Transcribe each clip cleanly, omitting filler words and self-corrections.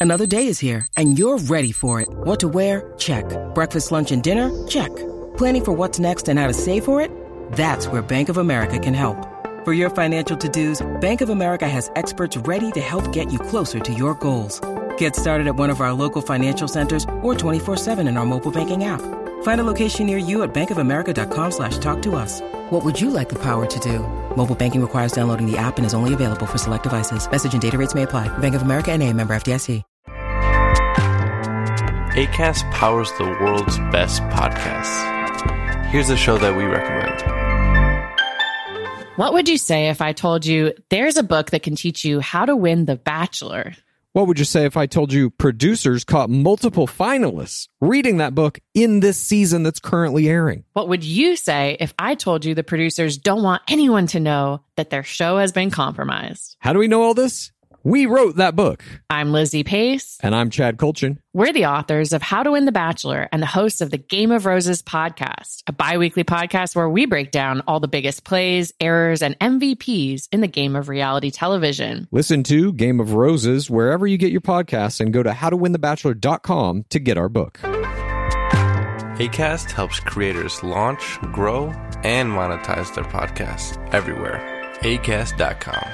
Another day is here, and you're ready for it. What to wear? Check. Breakfast, lunch, and dinner? Check. Planning for what's next and how to save for it? That's where Bank of America can help. For your financial to-dos, Bank of America has experts ready to help get you closer to your goals. Get started at one of our local financial centers or 24/7 in our mobile banking app. Find a location near you at bankofamerica.com/talktous. What would you like the power to do? Mobile banking requires downloading the app and is only available for select devices. Message and data rates may apply. Bank of America N.A., member FDIC. Acast powers the world's best podcasts. Here's a show that we recommend. What would you say if I told you there's a book that can teach you how to win The Bachelor? What would you say if I told you producers caught multiple finalists reading that book in this season that's currently airing? What would you say if I told you the producers don't want anyone to know that their show has been compromised? How do we know all this? We wrote that book. I'm Lizzie Pace. And I'm Chad Kultgen. We're the authors of How to Win the Bachelor and the hosts of the Game of Roses podcast, a bi-weekly podcast where we break down all the biggest plays, errors, and MVPs in the game of reality television. Listen to Game of Roses wherever you get your podcasts and go to howtowinthebachelor.com to get our book. Acast helps creators launch, grow, and monetize their podcasts everywhere. Acast.com.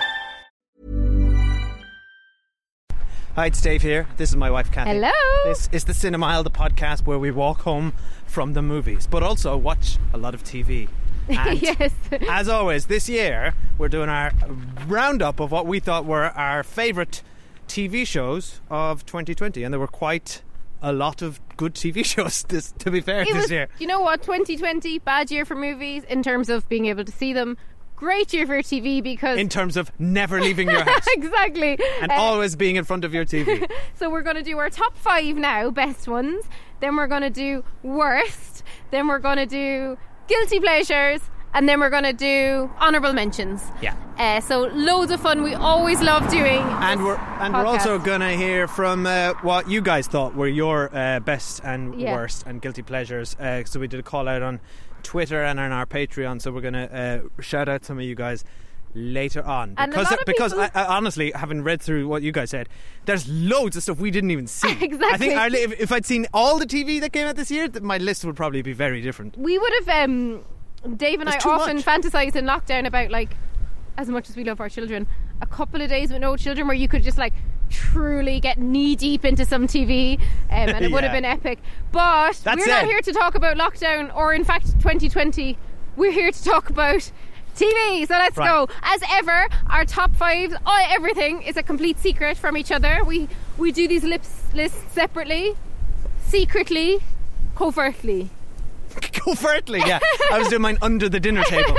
Hi, it's Dave here. This is my wife, Kathy. Hello. This is the Cinemile, the podcast where we walk home from the movies, but also watch a lot of TV. And yes. As always, this year, we're doing our roundup of what we thought were our favourite TV shows of 2020, and there were quite a lot of good TV shows, to be fair, this year. You know what? 2020, bad year for movies in terms of being able to see them. Great year for TV because... in terms of never leaving your house. Exactly. And always being in front of your TV. So we're going to do our top 5 now, best ones. Then we're going to do worst. Then we're going to do guilty pleasures. And then we're going to do honourable mentions. Yeah. So loads of fun. We always love doing And we're also going to hear from what you guys thought were your best and worst and guilty pleasures. So we did a call out on Twitter and on our Patreon, so we're going to shout out some of you guys later on, and because I honestly, having read through what you guys said, there's loads of stuff we didn't even see. Exactly. I think if I'd seen all the TV that came out this year, my list would probably be very different. We would have Dave and I often fantasise in lockdown about, like, as much as we love our children, a couple of days with no children where you could just, like, truly get knee deep into some TV, and it would have been epic. But we're not here to talk about lockdown, or in fact 2020. We're here to talk about TV. So let's go. As ever, our top 5, everything is a complete secret from each other. We do these lists separately, secretly, covertly. Covertly, yeah. I was doing mine under the dinner table.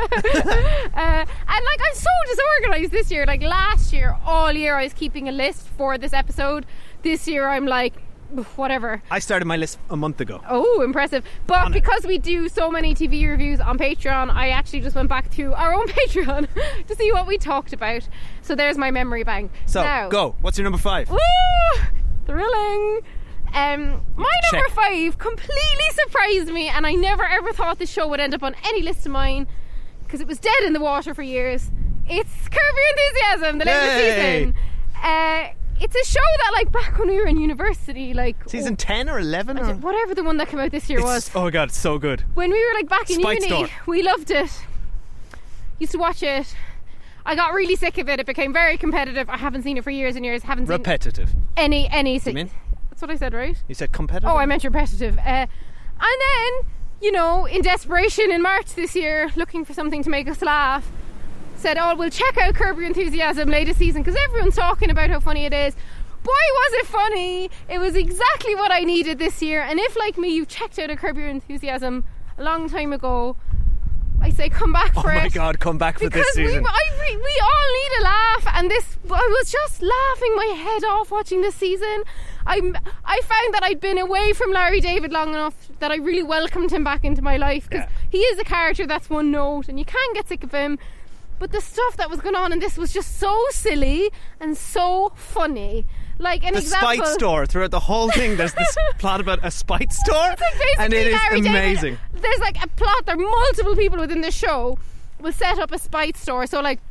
And like, I'm so disorganised this year. Like last year, all year I was keeping a list for this episode. This year I'm like, whatever. I started my list a month ago. Oh, impressive. But because we do so many TV reviews on Patreon, I actually just went back to our own Patreon to see what we talked about. So there's my memory bank. So now, go. What's your number 5? Woo! Thrilling. My number 5 completely surprised me, and I never ever thought this show would end up on any list of mine because it was dead in the water for years. It's Curb Your Enthusiasm, the latest season. It's a show that, like, back when we were in university, like season 10 or 11 or whatever the one that came out this year was. Oh god, it's so good. When we were like back in uni, Store. We loved it. Used to watch it. I got really sick of it. It became very competitive. I haven't seen it for years and years. Haven't seen repetitive. Any. You mean? That's what I said, right? You said competitive? Oh, I meant repetitive. And then, you know, in desperation in March this year, looking for something to make us laugh, said, we'll check out Curb Your Enthusiasm latest season because everyone's talking about how funny it is. Boy, was it funny. It was exactly what I needed this year. And if, like me, you checked out a Curb Your Enthusiasm a long time ago, I say come back for it. Oh my god, come back for this season. We all need a laugh, and I was just laughing my head off watching this season. I found that I'd been away from Larry David long enough that I really welcomed him back into my life because he is a character that's one note and you can get sick of him. But the stuff that was going on in this was just so silly and so funny. Like an example, Spite store. Throughout the whole thing, there's this plot about a Spite store, and it is Larry amazing. David, there's like a plot. There are multiple people within the show will set up a Spite store. So like,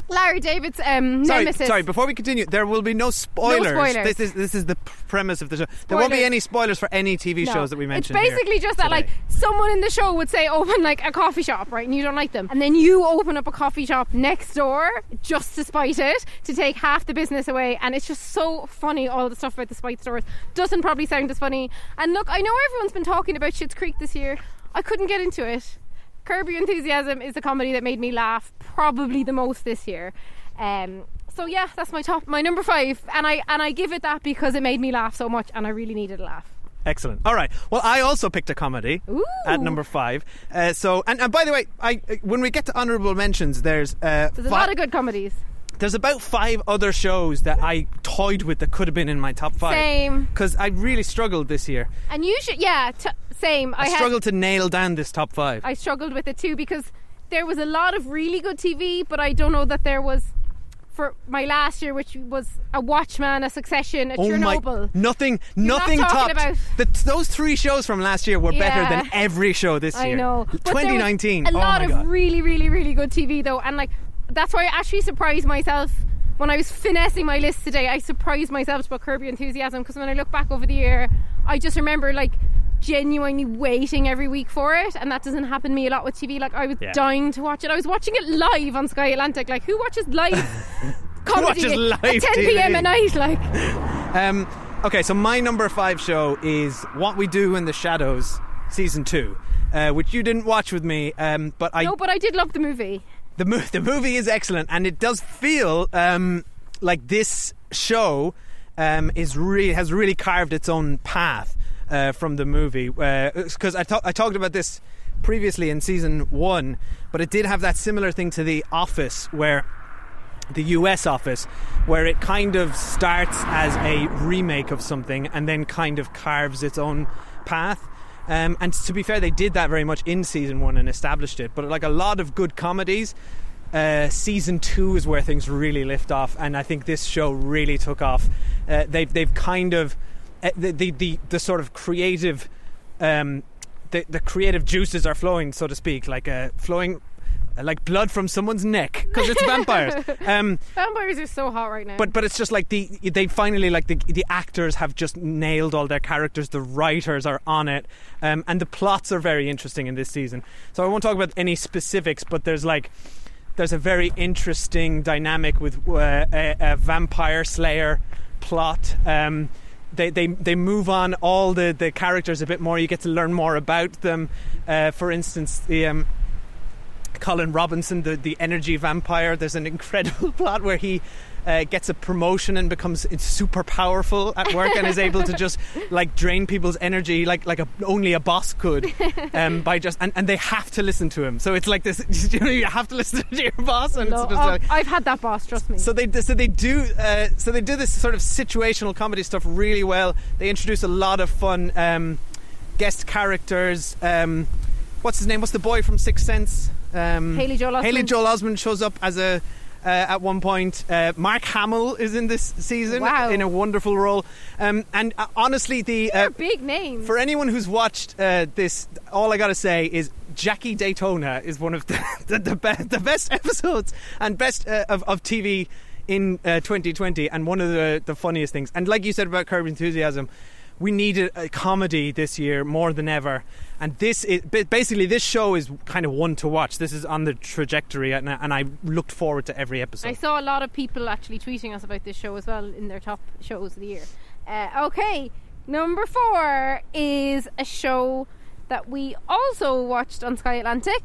Larry David's nemesis. Sorry, before we continue, there will be no spoilers. No spoilers. This is the premise of the show. There won't be any spoilers for any TV shows that we mentioned. It's basically just that, like, someone in the show would say open like a coffee shop, right, and you don't like them, and then you open up a coffee shop next door just to spite it, to take half the business away, and it's just so funny, all the stuff about the spite stores. Doesn't probably sound as funny. And look, I know everyone's been talking about Schitt's Creek this year. I couldn't get into it. Curb Your Enthusiasm is the comedy that made me laugh probably the most this year. So yeah, that's my number 5, and I give it that because it made me laugh so much, and I really needed a laugh. Excellent. All right. Well, I also picked a comedy at number 5. So by the way, when we get to honourable mentions, there's a lot of good comedies. There's about 5 other shows that I toyed with that could have been in my top 5. Same. Because I really struggled this year. And you should, same. I struggled to nail down this top 5. I struggled with it too because there was a lot of really good TV, but I don't know that there was, for my last year, which was a Watchmen, a Succession, a Chernobyl. Nothing topped. Those 3 shows from last year were better than every show this year. I know. 2019. A lot of really, really, really good TV though, and like that's why I actually surprised myself when I was finessing my list today. I surprised myself about Curb Your Enthusiasm, because when I look back over the year, I just remember like genuinely waiting every week for it, and that doesn't happen to me a lot with TV. Like, I was dying to watch it. I was watching it live on Sky Atlantic. Like, who watches live comedy at 10 p.m. at night? Like, okay, so my number 5 show is What We Do in the Shadows season 2, which you didn't watch with me, but I did love the movie. The movie is excellent, and it does feel like this show has really carved its own path from the movie, because I talked about this previously in season 1, but it did have that similar thing to The Office, where the US Office, where it kind of starts as a remake of something and then kind of carves its own path. And to be fair, they did that very much in season 1 and established it. But like a lot of good comedies, season 2 is where things really lift off, and I think this show really took off. They've kind of the sort of creative, the creative juices are flowing, so to speak, flowing like blood from someone's neck, because it's vampires. Vampires are so hot right now. But it's just like they finally, like, the actors have just nailed all their characters. The writers are on it, and the plots are very interesting in this season. So I won't talk about any specifics, but there's a very interesting dynamic with a vampire slayer plot. They move on all the characters a bit more. You get to learn more about them. For instance, the Colin Robinson, the energy vampire. There's an incredible plot where he gets a promotion and becomes super powerful at work and is able to just like drain people's energy like only a boss could, by just and they have to listen to him. So it's like this, you have to listen to your boss, and it's just I've had that boss, trust me. So they do this sort of situational comedy stuff really well. They introduce a lot of fun guest characters. What's his name? What's the boy from Sixth Sense? Haley Joel Osment. Haley Joel Osment shows up as at one point. Mark Hamill is in this season. Wow. In a wonderful role. And honestly, they're big names. For anyone who's watched this, all I gotta say is Jackie Daytona is one of the best episodes and best of TV in 2020, and one of the funniest things. And like you said about Curb Your Enthusiasm, we needed a comedy this year more than ever, and this show is kind of one to watch. This is on the trajectory, and I looked forward to every episode. I saw a lot of people actually tweeting us about this show as well in their top shows of the year. Okay, number 4 is a show that we also watched on Sky Atlantic,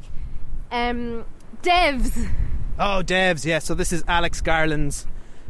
Devs. Oh, Devs, yeah. So this is Alex Garland's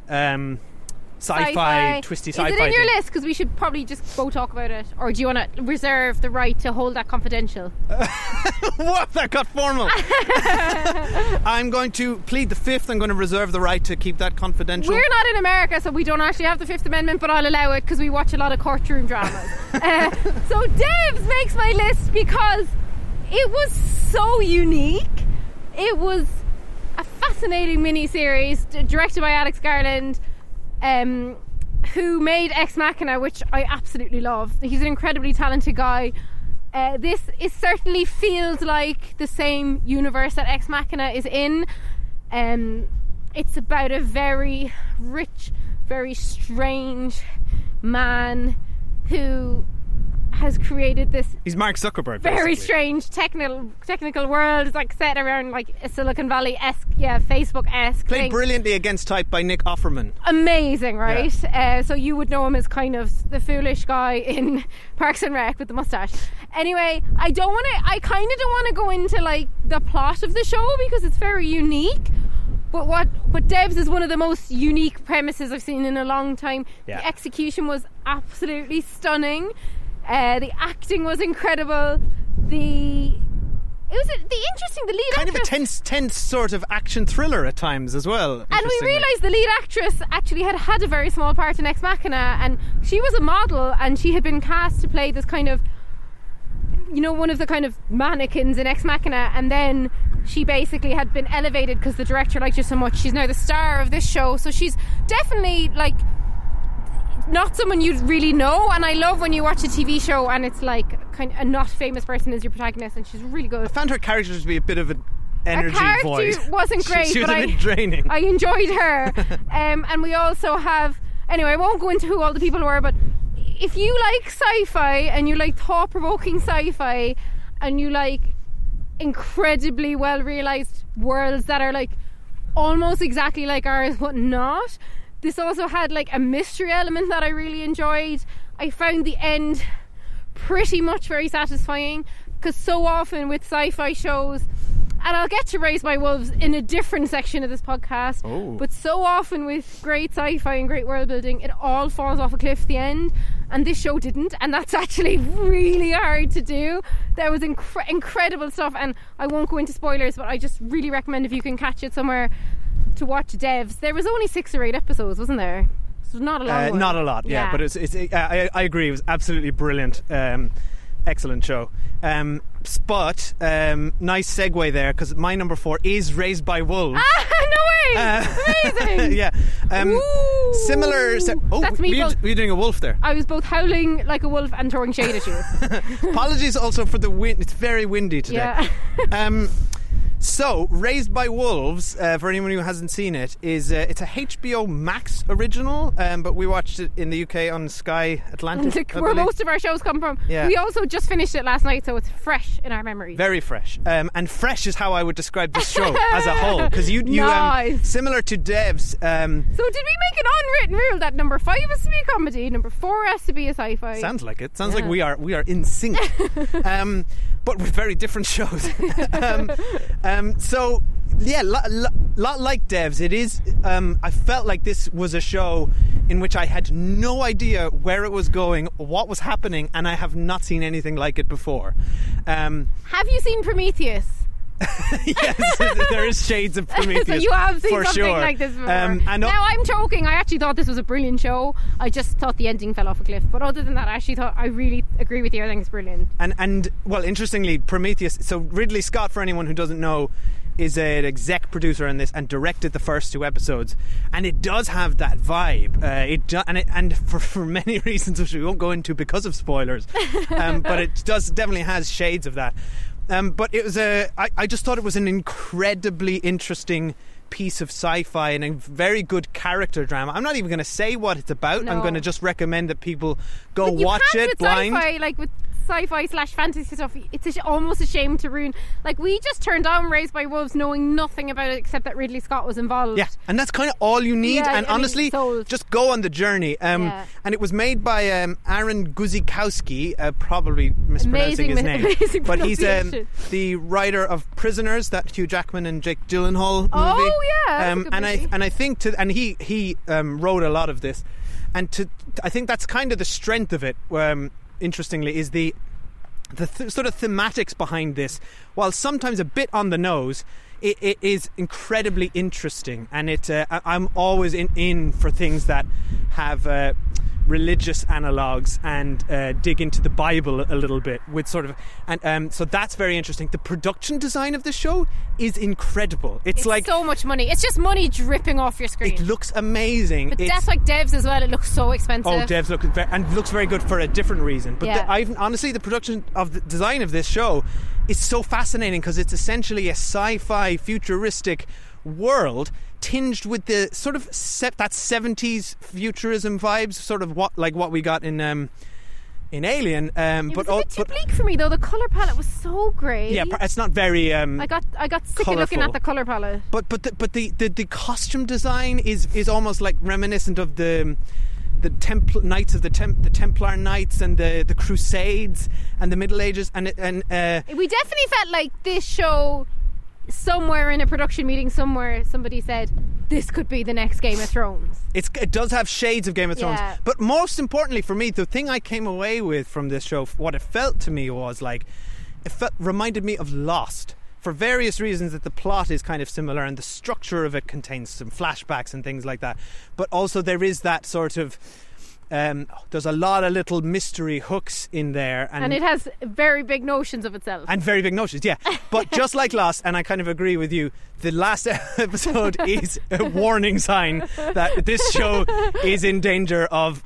sci-fi, twisty sci-fi. Is it in your list? Because we should probably just go talk about it. Or do you want to reserve the right to hold that confidential? What? That got formal. I'm going to plead the 5th. I'm going to reserve the right to keep that confidential. We're not in America, so we don't actually have the 5th Amendment, but I'll allow it because we watch a lot of courtroom dramas. So Devs makes my list because it was so unique. It was a fascinating mini-series directed by Alex Garland, who made Ex Machina, which I absolutely love. He's an incredibly talented guy. This certainly feels like the same universe that Ex Machina is in. it's about a very rich, very strange man who has created this. He's Mark Zuckerberg. Very basically. Strange technical world. It's like set around like a Silicon Valley-esque, Facebook-esque Played thing. brilliantly against type by Nick Offerman. Amazing, right? Yeah. So you would know him as kind of the foolish guy in Parks and Rec with the mustache. Anyway, I kind of don't want to go into like the plot of the show because it's very unique. But Devs is one of the most unique premises I've seen in a long time. Yeah. The execution was absolutely stunning. The acting was incredible. The lead Kind actress, of a tense sort of action thriller at times as well. and we realised the lead actress actually had a very small part in Ex Machina, and she was a model, and she had been cast to play this kind of, one of the kind of mannequins in Ex Machina, and then she basically had been elevated because the director liked her so much. She's now the star of this show, so she's definitely like not someone you'd really know. And I love when you watch a TV show and it's like kind of a not famous person is your protagonist, and she's really good. I found her character to be a bit of an energy void. Her character wasn't great, she was but a bit draining. I enjoyed her. And we also have, anyway, I won't go into who all the people were, but if you like sci-fi and you like thought-provoking sci-fi and you like incredibly well realised worlds that are like almost exactly like ours but not, this also had like a mystery element that I really enjoyed. I found the end pretty much very satisfying, because so often with sci-fi shows, and I'll get to Raised by Wolves in a different section of this podcast, but so often with great sci-fi and great world building, it all falls off a cliff at the end, and this show didn't, and that's actually really hard to do. There was incredible stuff, and I won't go into spoilers, but I just really recommend, if you can catch it somewhere, to watch Devs. There was only 6 or 8 episodes, wasn't there? So not a lot. Not a lot, yeah. But I agree, it was absolutely brilliant. Excellent show. But nice segue there, because my number 4 is Raised by Wolves. No way! Amazing! Yeah. Similar. That's me. Were you doing a wolf there? I was both howling like a wolf and throwing shade at you. Apologies also for the wind. It's very windy today. Yeah. So, Raised by Wolves, for anyone who hasn't seen it, is it's a HBO Max original, but we watched it in the UK on Sky Atlantic, where most of our shows come from. Yeah. We also just finished it last night, so it's fresh in our memories. Very fresh. And fresh is how I would describe this show as a whole, because you nice. Similar to Devs. So did we make an unwritten rule that number 5 has to be a comedy, number 4 has to be a sci-fi? Sounds like it. Sounds like we are in sync. But with very different shows. So yeah, lot like Devs, it is. I felt like this was a show in which I had no idea where it was going, what was happening, and I have not seen anything like it before. Have you seen Prometheus? Yes, there is shades of Prometheus. So you have seen for something sure. like this before. Now I'm joking. I actually thought this was a brilliant show. I just thought the ending fell off a cliff. But other than that, I really agree with you. I think it's brilliant. And well, interestingly, Prometheus. So Ridley Scott, for anyone who doesn't know, is an exec producer on this and directed the first 2 episodes, and it does have that vibe. And for many reasons which we won't go into because of spoilers, but it definitely has shades of that. But it was I just thought it was an incredibly interesting piece of sci-fi and a very good character drama. I'm not even going to say what it's about. No. I'm going to just recommend that people go but you watch can't it with blind. Sci-fi, like with sci-fi/fantasy stuff, it's almost a shame to ruin. Like, we just turned on Raised by Wolves knowing nothing about it except that Ridley Scott was involved. Yeah, and that's kind of all you need. Yeah, and honestly, just go on the journey. And it was made by Aaron Guzikowski, probably mispronouncing his name, but he's the writer of Prisoners, that Hugh Jackman and Jake Gyllenhaal movie. Oh yeah, that's a good movie. I think he wrote a lot of this, and I think that's kind of the strength of it. Interestingly, is the sort of thematics behind this, while sometimes a bit on the nose, it is incredibly interesting, and I'm always in for things that have religious analogues and dig into the Bible a little bit with sort of, and so that's very interesting. The production design of the show is incredible. It's like so much money. It's just money dripping off your screen. It looks amazing. But that's like Devs as well. It looks so expensive. Oh, Devs looks very good for a different reason. But honestly, the production of the design of this show is so fascinating, because it's essentially a sci-fi futuristic world tinged with the sort of that 70s futurism vibes, sort of what we got in Alien. It was a bit too bleak for me though. The colour palette was so grey. Yeah, it's not very. I got sick of looking at the colour palette. But the costume design is almost like reminiscent of the Knights of the Templar Knights and the Crusades and the Middle Ages, and we definitely felt like this show. Somewhere in a production meeting somewhere somebody said this could be the next Game of Thrones. It does have shades of Game of Thrones, but most importantly for me, the thing I came away with from this show, what it felt to me was like reminded me of Lost, for various reasons, that the plot is kind of similar and the structure of it contains some flashbacks and things like that, but also there is that sort of there's a lot of little mystery hooks in there, and it has very big notions of itself. And very big notions, yeah. But just like Lost, and I kind of agree with you, the last episode is a warning sign that this show is in danger of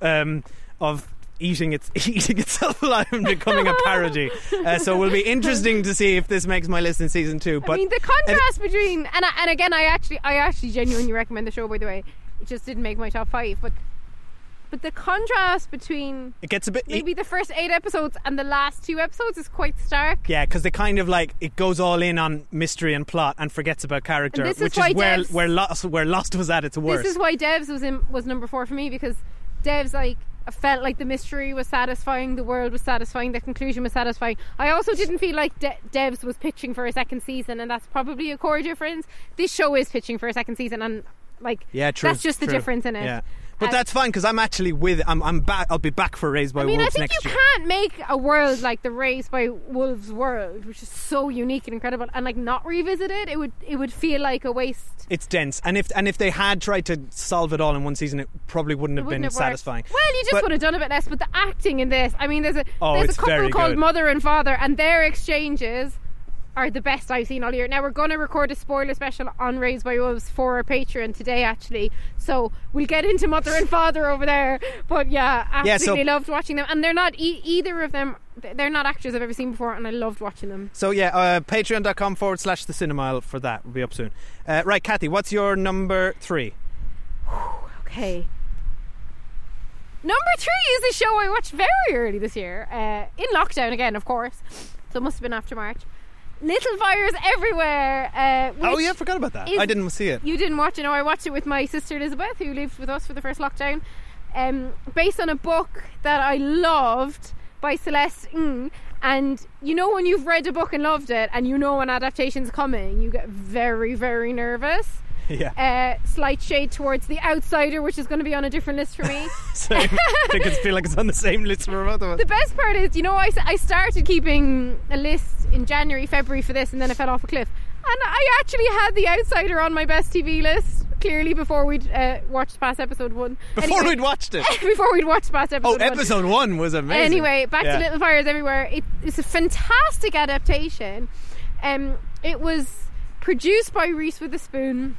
eating itself alive and becoming a parody. So it will be interesting to see if this makes my list in season 2. But I mean, the contrast between and again, I actually genuinely recommend the show. By the way, it just didn't make my top 5, but the contrast between it gets a bit maybe the first 8 episodes and the last 2 episodes is quite stark. Yeah, because they kind of like it goes all in on mystery and plot and forgets about character, which is where Lost was at its worst. This is why Devs was number 4 for me, because Devs I felt like the mystery was satisfying, the world was satisfying, the conclusion was satisfying. I also didn't feel like Devs was pitching for a second season, and that's probably a core difference. This show is pitching for a second season, and that's just the difference in it. Yeah. But that's fine, because I'm actually I'm back. I'll be back for Raised by Wolves next year. I think you can't make a world like the Raised by Wolves world, which is so unique and incredible, and not revisit it. It would feel like a waste. It's dense, and if they had tried to solve it all in one season, it probably wouldn't have been satisfying. Well, you just would have done a bit less. But the acting in this, I mean, there's a couple called Mother and Father, and their exchanges are the best I've seen all year. Now we're going to record a spoiler special on Raised by Wolves for our Patreon today, actually, so we'll get into Mother and Father over there. But yeah, absolutely loved watching them, and they're not either of them, they're not actors I've ever seen before, and I loved watching them. So yeah, patreon.com/the Cinemile for that will be up soon. Right, Kathy, what's your number 3? Okay, number 3 is a show I watched very early this year, in lockdown again, of course, so it must have been after March. Little Fires Everywhere. Oh yeah, I forgot about that. I didn't see it. You didn't watch it? No, I watched it with my sister Elizabeth, who lived with us for the first lockdown. Based on a book that I loved by Celeste Ng. And you know when you've read a book and loved it, and you know an adaptation's coming, you get very, very nervous. Yeah. Slight shade towards The Outsider, which is going to be on a different list for me. Same. I feel like it's on the same list for both of us. The best part is, I started keeping a list in January, February for this, and then I fell off a cliff. And I actually had The Outsider on my best TV list, clearly before we'd watched past episode 1. Before we'd watched it? Before we'd watched past episode 1. Oh, episode 1 was amazing. Anyway, back to Little Fires Everywhere. It's a fantastic adaptation. It was produced by Reese Witherspoon,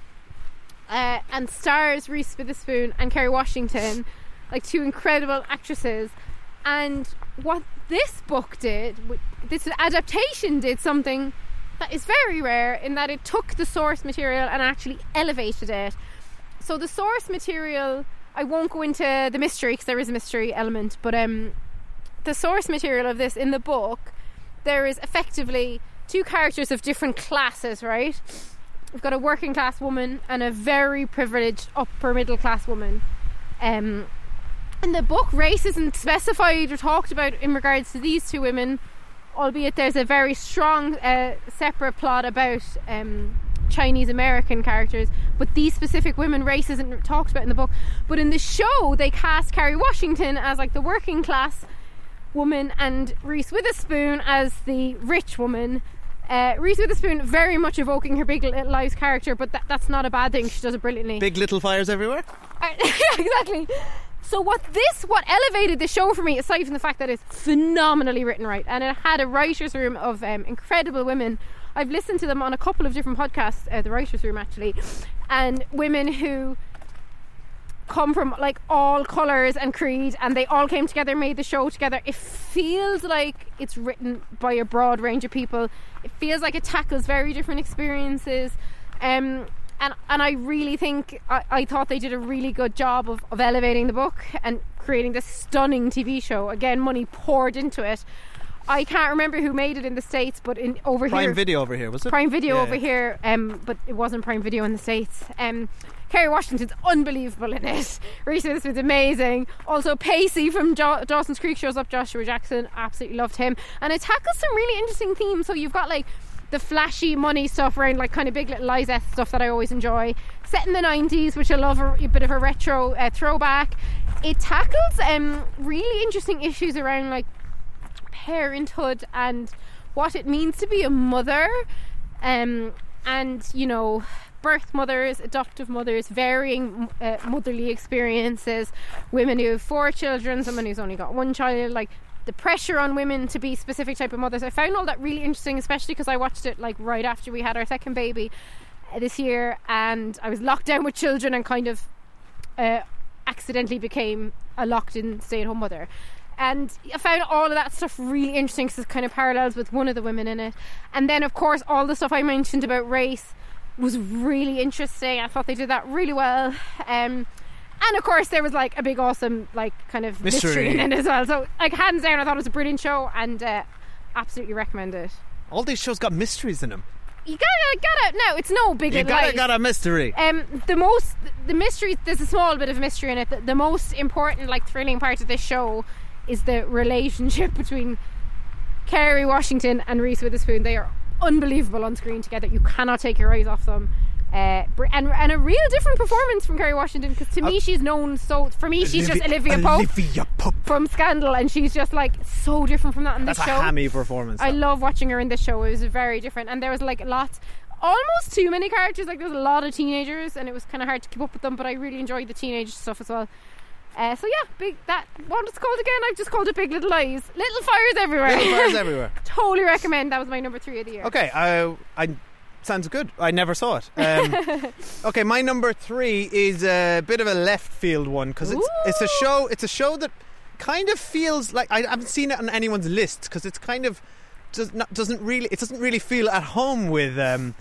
and stars Reese Witherspoon and Kerry Washington, like 2 incredible actresses. And what this book did, this adaptation did something that is very rare, in that it took the source material and actually elevated it. So the source material, I won't go into the mystery because there is a mystery element, but the source material of this, in the book, there is effectively 2 characters of different classes, right? We've got a working class woman and a very privileged upper middle class woman. In the book, race isn't specified or talked about in regards to these 2 women, albeit there's a very strong separate plot about Chinese American characters, but these specific women, race isn't talked about in the book. But in the show, they cast Kerry Washington as like the working class woman and Reese Witherspoon as the rich woman. Reese Witherspoon very much evoking her Big Little Lies character, but that's not a bad thing. She does it brilliantly. Big Little Fires Everywhere? Exactly. So what elevated the show for me, aside from the fact that it's phenomenally written, right, and it had a writer's room of incredible women. I've listened to them on a couple of different podcasts, the writer's room actually, and women who come from like all colours and creed, and they all came together, made the show together. It feels like it's written by a broad range of people. It feels like it tackles very different experiences, and And I really think I thought they did a really good job of elevating the book and creating this stunning TV show. Again, money poured into it. I can't remember who made it in the States, but over here... Prime Video over here, was it? Prime Video over here, but it wasn't Prime Video in the States. Kerry Washington's unbelievable in it. Reese Witherspoon's amazing. Also, Pacey from Dawson's Creek shows up. Joshua Jackson, absolutely loved him. And it tackles some really interesting themes. So you've got like the flashy money stuff around like kind of Big Little Lies stuff that I always enjoy. Set in the 90s, which I love, a bit of a retro throwback. It tackles really interesting issues around like parenthood and what it means to be a mother, and you know, birth mothers, adoptive mothers, varying motherly experiences, women who have 4 children, someone who's only got 1 child, like the pressure on women to be specific type of mothers. I found all that really interesting, especially because I watched it like right after we had our second baby this year, and I was locked down with children and kind of accidentally became a locked in stay-at-home mother. And I found all of that stuff really interesting because it kind of parallels with one of the women in it. And then of course all the stuff I mentioned about race was really interesting. I thought they did that really well. And of course there was like a big awesome like kind of mystery in it as well. So like hands down I thought it was a brilliant show, and absolutely recommend it. All these shows got mysteries in them. You gotta no, it's no Big Little Lies. Got a mystery. The mystery, there's a small bit of mystery in it. The most important like thrilling part of this show is the relationship between Kerry Washington and Reese Witherspoon. They are unbelievable on screen together. You cannot take your eyes off them. And a real different performance from Kerry Washington, because to me she's known for me she's just Olivia Pope from Scandal, and she's just like so different from that in this show. That's a hammy performance. I love watching her in this show. It was very different, and there was like almost too many characters. Like there was a lot of teenagers and it was kind of hard to keep up with them, but I really enjoyed the teenage stuff as well. So yeah, what it's called again? I've just called it Big Little Lies. Little Fires Everywhere. Totally recommend. That was my number 3 of the year. Okay, I sounds good. I never saw it. Okay, my number 3 is a bit of a left field one, because it's a show that kind of feels like I haven't seen it on anyone's list, because it's kind of doesn't really feel at home with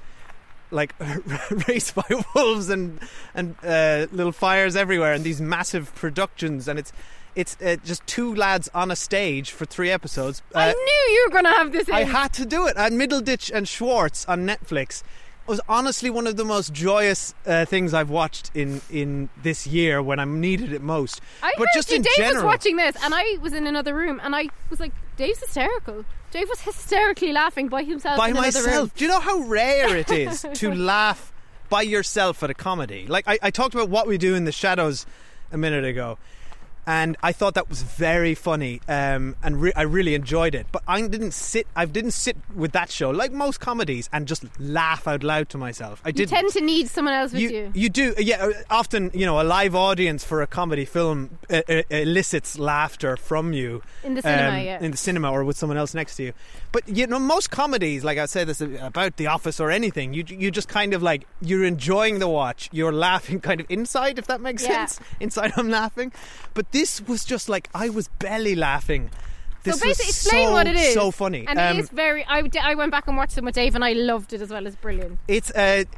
like Raised by Wolves and Little Fires Everywhere and these massive productions, and it's just 2 lads on a stage for 3 episodes. I knew you were going to have this in. I had to do it. Middleditch and Schwartz on Netflix was honestly one of the most joyous things I've watched in this year when I needed it most. But just in Dave general, was watching this and I was in another room and I was like, Dave's hysterical. Dave was hysterically laughing by himself by in another myself room. Do you know how rare it is to laugh by yourself at a comedy? Like I talked about What We Do in the Shadows a minute ago, and I thought that was very funny, and I really enjoyed it. But I didn't sit with that show like most comedies and just laugh out loud to myself. You tend to need someone else with you. You do, yeah. Often, you know, a live audience for a comedy film elicits laughter from you in the cinema, in the cinema or with someone else next to you. But you know, most comedies, like I said this about The Office or anything, you just kind of like, you're enjoying the watch, you're laughing kind of inside, if that makes sense. Inside, I'm laughing, but this was just like I was belly laughing. This so basically, explain what it is. So funny, and it is very. I went back and watched them with Dave, and I loved it as well. It's brilliant. It's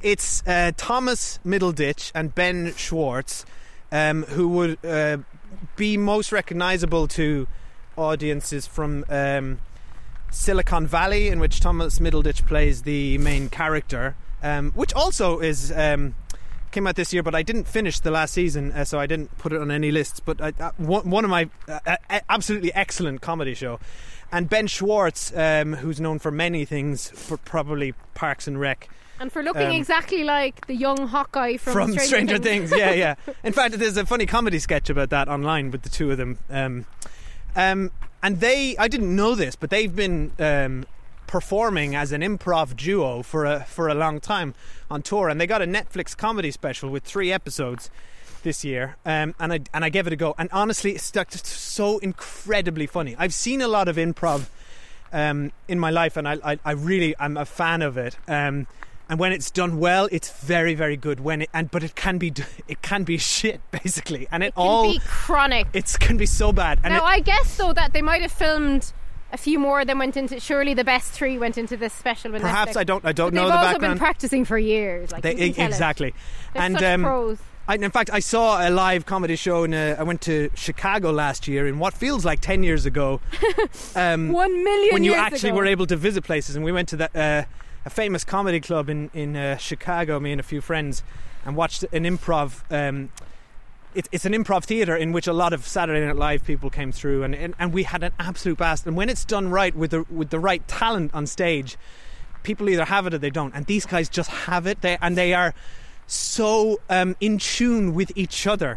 Thomas Middleditch and Ben Schwartz, who would be most recognisable to audiences from Silicon Valley, in which Thomas Middleditch plays the main character, which also is. Came out this year, but I didn't finish the last season, so I didn't put it on any lists. But one of my absolutely excellent comedy show. And Ben Schwartz, who's known for many things, for probably Parks and Rec. And for looking exactly like the young Hawkeye from Stranger Things. Yeah. In fact, there's a funny comedy sketch about that online with the two of them. And I didn't know this, but they've been performing as an improv duo for a long time on tour, and they got a Netflix comedy special with 3 episodes this year, and I gave it a go, and honestly it's so incredibly funny. I've seen a lot of improv in my life, and I'm a fan of it, and when it's done well, it's very, very good. But it can be shit basically, and it can be chronic. It can be so bad. And now I guess though that they might have filmed a few more of them went into. Surely the best 3 went into this special. Perhaps Netflix. I don't know the background. background. They've also been practicing for years. Like Exactly. They're And such pros. In fact, I saw a live comedy show. I went to Chicago last year in what feels like 10 years ago. 1 million when you years actually ago. were able to visit places, and we went to a famous comedy club in Chicago, me and a few friends, and watched an improv. It's an improv theatre in which a lot of Saturday Night Live people came through, and we had an absolute blast. And when it's done right with the right talent on stage, people either have it or they don't. And these guys just have it. They are so in tune with each other.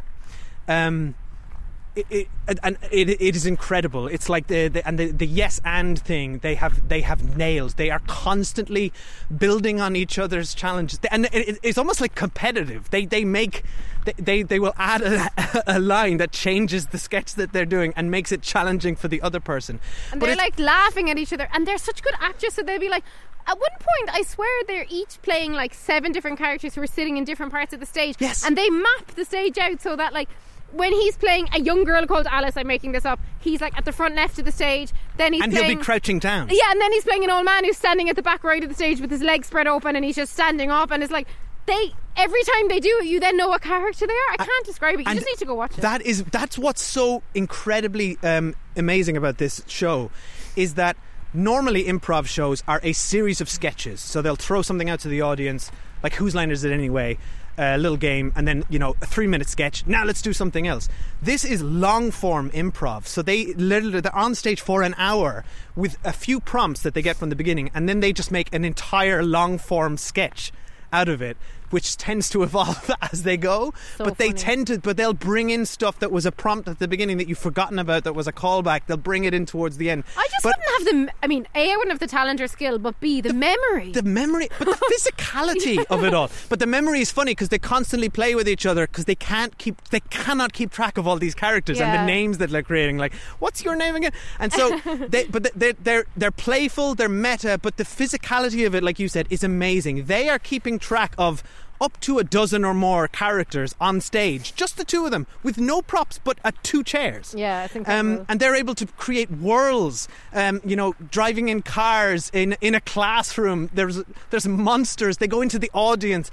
It is incredible. It's like the yes and thing they have nailed. They are constantly building on each other's challenges, and it's almost like competitive. They will add a line that changes the sketch that they're doing and makes it challenging for the other person. And they're like laughing at each other, and they're such good actors. So they'll be like, at one point, I swear they're each playing like 7 different characters who are sitting in different parts of the stage. Yes. And they map the stage out so that like when he's playing a young girl called Alice, I'm making this up, he's like at the front left of the stage. Then he'll be crouching down. Yeah, and then he's playing an old man who's standing at the back right of the stage with his legs spread open, and he's just standing up. And it's like every time they do it, you then know what character they are. I can't describe it. You just need to go watch it. That's what's so incredibly amazing about this show, is that normally improv shows are a series of sketches. So they'll throw something out to the audience, like whose line is it anyway? A little game, and then a 3-minute sketch. Now let's do something else. This is long form improv, so they're on stage for an hour with a few prompts that they get from the beginning, and then they just make an entire long form sketch out of it, which tends to evolve as they go. But they'll bring in stuff that was a prompt at the beginning that you've forgotten about, that was a callback. They'll bring it in towards the end. I wouldn't have I wouldn't have the talent or skill, but B, the memory, but the physicality of it all. But the memory is funny because they constantly play with each other, because they cannot keep track of all these characters and the names that they're creating. Like, what's your name again? And so they're playful, they're meta, but the physicality of it, like you said, is amazing. They are keeping track of up to a dozen or more characters on stage, just the 2 of them, with no props but 2 chairs. Yeah, I think and they're able to create worlds, driving in cars in a classroom. There's monsters. They go into the audience.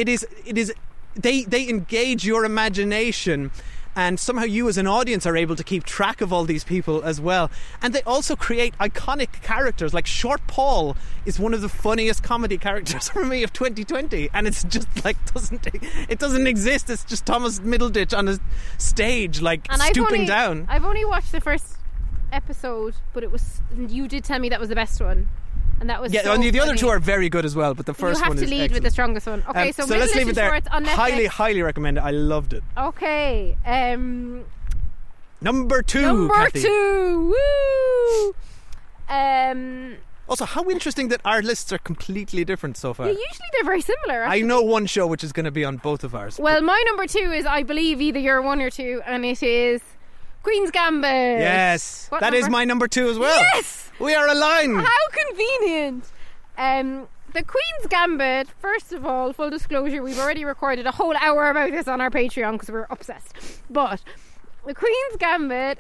They engage your imagination, and somehow you as an audience are able to keep track of all these people as well. And they also create iconic characters. Like Short Paul is one of the funniest comedy characters for me of 2020, and it's just like it doesn't exist. It's just Thomas Middleditch on a stage, like, and stooping down. I've only watched the first episode, but you did tell me that was the best one. And that was the other 2 are very good as well, but the first one is you have to lead excellent. with the strongest one. Okay, so let's leave it there. On Netflix. Highly recommend it. I loved it. Okay. Number 2, Kathy. 2. Woo! Also, how interesting that our lists are completely different so far. Yeah, usually they're very similar, actually. I know one show which is going to be on both of ours. Well, my number 2 is, I believe, either your 1 or 2, and it is Queen's Gambit. Yes, that is my number 2 as well. Yes! We are aligned. How convenient. The Queen's Gambit, first of all, full disclosure, we've already recorded a whole hour about this on our Patreon because we're obsessed. But the Queen's Gambit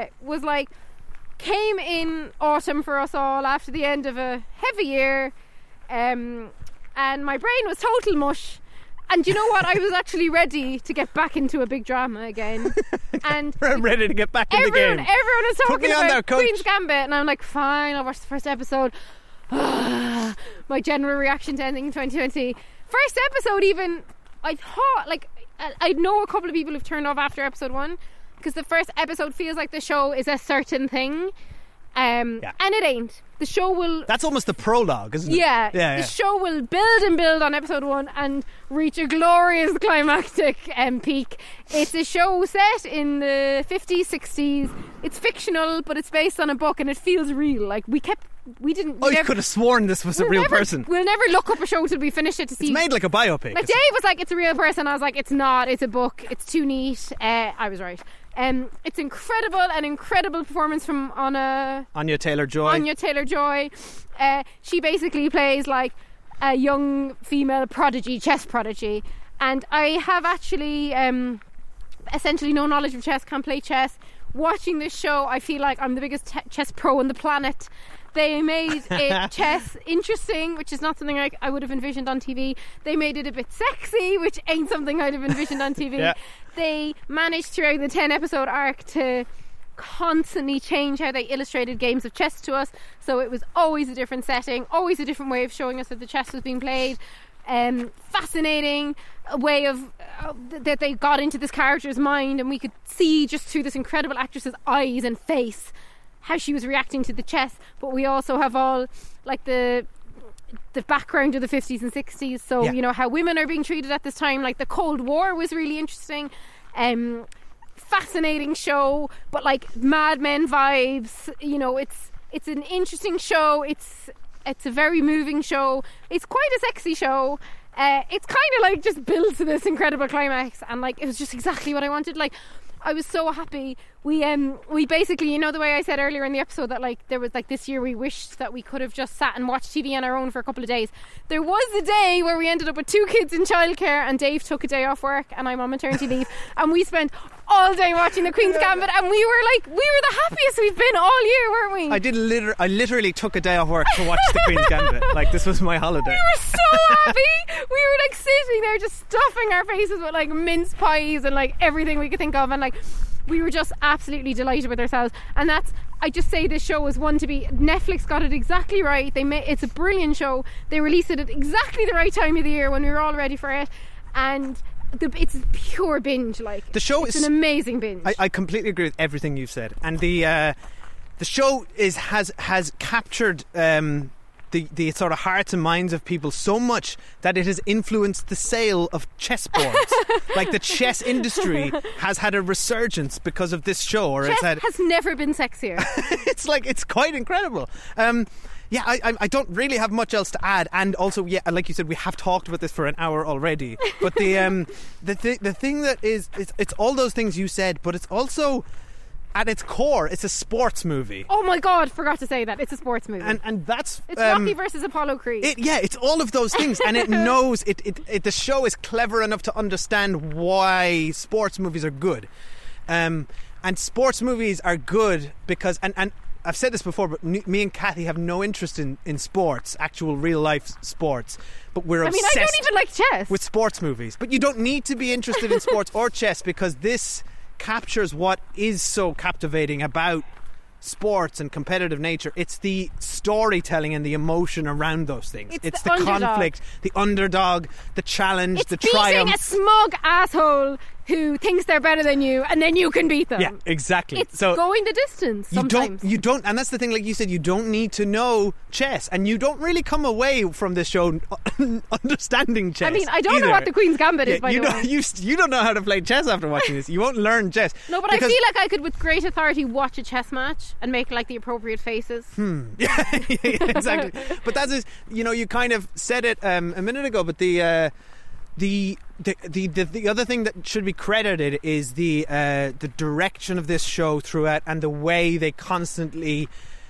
came in autumn for us all after the end of a heavy year, and my brain was total mush. And you know what? I was actually ready to get back into a big drama again. And ready to get back in the game. Everyone was talking about Queen's Gambit, and I'm like, fine, I'll watch the first episode. My general reaction to anything in 2020. First episode, even, I thought, I know a couple of people who've turned off after episode 1 because the first episode feels like the show is a certain thing. And it ain't. The show will... That's almost the prologue, isn't it? Yeah. The show will build and build on episode 1 and reach a glorious climactic peak. It's a show set in the 50s, 60s. It's fictional, but it's based on a book, and it feels real. Like, you could have sworn this was a real person. We'll never look up a show till we finish it to see. It's made like a biopic. Like, Dave was like, it's a real person. I was like, it's not. It's a book. It's too neat. I was right. It's incredible, an incredible performance from Anya Taylor-Joy. She basically plays like a young female prodigy, chess prodigy, and I have actually essentially no knowledge of chess, can't play chess. watching this show, I feel like I'm the biggest chess pro on the planet. They made chess interesting, which is not something I would have envisioned on TV. They made it a bit sexy, which ain't something I'd have envisioned on TV. Yeah. They managed throughout the 10-episode arc to constantly change how they illustrated games of chess to us. So it was always a different setting, always a different way of showing us that the chess was being played. Fascinating way of that they got into this character's mind, and we could see just through this incredible actress's eyes and face how she was reacting to the chess. But we also have all like the background of the 50s and 60s, so you know how women are being treated at this time. Like the Cold War was really interesting. Fascinating show, but like Mad Men vibes. You know, it's an interesting show. It's a very moving show. It's quite a sexy show. It's kind of like just builds to this incredible climax, and like it was just exactly what I wanted. Like I was so happy. We basically, you know, the way I said earlier in the episode that like there was like this year we wished that we could have just sat and watched TV on our own for a couple of days. There was a day where we ended up with 2 kids in childcare, and Dave took a day off work and I'm on maternity leave, and we spent all day watching The Queen's Gambit, and we were the happiest we've been all year, weren't we? I literally took a day off work to watch The Queen's Gambit. Like this was my holiday. We were so happy. We were like sitting there just stuffing our faces with like mince pies and like everything we could think of, and like we were just absolutely delighted with ourselves. And that's, I just say this show was one to be. Netflix got it exactly right. It's a brilliant show. They released it at exactly the right time of the year when we were all ready for it, and it's pure binge. Like the show is an amazing binge. I completely agree with everything you've said, and the show has captured the sort of hearts and minds of people so much that it has influenced the sale of chessboards. Like the chess industry has had a resurgence because of this show. Or chess has never been sexier. It's quite incredible. Yeah, I don't really have much else to add, and also, yeah, like you said, we have talked about this for an hour already. But the thing that is, it's all those things you said, but it's also, at its core, it's a sports movie. Oh my God, forgot to say that. It's a sports movie. And that's... It's Rocky versus Apollo Creed. It's all of those things. And it knows... the show is clever enough to understand why sports movies are good. And sports movies are good because... And I've said this before, but me and Kathy have no interest in sports, actual real-life sports. But we're obsessed... I don't even like chess. ...with sports movies. But you don't need to be interested in sports or chess, because this captures what is so captivating about sports and competitive nature. It's the storytelling and the emotion around those things. It's the conflict, the underdog, the challenge, the triumph. It's beating a smug asshole who thinks they're better than you, and then you can beat them. Yeah, exactly. It's going the distance sometimes. You don't, and that's the thing, like you said, you don't need to know chess, and you don't really come away from this show understanding chess. I mean, I don't know what the Queen's Gambit is, by the way. You don't know how to play chess after watching this. You won't learn chess. No, but I feel like I could, with great authority, watch a chess match and make like the appropriate faces. Yeah, exactly. But that's just, you kind of said it a minute ago, but the other thing that should be credited is the direction of this show throughout, and the way they constantly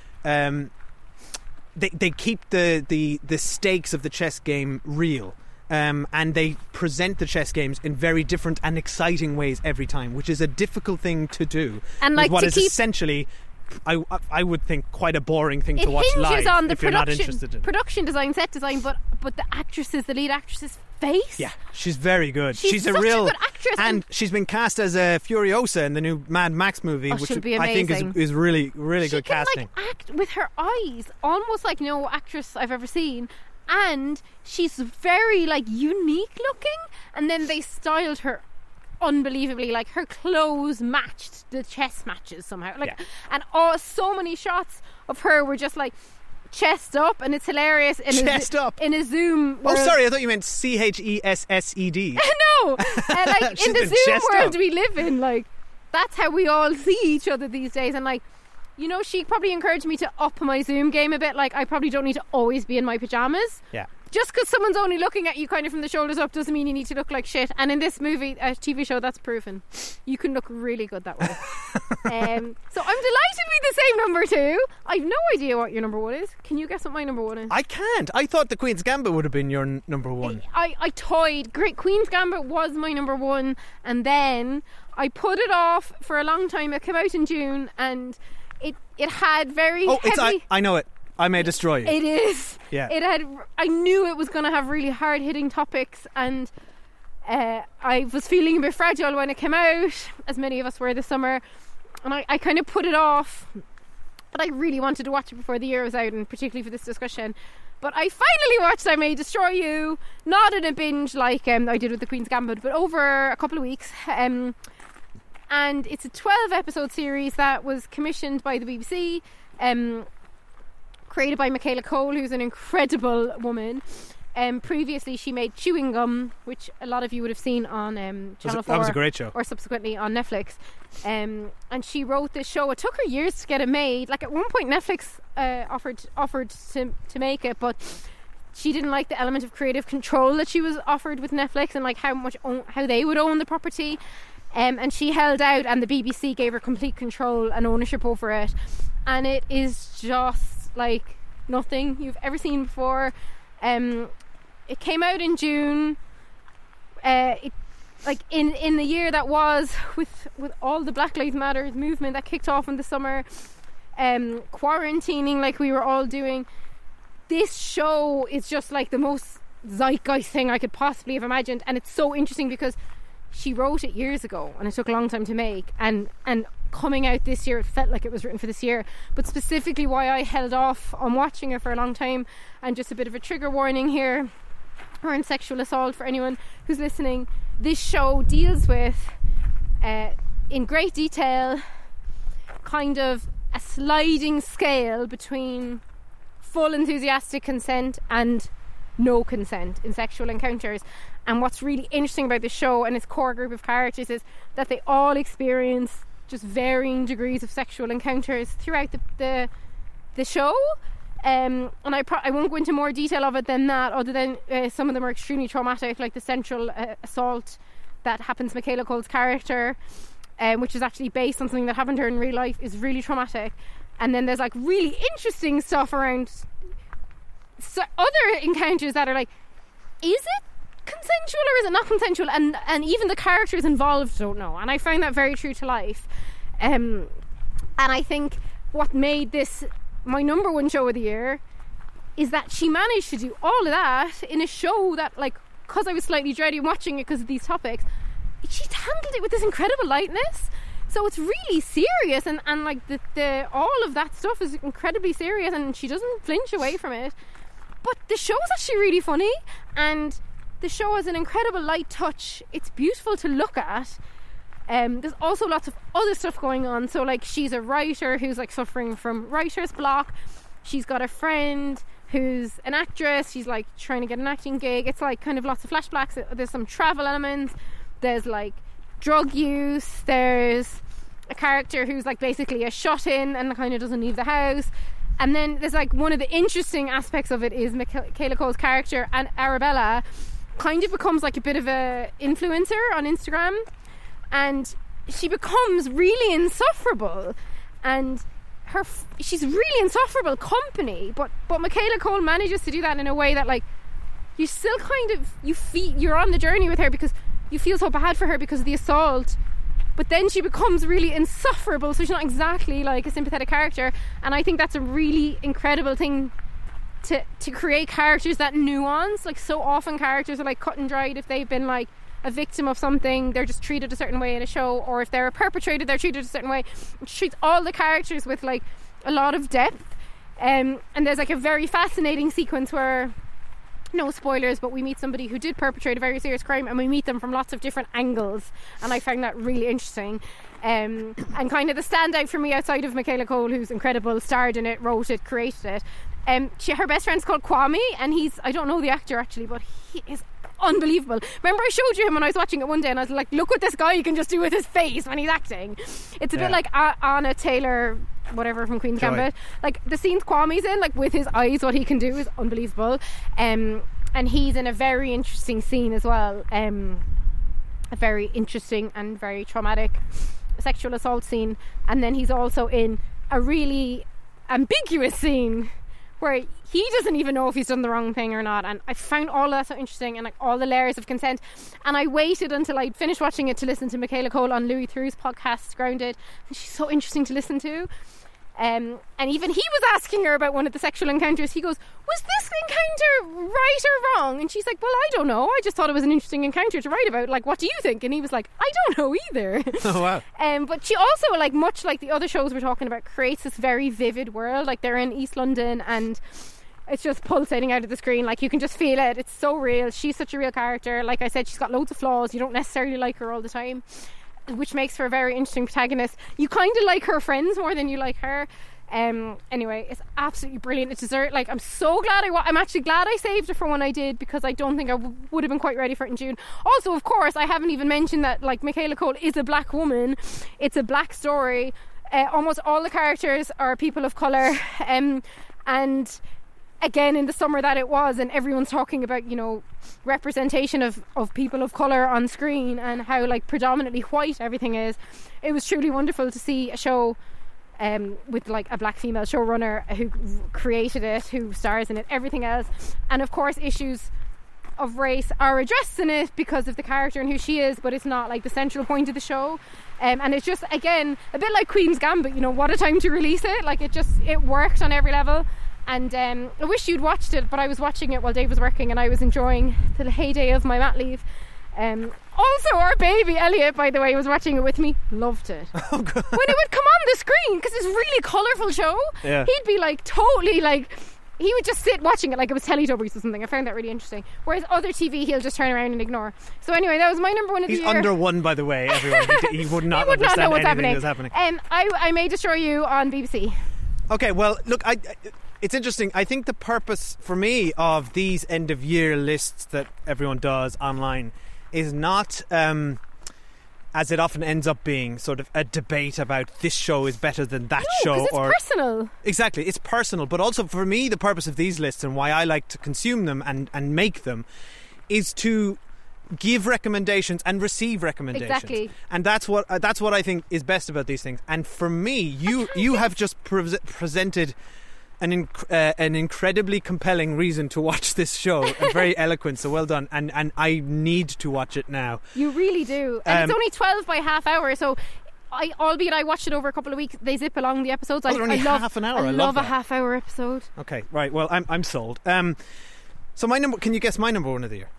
they keep the stakes of the chess game real, and they present the chess games in very different and exciting ways every time, which is a difficult thing to do. And like what is essentially, I would think, quite a boring thing to watch live. It hinges on the if you're not interested in production design, set design, but the lead actress's face. Yeah, she's very good. She's a such real a good actress, and she's been cast as Furiosa in the new Mad Max movie, which I think is really good casting. She can act with her eyes, almost like no actress I've ever seen. And she's very like unique looking, and then they styled her unbelievably. Like her clothes matched the chess matches somehow, and so many shots of her were just like chest up, and it's hilarious. Chest up in a Zoom. Oh, sorry, I thought you meant CHESSED. No, like in the Zoom world we live in, like that's how we all see each other these days. And like, she probably encouraged me to up my Zoom game a bit. Like, I probably don't need to always be in my pajamas. Yeah. Just because someone's only looking at you kind of from the shoulders up doesn't mean you need to look like shit. And in this movie, TV show, that's proven. You can look really good that way. So I'm delighted to be the my number 2. I've no idea what your number 1 is. Can you guess what my number 1 is? I can't. I thought The Queen's Gambit would have been your number 1. I toyed. Great Queen's Gambit was my number 1, and then I put it off for a long time. It came out in June, and it had very heavy... I know it. I May Destroy You. It is. Yeah. I knew it was going to have really hard-hitting topics, and I was feeling a bit fragile when it came out, as many of us were this summer, and I kind of put it off, but I really wanted to watch it before the year was out, and particularly for this discussion. But I finally watched I May Destroy You, not in a binge like I did with The Queen's Gambit, but over a couple of weeks. And it's a 12-episode series that was commissioned by the BBC, created by Michaela Cole, who's an incredible woman. Previously she made Chewing Gum, which a lot of you would have seen on Channel 4. That was a great show. Or subsequently on Netflix. And she wrote this show. It took her years to get it made. Like, at one point Netflix offered to make it, but she didn't like the element of creative control that she was offered with Netflix, and like how they would own the property. And she held out, and the BBC gave her complete control and ownership over it. And it is just like nothing you've ever seen before. It came out in June. In the year that was, with all the Black Lives Matter movement that kicked off in the summer, quarantining like we were all doing. This show is just like the most zeitgeist thing I could possibly have imagined, and it's so interesting because she wrote it years ago and it took a long time to make, and coming out this year, it felt like it was written for this year. But specifically why I held off on watching it for a long time, and just a bit of a trigger warning here around sexual assault for anyone who's listening, this show deals with in great detail kind of a sliding scale between full enthusiastic consent and no consent in sexual encounters. And what's really interesting about this show and its core group of characters is that they all experience just varying degrees of sexual encounters throughout the show. And I won't go into more detail of it than that, other than some of them are extremely traumatic, like the central assault that happens to Michaela Cole's character, which is actually based on something that happened to her in real life, is really traumatic. And then there's like really interesting stuff around other encounters that are like, is it consensual or is it not consensual? And even the characters involved don't know. And I found that very true to life. And I think what made this my number 1 show of the year is that she managed to do all of that in a show that, like, because I was slightly dreading watching it because of these topics, she handled it with this incredible lightness. So it's really serious, and like the all of that stuff is incredibly serious, and she doesn't flinch away from it. But the show is actually really funny, and the show has an incredible light touch. It's beautiful to look at. There's also lots of other stuff going on. So like, she's a writer who's like suffering from writer's block. She's got a friend who's an actress. She's like trying to get an acting gig. It's like kind of lots of flashbacks. There's some travel elements. There's like drug use. There's a character who's like basically a shut-in and kind of doesn't leave the house. And then there's like, one of the interesting aspects of it is Michaela Cole's character, and Arabella kind of becomes like a bit of a influencer on Instagram, and she becomes really insufferable, and she's really insufferable company, but Michaela Cole manages to do that in a way that, like, you still kind of, you're on the journey with her because you feel so bad for her because of the assault, but then she becomes really insufferable, so she's not exactly like a sympathetic character. And I think that's a really incredible thing to create characters that nuance. Like, so often characters are like cut and dried. If they've been like a victim of something, they're just treated a certain way in a show, or if they're a perpetrator, they're treated a certain way. It treats all the characters with like a lot of depth, and there's like a very fascinating sequence where, no spoilers, but we meet somebody who did perpetrate a very serious crime, and we meet them from lots of different angles, and I found that really interesting. And kind of the standout for me, outside of Michaela Cole, who's incredible, starred in it, wrote it, created it, her best friend's called Kwame, and I don't know the actor actually, but he is unbelievable. Remember I showed you him when I was watching it one day, and I was like, look what this guy can just do with his face when he's acting. It's a bit like Anna Taylor whatever from Queen's Gambit. Like, the scenes Kwame's in, like, with his eyes, what he can do is unbelievable. And he's in a very interesting scene as well, a very interesting and very traumatic sexual assault scene. And then he's also in a really ambiguous scene where he doesn't even know if he's done the wrong thing or not, and I found all that so interesting, and like all the layers of consent. And I waited until I'd finished watching it to listen to Michaela Cole on Louis Theroux's podcast Grounded, and she's so interesting to listen to. And even he was asking her about one of the sexual encounters. He goes, was this encounter right or wrong? And she's like, well, I don't know, I just thought it was an interesting encounter to write about, like, what do you think? And he was like, I don't know either. Oh wow. But she also, like, much like the other shows we're talking about, creates this very vivid world. Like, they're in East London and it's just pulsating out of the screen, like you can just feel it. It's so real. She's such a real character. Like I said, she's got loads of flaws. You don't necessarily like her all the time, which makes her a very interesting protagonist. You kind of like her friends more than you like her. Anyway, it's absolutely brilliant. It's dessert. Like, I'm so glad I'm actually glad I saved it for when I did, because I don't think I would have been quite ready for it in June. Also, of course, I haven't even mentioned that, like, Michaela Cole is a black woman. It's a black story. Almost all the characters are people of colour, and again, in the summer that it was, and everyone's talking about, you know, representation of people of colour on screen and how, like, predominantly white everything is. It was truly wonderful to see a show with, like, a black female showrunner who created it, who stars in it, everything else. And of course, issues of race are addressed in it because of the character and who she is, but it's not, like, the central point of the show. And it's just, again, a bit like Queen's Gambit, you know, what a time to release it. Like, it worked on every level. And I wish you'd watched it, but I was watching it while Dave was working and I was enjoying the heyday of my mat leave. Also, our baby Elliot, by the way, was watching it with me. Loved it. Oh, God. When it would come on the screen, because it's a really colourful show, he'd be like totally, like, he would just sit watching it like it was Teletubbies or something. I found that really interesting. Whereas other TV, he'll just turn around and ignore. So anyway, that was my number one of the year. He's under one, by the way, everyone. He would not understand know what's anything that's happening. I May Destroy You on BBC. Okay, well, look, it's interesting. I think the purpose for me of these end of year lists that everyone does online is not, as it often ends up being, sort of a debate about this show is better than that show. It's personal. Exactly, it's personal. But also for me, the purpose of these lists and why I like to consume them and make them is to give recommendations and receive recommendations. Exactly. And that's what I think is best about these things. And for me, you have just presented an incredibly compelling reason to watch this show, and very eloquent, so well done, and I need to watch it now. You really do. And it's only 12 by half hour, so albeit I watched it over a couple of weeks, they zip along the episodes. They're only half an hour. I love a half hour episode. Okay, right, well, I'm sold. So can you guess my number one of the year?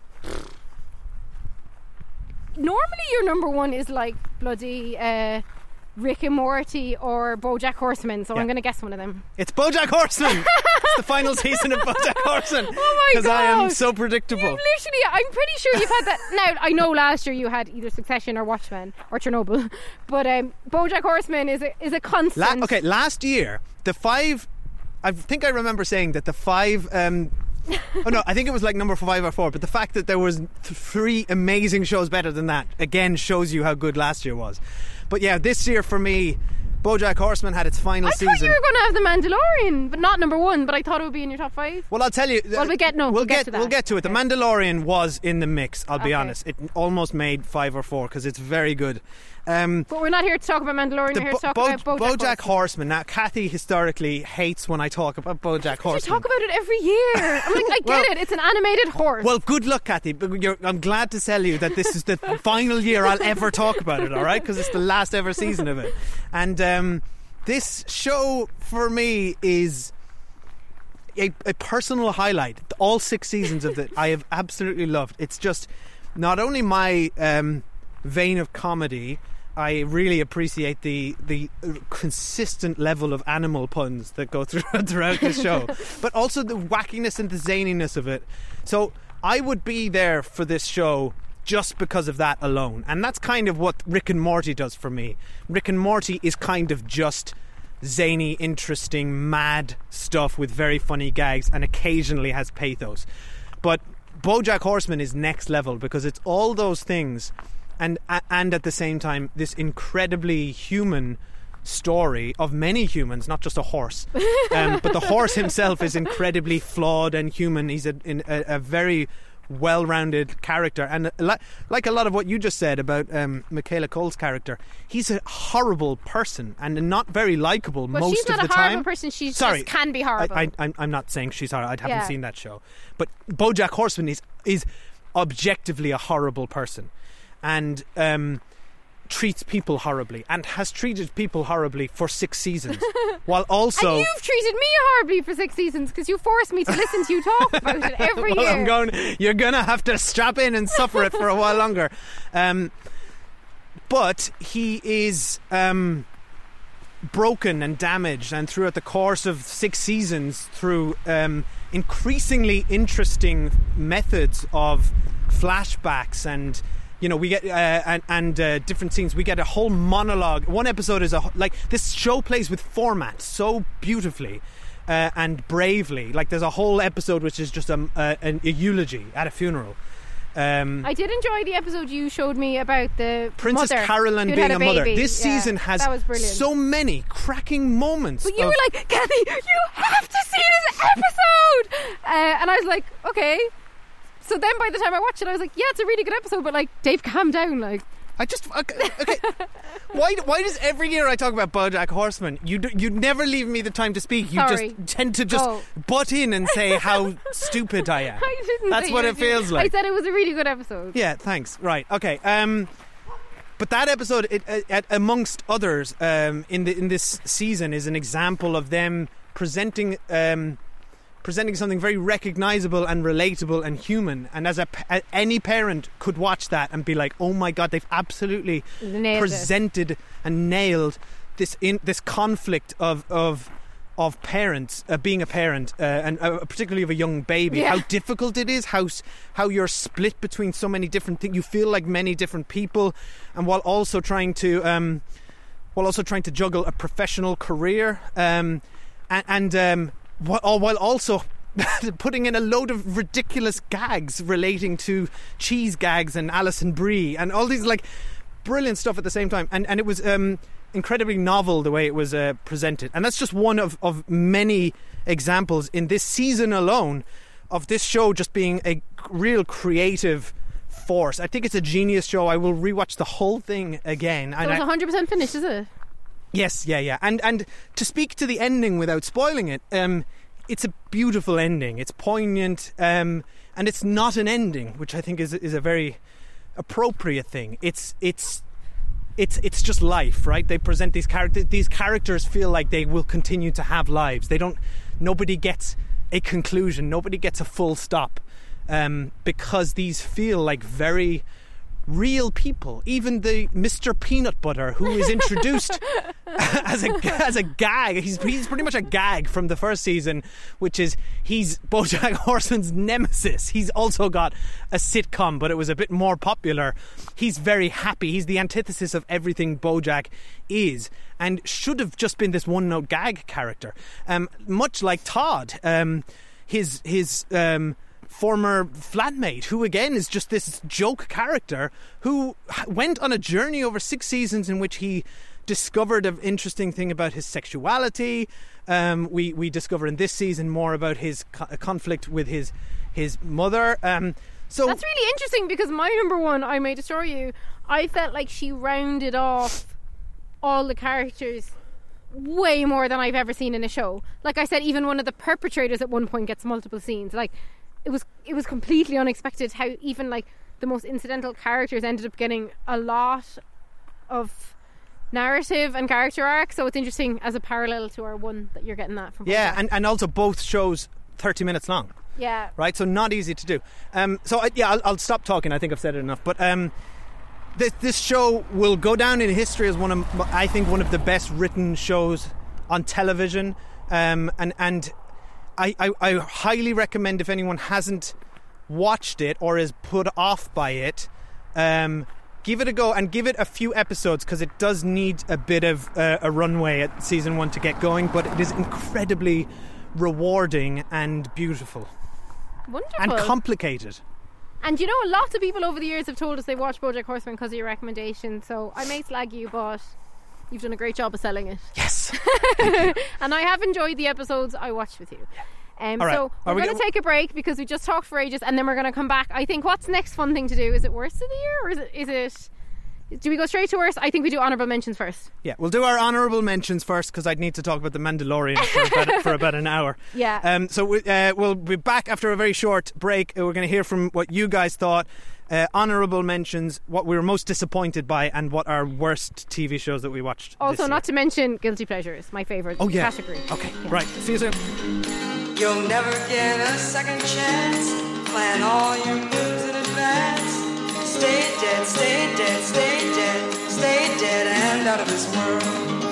Normally your number one is like bloody Rick and Morty or BoJack Horseman, so I'm going to guess one of them. It's BoJack Horseman. It's the final season of BoJack Horseman. Oh my god! Because I am so predictable. I'm pretty sure you've had that. Now I know last year you had either Succession or Watchmen or Chernobyl, but BoJack Horseman is a constant. Last year the 5. I think I remember saying that the 5. Oh no, I think it was like number 5 or 4. But the fact that there was 3 amazing shows better than that again shows you how good last year was. But yeah, this year for me, BoJack Horseman had its final season. I thought you were going to have The Mandalorian, but not number 1. But I thought it would be in your top 5. Well, I'll tell you. Well, we'll get to that. We'll get to it. The Mandalorian was in the mix. I'll be honest. It almost made 5 or 4 because it's very good. But we're not here to talk about Mandalorian. We're here to talk about BoJack Horseman. Now, Kathy historically hates when I talk about BoJack Horseman. You talk about it every year. I'm like, I get it. It's an animated horse. Well, good luck, Kathy. I'm glad to tell you that this is the final year I'll ever talk about it. All right, because it's the last ever season of it. And this show for me is a personal highlight. All 6 seasons of it I have absolutely loved. It's just not only my vein of comedy. I really appreciate the consistent level of animal puns that go throughout the show, but also the wackiness and the zaniness of it. So I would be there for this show just because of that alone, and that's kind of what Rick and Morty does for me. Rick and Morty is kind of just zany, interesting, mad stuff with very funny gags and occasionally has pathos. But BoJack Horseman is next level because it's all those things and at the same time this incredibly human story of many humans, not just a horse. But the horse himself is incredibly flawed and human. He's a very well-rounded character, and like a lot of what you just said about Michaela Coel's character, he's a horrible person and not very likable most of the time. She's not a horrible person. She just can be horrible. I'm not saying she's horrible. I haven't seen that show, but BoJack Horseman is objectively a horrible person, and treats people horribly, and has treated people horribly for 6 seasons, while also... And you've treated me horribly for 6 seasons because you forced me to listen to you talk about it every year. You're going to have to strap in and suffer it for a while longer. But he is broken and damaged, and throughout the course of 6 seasons, through increasingly interesting methods of flashbacks and... we get and different scenes. We get a whole monologue. One episode is this show plays with format so beautifully and bravely. Like, there's a whole episode which is just a eulogy at a funeral. I did enjoy the episode you showed me about the Princess mother Carolyn being a mother. This season has so many cracking moments. But you were like, Kathy, you have to see this episode, and I was like, okay. So then by the time I watched it, I was like, yeah, it's a really good episode, but, like, Dave, calm down. Like, I just... Okay. Why does every year I talk about BoJack Horseman, you never leave me the time to speak. You just tend to just butt in and say how stupid I am. I didn't. That's what it feels like. I said it was a really good episode. Yeah, thanks. Right, okay. But that episode, amongst others, in this season, is an example of them presenting something very recognisable and relatable and human, and as any parent could watch that and be like, oh my god, they've absolutely presented and nailed this conflict of parents, being a parent, and particularly of a young baby, how difficult it is, how you're split between so many different things, you feel like many different people, and while also trying to juggle a professional career, while also putting in a load of ridiculous gags relating to cheese gags and Alison Brie and all these like brilliant stuff at the same time, and it was incredibly novel the way it was presented, and that's just one of many examples in this season alone of this show just being a real creative force. I think it's a genius show. I will rewatch the whole thing again. So it's 100% finished, is it? Yes, yeah. And to speak to the ending without spoiling it, it's a beautiful ending. It's poignant, and it's not an ending, which I think is a very appropriate thing. It's just life, right? They present these characters. These characters feel like they will continue to have lives. Nobody gets a conclusion. Nobody gets a full stop, because these feel like very real people. Even the Mr. Peanut Butter, who is introduced as a gag. He's pretty much a gag from the first season, which is he's BoJack Horseman's nemesis. He's also got a sitcom, but it was a bit more popular. He's very happy. He's the antithesis of everything BoJack is, and should have just been this one-note gag character. Much like Todd, his former flatmate, who again is just this joke character who went on a journey over 6 seasons in which he discovered an interesting thing about his sexuality. We discover in this season more about his conflict with his mother. So that's really interesting, because my number one, I May Destroy You, I felt like she rounded off all the characters way more than I've ever seen in a show. Like I said, even one of the perpetrators at one point gets multiple scenes. Like, it was completely unexpected how even like the most incidental characters ended up getting a lot of narrative and character arc. So it's interesting as a parallel to our one that you're getting that from. Yeah, and also both shows 30 minutes long. Yeah. Right, so not easy to do. I'll stop talking. I think I've said it enough. But this show will go down in history as one of the best written shows on television. And I highly recommend, if anyone hasn't watched it or is put off by it, give it a go and give it a few episodes, because it does need a bit of a runway at season 1 to get going, but it is incredibly rewarding and beautiful. Wonderful. And complicated. And you know, lots of people over the years have told us they watched BoJack Horseman because of your recommendation, so I may slag you, but you've done a great job of selling it. Yes. And I have enjoyed the episodes I watched with you. Right. So we're going to take a break because we just talked for ages, and then we're going to come back. I think what's the next fun thing to do? Is it worst of the year, or is it do we go straight to worst? I think we do honourable mentions first. Yeah, we'll do our honourable mentions first because I'd need to talk about The Mandalorian for about an hour. Yeah. So we'll be back after a very short break. We're going to hear from what you guys thought. Honourable mentions, what we were most disappointed by, and what our worst TV shows that we watched. Also, not to mention guilty pleasures, my favourite category. Okay, yeah. Right. See you soon. You'll never get a second chance. Plan all your moves in advance. Stay dead, stay dead, stay dead, stay dead and out of this world.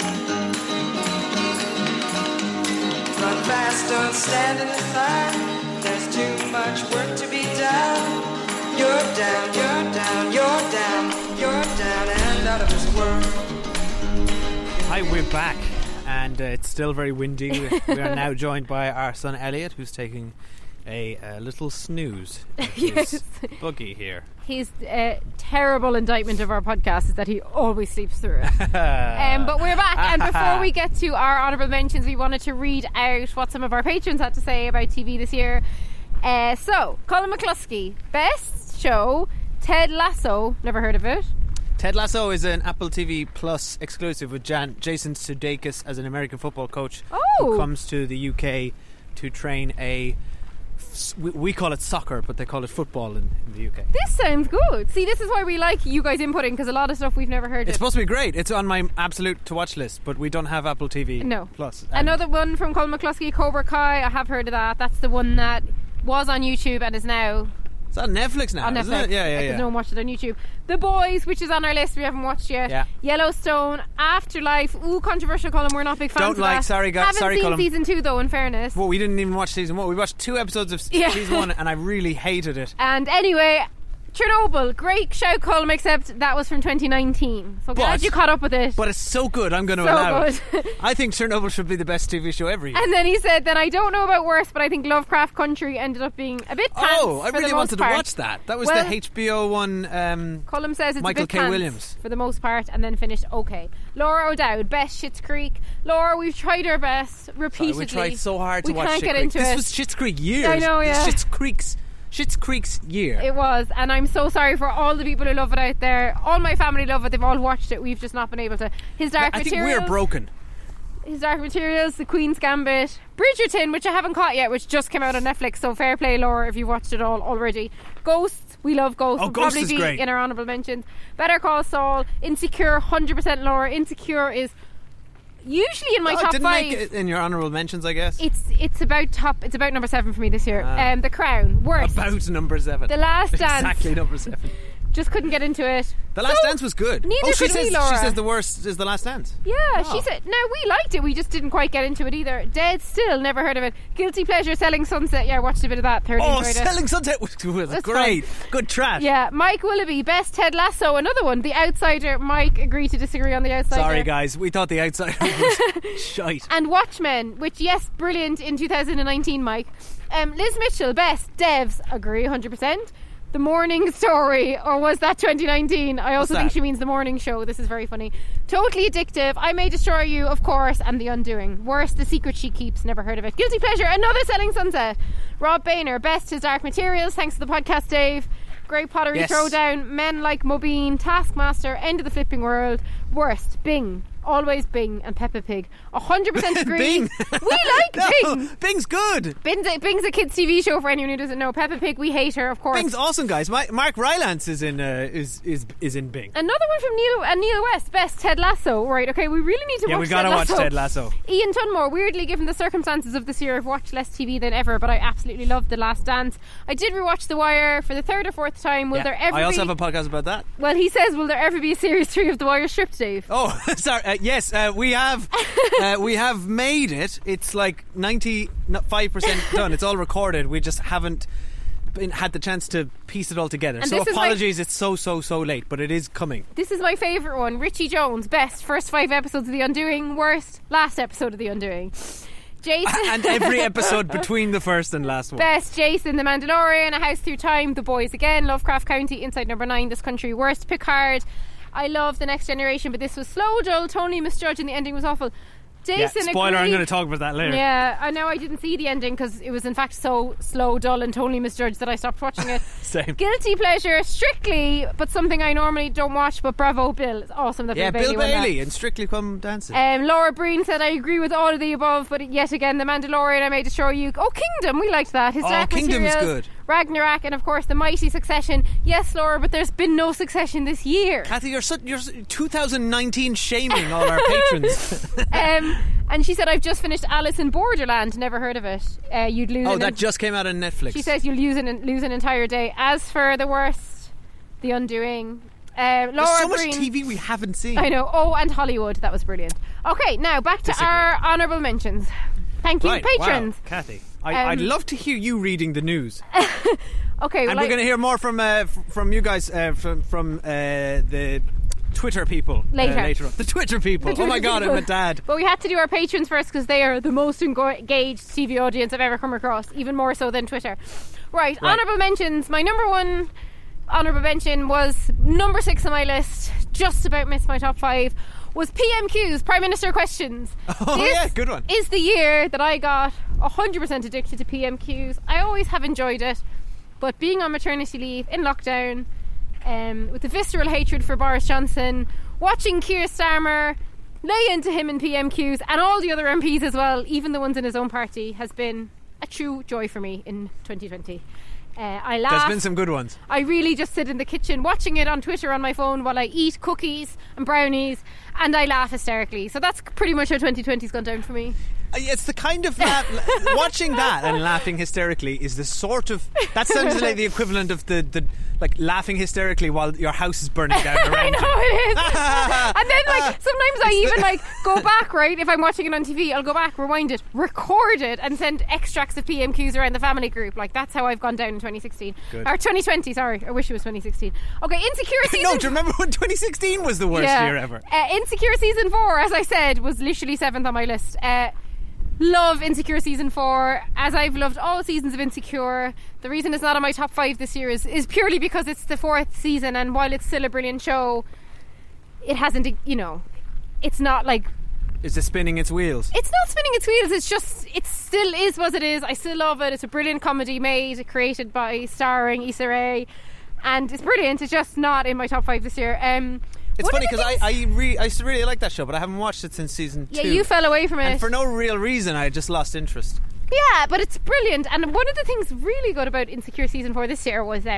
Run fast, don't stand in the fire. There's too much work to be done. You're down, you're down, you're down, you're down and out of this world. Hi, we're back, and it's still very windy. We are now joined by our son Elliot, who's taking a little snooze in his buggy here. His terrible indictment of our podcast is that he always sleeps through it. But we're back, and before we get to our honourable mentions, we wanted to read out what some of our patrons had to say about TV this year. So, Colin McCluskey, best show, Ted Lasso, never heard of it. Ted Lasso is an Apple TV Plus exclusive with Jason Sudeikis as an American football coach who comes to the UK to train we call it soccer, but they call it football in the UK. This sounds good. See, this is why we like you guys inputting, because a lot of stuff we've never heard of. It's supposed to be great. It's on my absolute to watch list, but we don't have Apple TV Plus. Another one from Colin McCluskey, Cobra Kai. I have heard of that. That's the one that was on YouTube and is now... It's on Netflix now, isn't it? Yeah. Because no one watched it on YouTube. The Boys, which is on our list, we haven't watched yet. Yeah. Yellowstone, Afterlife. Ooh, controversial, Colin. We're not big fans of that. Sorry, Haven't seen Colin. season 2 though, in fairness. Well, we didn't even watch season 1. We watched 2 episodes of season 1 and I really hated it. And anyway, Chernobyl, great show, Colin, except that was from 2019. So glad you caught up with it. But it's so good, I'm going to allow it. I think Chernobyl should be the best TV show ever. And then he said that I don't know about worse, but I think Lovecraft Country ended up being a bit pants. I really wanted to watch that. That was the HBO one. Colin says it's Michael a bit K. pants Williams for the most part, and then finished okay. Laura O'Dowd, best Schitt's Creek. Laura, we've tried our best repeatedly. We tried so hard to watch Schitt's Creek. We can't get into it. This was Schitt's Creek years. I know, yeah. Schitt's Creek's year. It was, and I'm so sorry for all the people who love it out there. All my family love it. They've all watched it. We've just not been able to. His Dark Materials. I think we're broken. His Dark Materials, The Queen's Gambit, Bridgerton, which I haven't caught yet, which just came out on Netflix. So fair play, Laura, if you've watched it all already. Ghosts, we love Ghosts. Will Ghosts probably is great. In our honourable mentions. Better Call Saul, Insecure, 100% Laura. Insecure is usually in my top 5. Make it in your honourable mentions, I guess. It's about number 7 for me this year. The Crown, worst. About number 7. The Last Dance. Exactly number 7. Just couldn't get into it. The Last Dance was good. Neither she could says, we, Laura. She says the worst is The Last Dance. Yeah, she said. No, we liked it. We just didn't quite get into it either. Dead Still, never heard of it. Guilty Pleasure, Selling Sunset. Yeah, I watched a bit of that. Selling Sunset was great. Fun. Good trash. Yeah, Mike Willoughby, best Ted Lasso. Another one. The Outsider. Mike agreed to disagree on The Outsider. Sorry, guys. We thought The Outsider was shite. And Watchmen, which, yes, brilliant in 2019, Mike. Liz Mitchell, best. Devs, agree 100%. The Morning Story, or was that 2019? I also think she means The Morning Show. This is very funny. Totally Addictive, I May Destroy You, of course, and The Undoing. Worst, The Secret She Keeps, never heard of it. Guilty Pleasure, another Selling Sunset. Rob Boehner, best His Dark Materials, thanks to the podcast, Dave. Great Pottery Throwdown, Men Like Mobeen, Taskmaster, End of the Flipping World. Worst, Bing. Always Bing and Peppa Pig. 100% agree. Bing. We like Bing. Bing's good. Bing's a kids' TV show for anyone who doesn't know. Peppa Pig, we hate her, of course. Bing's awesome, guys. Mark Rylance is in Bing. Another one from Neil West, best Ted Lasso. Right, okay, we really need to watch Ted Lasso. Yeah, we gotta watch Ted Lasso. Ian Tunmore, weirdly, given the circumstances of this year, I've watched less TV than ever, but I absolutely loved The Last Dance. I did rewatch The Wire for the 3rd or 4th time. Will there ever I also have a podcast about that. Well, he says, will there ever be a series 3 of The Wire stripped, Dave? Oh, sorry. Yes, we have made it. It's like 95% done. It's all recorded. We just haven't had the chance to piece it all together. And so apologies, it's so late, but it is coming. This is my favourite one. Richie Jones, best first 5 episodes of The Undoing, worst last episode of The Undoing. Jason and every episode between the first and last one. Best Jason, The Mandalorian, A House Through Time, The Boys Again, Lovecraft County, Inside Number 9, This Country, worst Picard. I love The Next Generation, but this was slow. Joel, Tony misjudged and the ending was awful. Jason spoiler, agreed. I'm going to talk about that later. Yeah, I know I didn't see the ending because it was in fact so slow, dull and totally misjudged that I stopped watching it. Same. Guilty pleasure, Strictly, but something I normally don't watch, but bravo Bill. It's awesome that Bill Bailey won that. and Strictly Come Dancing. Laura Breen said, I agree with all of the above, but yet again, The Mandalorian, I made to show you. Oh, Kingdom, we liked that. His Dark Kingdom's Materials, good. Ragnarok, and of course the mighty Succession. Yes, Laura, but there's been no Succession this year. Kathy, you're 2019 shaming all our patrons. And she said, I've just finished Alice in Borderland. Never heard of it. You'd lose. That just came out on Netflix. She says you'll lose an entire day. As for The Worst, The Undoing, Laura There's so Breen, much TV we haven't seen. I know. Oh, and Hollywood. That was brilliant. Okay, now back to our honourable mentions. Thank you, patrons. Wow. Kathy, I'd love to hear you reading the news. Okay, and we're going to hear more from you guys from the Twitter people later on. The Twitter people. Oh my God, I'm a dad. But we had to do our patrons first because they are the most engaged TV audience I've ever come across, even more so than Twitter. Right. Honourable mentions. My number one honourable mention was number 6 on my list. Just about missed my top 5. Was PMQs, Prime Minister Questions. Oh, yeah, good one. Is the year that I got 100% addicted to PMQs. I always have enjoyed it, but being on maternity leave in lockdown, with the visceral hatred for Boris Johnson, watching Keir Starmer lay into him in PMQs and all the other MPs as well, even the ones in his own party, has been a true joy for me in 2020. I laugh. There's been some good ones. I really just sit in the kitchen watching it on Twitter on my phone while I eat cookies and brownies, and I laugh hysterically. So that's pretty much how 2020's gone down for me. It's the kind of watching that and laughing hysterically is the sort of, that sounds like the equivalent of the like laughing hysterically while your house is burning down around I know you. it is. And then like sometimes I even like go back, right, if I'm watching it on TV, I'll go back, rewind it, record it and send extracts of PMQs around the family group. Like that's how I've gone down in 2016. Good. Or 2020, sorry, I wish it was 2016. Okay, Insecure season. No, do you remember when 2016 was the worst year ever? Insecure season 4, as I said, was literally 7th on my list. Love Insecure season 4, as I've loved all seasons of Insecure. The reason it's not on my top 5 this year is purely because it's the 4th season, and while it's still a brilliant show, it hasn't, it's not like, is it spinning its wheels? It's not spinning its wheels, it's just, it still is what it is. I still love it. It's a brilliant comedy created by, starring Issa Rae, and it's brilliant. It's just not in my top 5 this year. It's funny because I used to really like that show, but I haven't watched it since season 2. Yeah, you fell away from it. And for no real reason, I just lost interest. Yeah, but it's brilliant. And one of the things really good about Insecure season 4 this year was,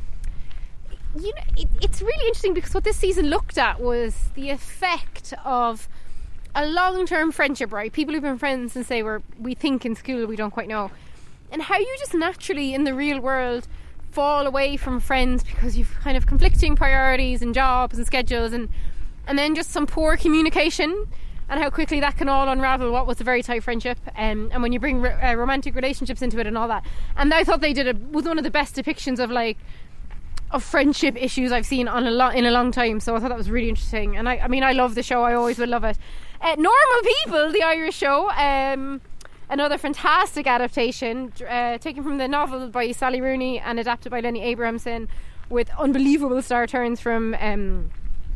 it's really interesting because what this season looked at was the effect of a long-term friendship, right? People who've been friends since we think in school, we don't quite know. And how you just naturally, in the real world, fall away from friends because you've kind of conflicting priorities and jobs and schedules and then just some poor communication, and how quickly that can all unravel what was a very tight friendship, and when you bring romantic relationships into it and all that. And I thought they was one of the best depictions of friendship issues I've seen in a long time. So I thought that was really interesting, and I love the show. I always will love it. Normal People, the Irish show, another fantastic adaptation, taken from the novel by Sally Rooney and adapted by Lenny Abrahamson, with unbelievable star turns from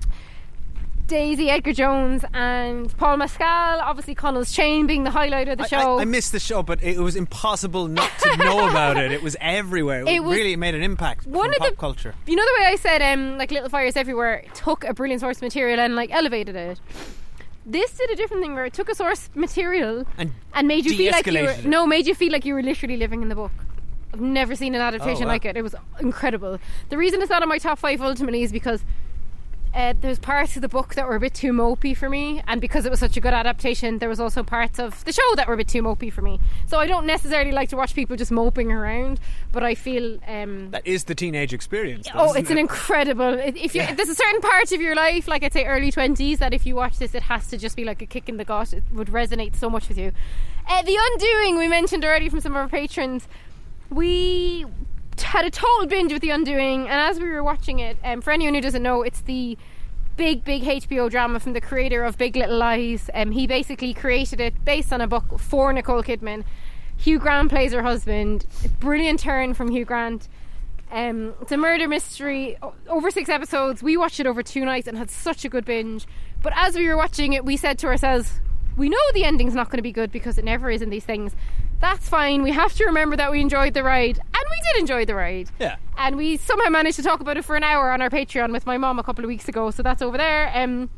Daisy Edgar-Jones and Paul Mescal. Obviously Connell's Chain being the highlight of the show. I missed the show, but it was impossible not to know about it. It was everywhere. It really made an impact on pop culture. You know the way I said like Little Fires Everywhere took a brilliant source material and like elevated it? This did a different thing where it took a source material and made you feel like you were literally living in the book. I've never seen an adaptation like it. It was incredible. The reason it's not on my top 5 ultimately is because there's parts of the book that were a bit too mopey for me, and because it was such a good adaptation, there was also parts of the show that were a bit too mopey for me. So I don't necessarily like to watch people just moping around, but I feel that is the teenage experience though, it's an incredible, if there's a certain part of your life, like I'd say early 20s, that if you watch this it has to just be like a kick in the gut. It would resonate so much with you. The Undoing, we mentioned already from some of our patrons. We had a total binge with The Undoing, and as we were watching it, for anyone who doesn't know, it's the big HBO drama from the creator of Big Little Lies. He basically created it based on a book for Nicole Kidman. Hugh Grant plays her husband. Brilliant turn from Hugh Grant. It's a murder mystery, over 6 episodes. We watched it over 2 nights and had such a good binge. But as we were watching it, we said to ourselves, we know the ending's not going to be good because it never is in these things. That's fine. We have to remember that we enjoyed the ride, and we did enjoy the ride. Yeah. And we somehow managed to talk about it for an hour on our Patreon with my mom a couple of weeks ago, so that's over there.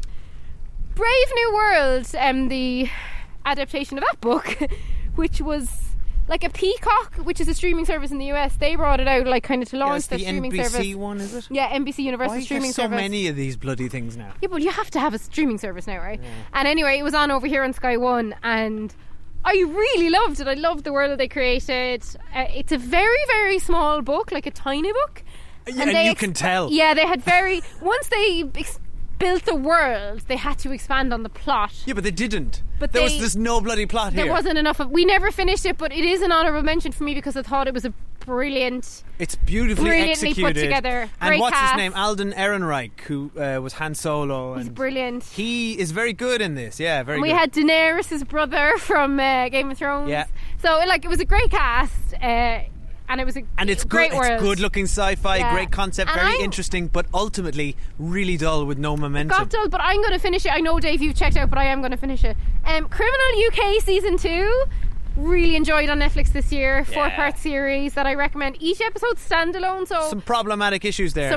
Brave New World, the adaptation of that book, which was like a Peacock, which is a streaming service in the US. They brought it out like kind of to launch their streaming service. The NBC one, is it? Yeah, NBC Universal streaming service. Why are there so many of these bloody things now? Yeah, but you have to have a streaming service now, right? Yeah. And anyway, it was on over here on Sky One, and I really loved it. I loved the world that they created. It's a very, very small book, like a tiny book. Yeah, and you can tell. Yeah, they had once they built the world, they had to expand on the plot. Yeah, but they didn't. But there's no bloody plot here. There wasn't enough of. We never finished it, but it is an honourable mention for me because I thought it was a brilliant. It's brilliantly executed. Put together. And great what's cast. his name? Alden Ehrenreich, who was Han Solo. He's brilliant. He is very good in this. Yeah, very. And good. We had Daenerys' brother from Game of Thrones. Yeah. So it was a great cast. And it was it's great good, world. It's good looking sci-fi, yeah. Great concept, and very interesting, but ultimately really dull with no momentum. Got dull, but I'm going to finish it. I know, Dave, you've checked out, but I am going to finish it. Criminal UK Season 2, really enjoyed on Netflix this year. 4-part series that I recommend. Each episode standalone. So some problematic issues there.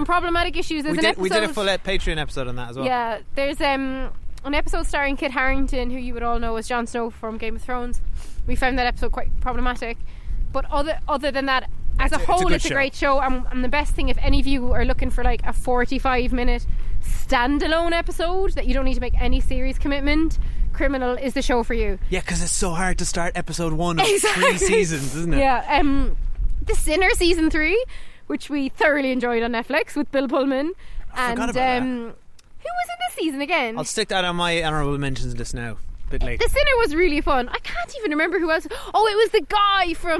We did a full Patreon episode on that as well. Yeah, there's an episode starring Kit Harington, who you would all know as Jon Snow from Game of Thrones. We found that episode quite problematic. But other than that, as a whole, it's a great show. And the best thing, if any of you are looking for like a 45-minute standalone episode that you don't need to make any series commitment, Criminal is the show for you. Yeah, because it's so hard to start episode 1 of 3 seasons, isn't it? Yeah. The Sinner Season 3, which we thoroughly enjoyed on Netflix with Bill Pullman. I forgot about that. Who was in this season again? I'll stick that on my honourable mentions list now. Bit late. The Sinner was really fun. I can't even remember who else. Oh, it was the guy from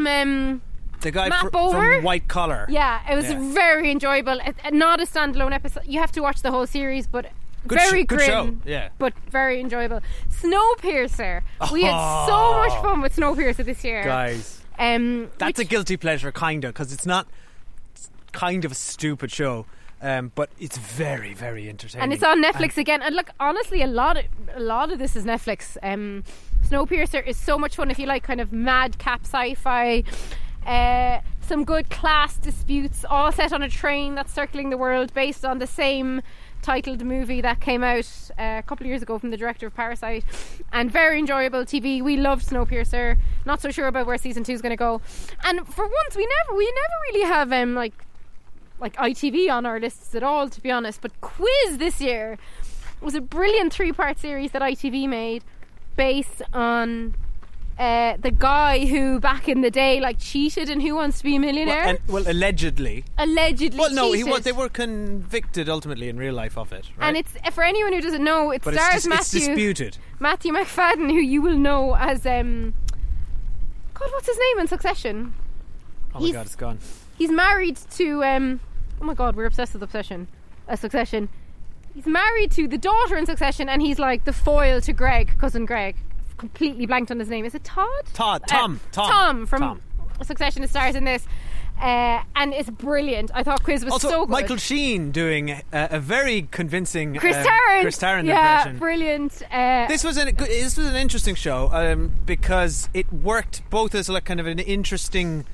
Matt Bomer from White Collar. Yeah, it was very enjoyable. Not a standalone episode. You have to watch the whole series, but very grim. Good show. Yeah, but very enjoyable. Snowpiercer. We had so much fun with Snowpiercer this year, guys. That's a guilty pleasure, kinda, because it's not. It's kind of a stupid show. But it's very, very entertaining, and it's on Netflix again. And look, honestly, a lot of this is Netflix. Snowpiercer is so much fun if you like kind of madcap sci-fi. Some good class disputes, all set on a train that's circling the world, based on the same titled movie that came out a couple of years ago from the director of Parasite, and very enjoyable TV. We loved Snowpiercer. Not so sure about where season 2 is going to go. And for once, we never really have like ITV on our lists at all, to be honest. But Quiz this year was a brilliant 3-part series that ITV made, based on the guy who back in the day cheated in Who Wants to Be a Millionaire. Allegedly. Well, no, cheated. they were convicted ultimately in real life of it, right? And it's, for anyone who doesn't know, it stars it's disputed. Matthew McFadden, who you will know as God, what's his name in Succession? Oh my God, it's gone. He's married to oh my God, we're obsessed with Succession. He's married to the daughter in Succession, and he's like the foil to cousin Greg. Completely blanked on his name. Is it Todd? Tom from Succession. It stars in this, and it's brilliant. I thought Quiz was also, so good. Michael Sheen doing a very convincing Chris Tarrant impression. Yeah, brilliant. This was an interesting show because it worked both as kind of an interesting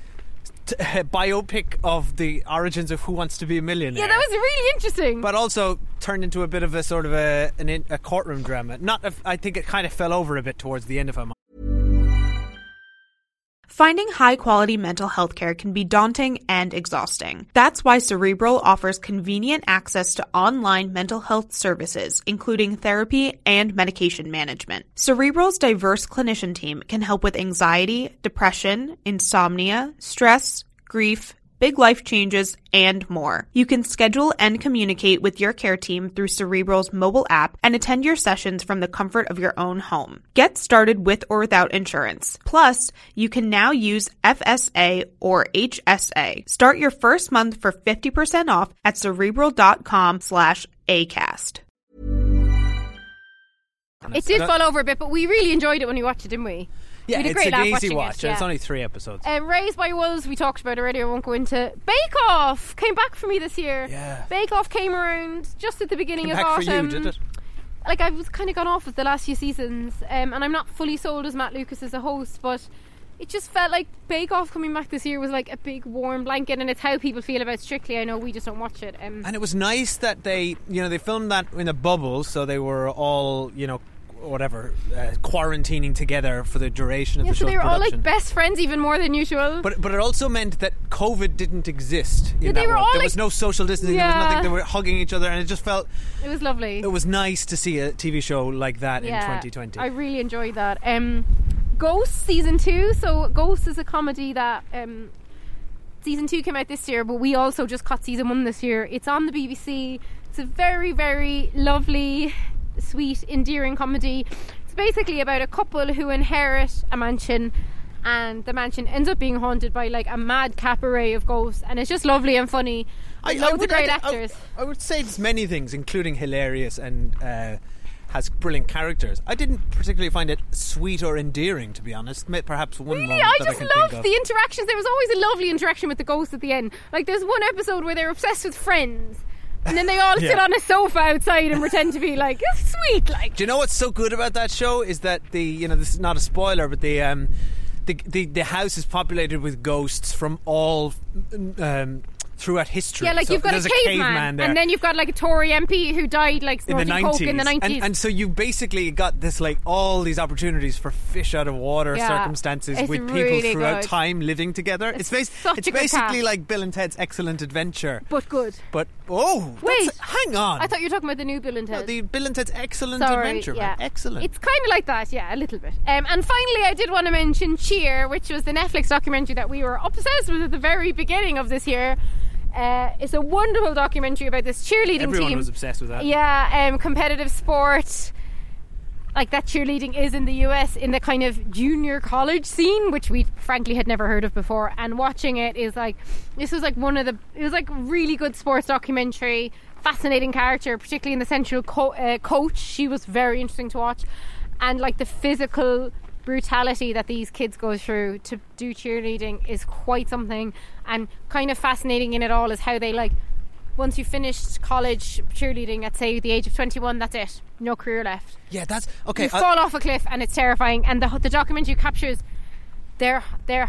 biopic of the origins of Who Wants to Be a Millionaire. Yeah, that was really interesting. But also turned into a bit of a sort of a courtroom drama. I think it kind of fell over a bit towards the end of it. Finding high-quality mental health care can be daunting and exhausting. That's why Cerebral offers convenient access to online mental health services, including therapy and medication management. Cerebral's diverse clinician team can help with anxiety, depression, insomnia, stress, grief, big life changes, and more. You can schedule and communicate with your care team through Cerebral's mobile app and attend your sessions from the comfort of your own home. Get started with or without insurance. Plus, you can now use FSA or HSA. Start your first month for 50% off at Cerebral.com/ACAST. It did fall over a bit, but we really enjoyed it when we watched it, didn't we? Yeah, it's an easy watch. It's only 3 episodes. Raised by Wolves, we talked about already. I won't go into. Bake Off came back for me this year. Yeah. Bake Off came around just at the beginning of back autumn. for you, did it? like I've kind of gone off with the last few seasons, and I'm not fully sold as Matt Lucas as a host, but it just felt like Bake Off coming back this year was like a big warm blanket, and it's how people feel about Strictly. I know we just don't watch it. And it was nice that they filmed that in a bubble, so they were all, quarantining together for the duration of the show's production. So they were all like best friends, even more than usual. But it also meant that COVID didn't exist in that they were world. all there was no social distancing, there was nothing, they were hugging each other, and it just felt... It was lovely. It was nice to see a TV show like that in 2020. I really enjoyed that. Ghost Season 2. So Ghost is a comedy that... Season 2 came out this year, but we also just caught Season 1 this year. It's on the BBC. It's a very, very lovely, sweet, endearing comedy. It's basically about a couple who inherit a mansion, and the mansion ends up being haunted by like a madcap array of ghosts, and it's just lovely and funny. Loads of great actors. I would say it's many things, including hilarious and has brilliant characters. I didn't particularly find it sweet or endearing, to be honest. Perhaps one moment I that just I can loved think of. the interactions. There was always a lovely interaction with the ghosts at the end. Like there's one episode where they're obsessed with Friends, and then they all sit on a sofa outside and pretend to be like, it's sweet. Like, do you know what's so good about that show is that this is not a spoiler, but the house is populated with ghosts from all throughout history. Yeah, like so you've got a caveman there, and then you've got like a Tory MP who died like snorting coke in the 90s. And so you basically got this like all these opportunities for fish out of water circumstances with really people throughout good. Time living together. It's basically like Bill and Ted's Excellent Adventure, but good. But wait, hang on! I thought you were talking about the new Bill and Ted. No, the Bill and Ted's Excellent Adventure. Yeah. Excellent. It's kind of like that, yeah, a little bit. And finally, I did want to mention Cheer, which was the Netflix documentary that we were obsessed with at the very beginning of this year. It's a wonderful documentary about this cheerleading team. Everyone was obsessed with that. Yeah, competitive sport. Like that cheerleading is in the US in the kind of junior college scene, which we frankly had never heard of before. And watching it is like, this was like it was like really good sports documentary, fascinating character, particularly in the central coach. She was very interesting to watch. And like the physical brutality that these kids go through to do cheerleading is quite something, and kind of fascinating in it all is how they, like, once you finished college cheerleading at say the age of 21, that's it, no career left. Yeah, that's okay. You fall off a cliff and it's terrifying, and the documentary captures their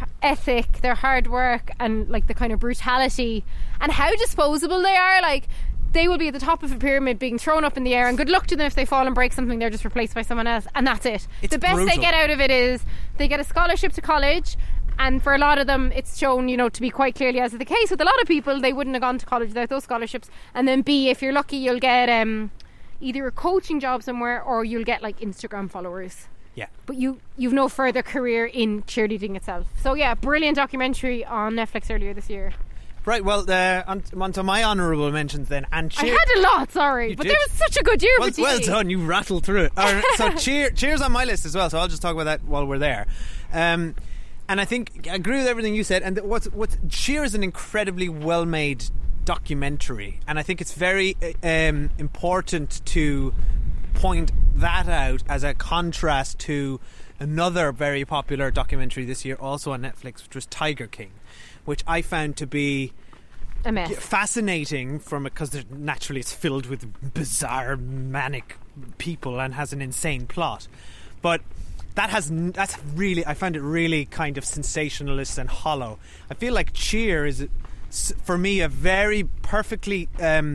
ethic, their hard work, and like the kind of brutality and how disposable they are. Like, they will be at the top of a pyramid being thrown up in the air, and good luck to them if they fall and break something. They're just replaced by someone else, and that's it. It's the best brutal. they get out of it is they get a scholarship to college, and for a lot of them it's shown, to be quite clearly, as is the case with a lot of people, they wouldn't have gone to college without those scholarships. And then B, if you're lucky, you'll get either a coaching job somewhere, or you'll get like Instagram followers. Yeah. But you've no further career in cheerleading itself. So yeah, brilliant documentary on Netflix earlier this year. Right, well, on to my honourable mentions then. And Cheer, I had a lot, sorry, but there was such a good year for TV. Well done, you rattled through it. So Cheer's on my list as well, so I'll just talk about that while we're there. And I think I agree with everything you said. And Cheer is an incredibly well-made documentary, and I think it's very important to point that out as a contrast to another very popular documentary this year, also on Netflix, which was Tiger King, which I found to be a mess. Fascinating because naturally it's filled with bizarre, manic people and has an insane plot. But that's really, I found it really kind of sensationalist and hollow. I feel like Cheer is, for me, a very perfectly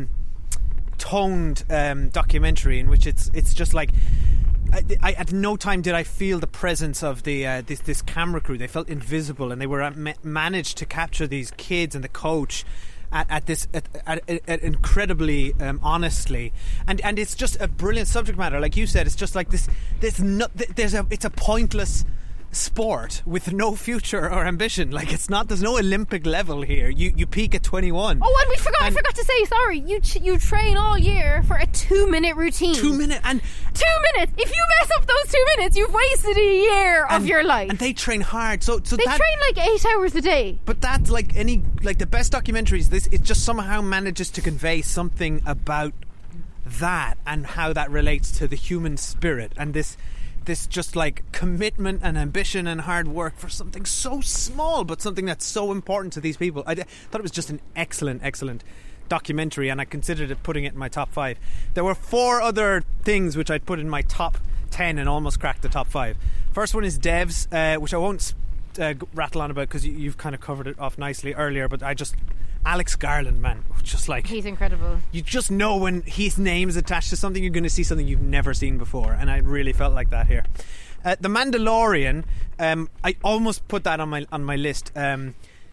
toned documentary in which it's just like, I at no time did I feel the presence of the this camera crew. They felt invisible, and they were managed to capture these kids and the coach at incredibly honestly, and it's just a brilliant subject matter. Like you said, it's just like this. It's a pointless sport with no future or ambition. Like, it's not, there's no Olympic level here. You peak at 21. Oh, and I forgot to say, sorry, you train all year for a 2-minute routine. 2 minutes. And 2 minutes. If you mess up those 2 minutes, you've wasted a year of your life. And they train hard. So they train like 8 hours a day. But that's like the best documentaries. It just somehow manages to convey something about that and how that relates to the human spirit, and this just like commitment and ambition and hard work for something so small, but something that's so important to these people. I thought it was just an excellent documentary, and I considered putting it in my top 5. There were 4 other things which I'd put in my top 10 and almost cracked the top 5. First one is Devs, which I won't rattle on about because you've kind of covered it off nicely earlier, but Alex Garland, man, just like, he's incredible. You just know when his name is attached to something, you're going to see something you've never seen before, and I really felt like that here. The Mandalorian, I almost put that on my list, and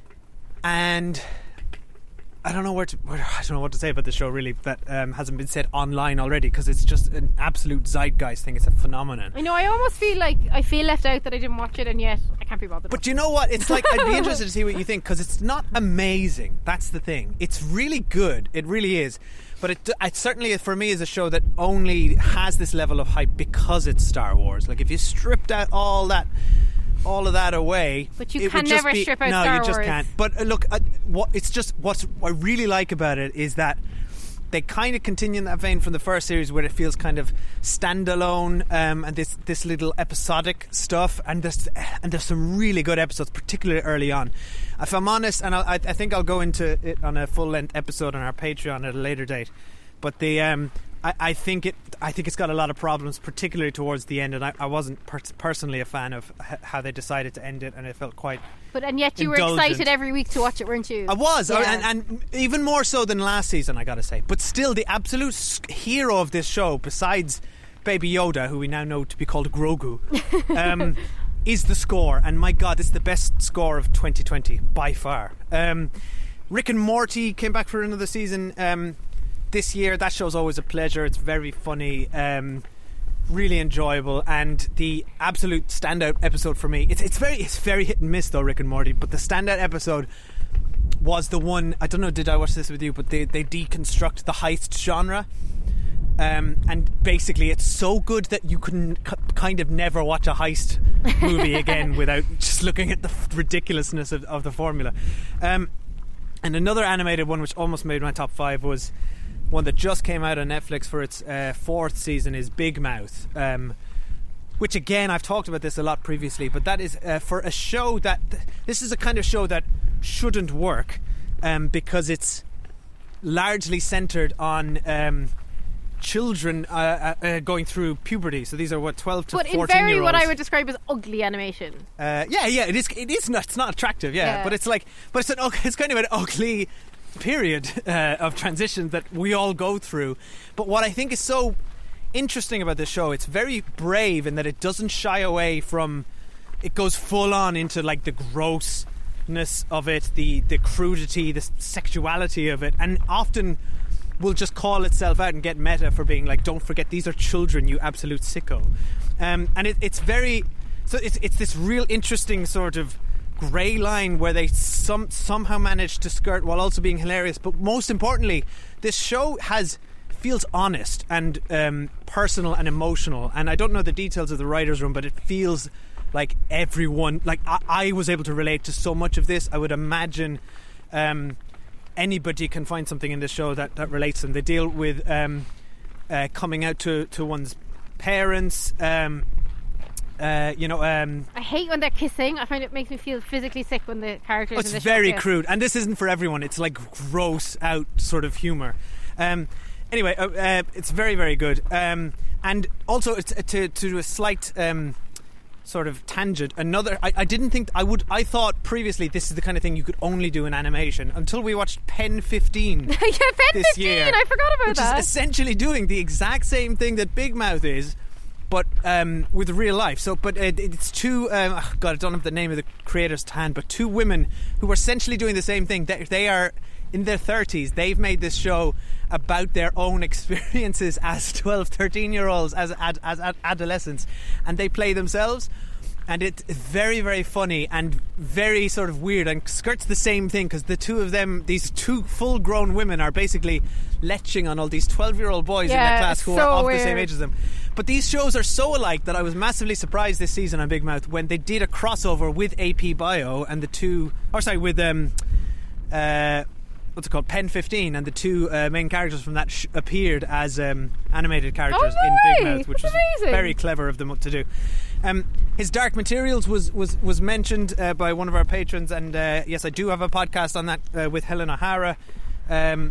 I don't know what to say about the show really that hasn't been said online already, because it's just an absolute zeitgeist thing. It's a phenomenon. I know. I almost feel like I feel left out that I didn't watch it, and yet I can't be bothered. But you know what? It's like, I'd be interested to see what you think, because it's not amazing. That's the thing. It's really good. It really is. But it certainly, for me, is a show that only has this level of hype because it's Star Wars. Like, if you stripped out all of that away, but you can never strip out Star Wars. No, you just can't. But look, what I really like about it is that they kind of continue in that vein from the first series, where it feels kind of standalone, and this little episodic stuff, and there's some really good episodes, particularly early on. If I'm honest, and I think I'll go into it on a full length episode on our Patreon at a later date, but I think it's got a lot of problems, particularly towards the end, and I wasn't personally a fan of how they decided to end it, and it felt quite. And yet you indulgent. Were excited every week to watch it, weren't you? I was, yeah. and even more so than last season, I got to say. But still, the absolute hero of this show, besides Baby Yoda, who we now know to be called Grogu, is the score. And my God, it's the best score of 2020 by far. Rick and Morty came back for another season. This year, that show's always a pleasure. It's very funny, really enjoyable, and the absolute standout episode for me. It's very hit and miss though, Rick and Morty. But the standout episode was the one. I don't know, did I watch this with you? But they deconstruct the heist genre, and basically it's so good that you can kind of never watch a heist movie again without just looking at the ridiculousness of the formula. And another animated one which almost made my top 5 was one that just came out on Netflix for its 4th season, is Big Mouth, which again, I've talked about this a lot previously, but that is for a show that this is a kind of show that shouldn't work, because it's largely centered on children going through puberty. So these are 12 to 14 year olds. But in very what I would describe as ugly animation. It's not attractive, but it's kind of an ugly period of transition that we all go through. But what I think is so interesting about this show, it's very brave in that it doesn't shy away from, it goes full on into like the grossness of it, the crudity, the sexuality of it, and often will just call itself out and get meta for being like, don't forget these are children, you absolute sicko. And it's very, so it's this real interesting sort of grey line where they somehow manage to skirt while also being hilarious. But most importantly, this show feels honest and personal and emotional, and I don't know the details of the writer's room, but it feels like everyone, like I was able to relate to so much of this. I would imagine anybody can find something in this show that relates to them. They deal with coming out to one's parents, I hate when they're kissing. I find it makes me feel physically sick when the characters in the show it's very crude, and this isn't for everyone. It's like gross out sort of humour. Anyway, it's very, very good, and also it's to do a slight sort of tangent. I didn't think I thought previously this is the kind of thing you could only do in animation until we watched Pen 15 yeah, Pen this 15 year, I forgot about which that, is essentially doing the exact same thing that Big Mouth is, but with real life. So, but it's two. God, I don't have the name of the creators to hand, but two women who are essentially doing the same thing. They are in their 30s. They've made this show about their own experiences as 12, 13-year-olds, as adolescents, and they play themselves. And it's very, very funny and very sort of weird and skirts the same thing, because the two of them, these two full-grown women, are basically leching on all these 12-year-old boys in their class who are of the same age as them. But these shows are so alike that I was massively surprised this season on Big Mouth when they did a crossover with AP Bio and with what's it called, Pen 15, and the two main characters from that appeared as animated characters in Big Mouth, which was very clever of them to do. His Dark Materials was mentioned by one of our patrons, and yes, I do have a podcast on that with Helen O'Hara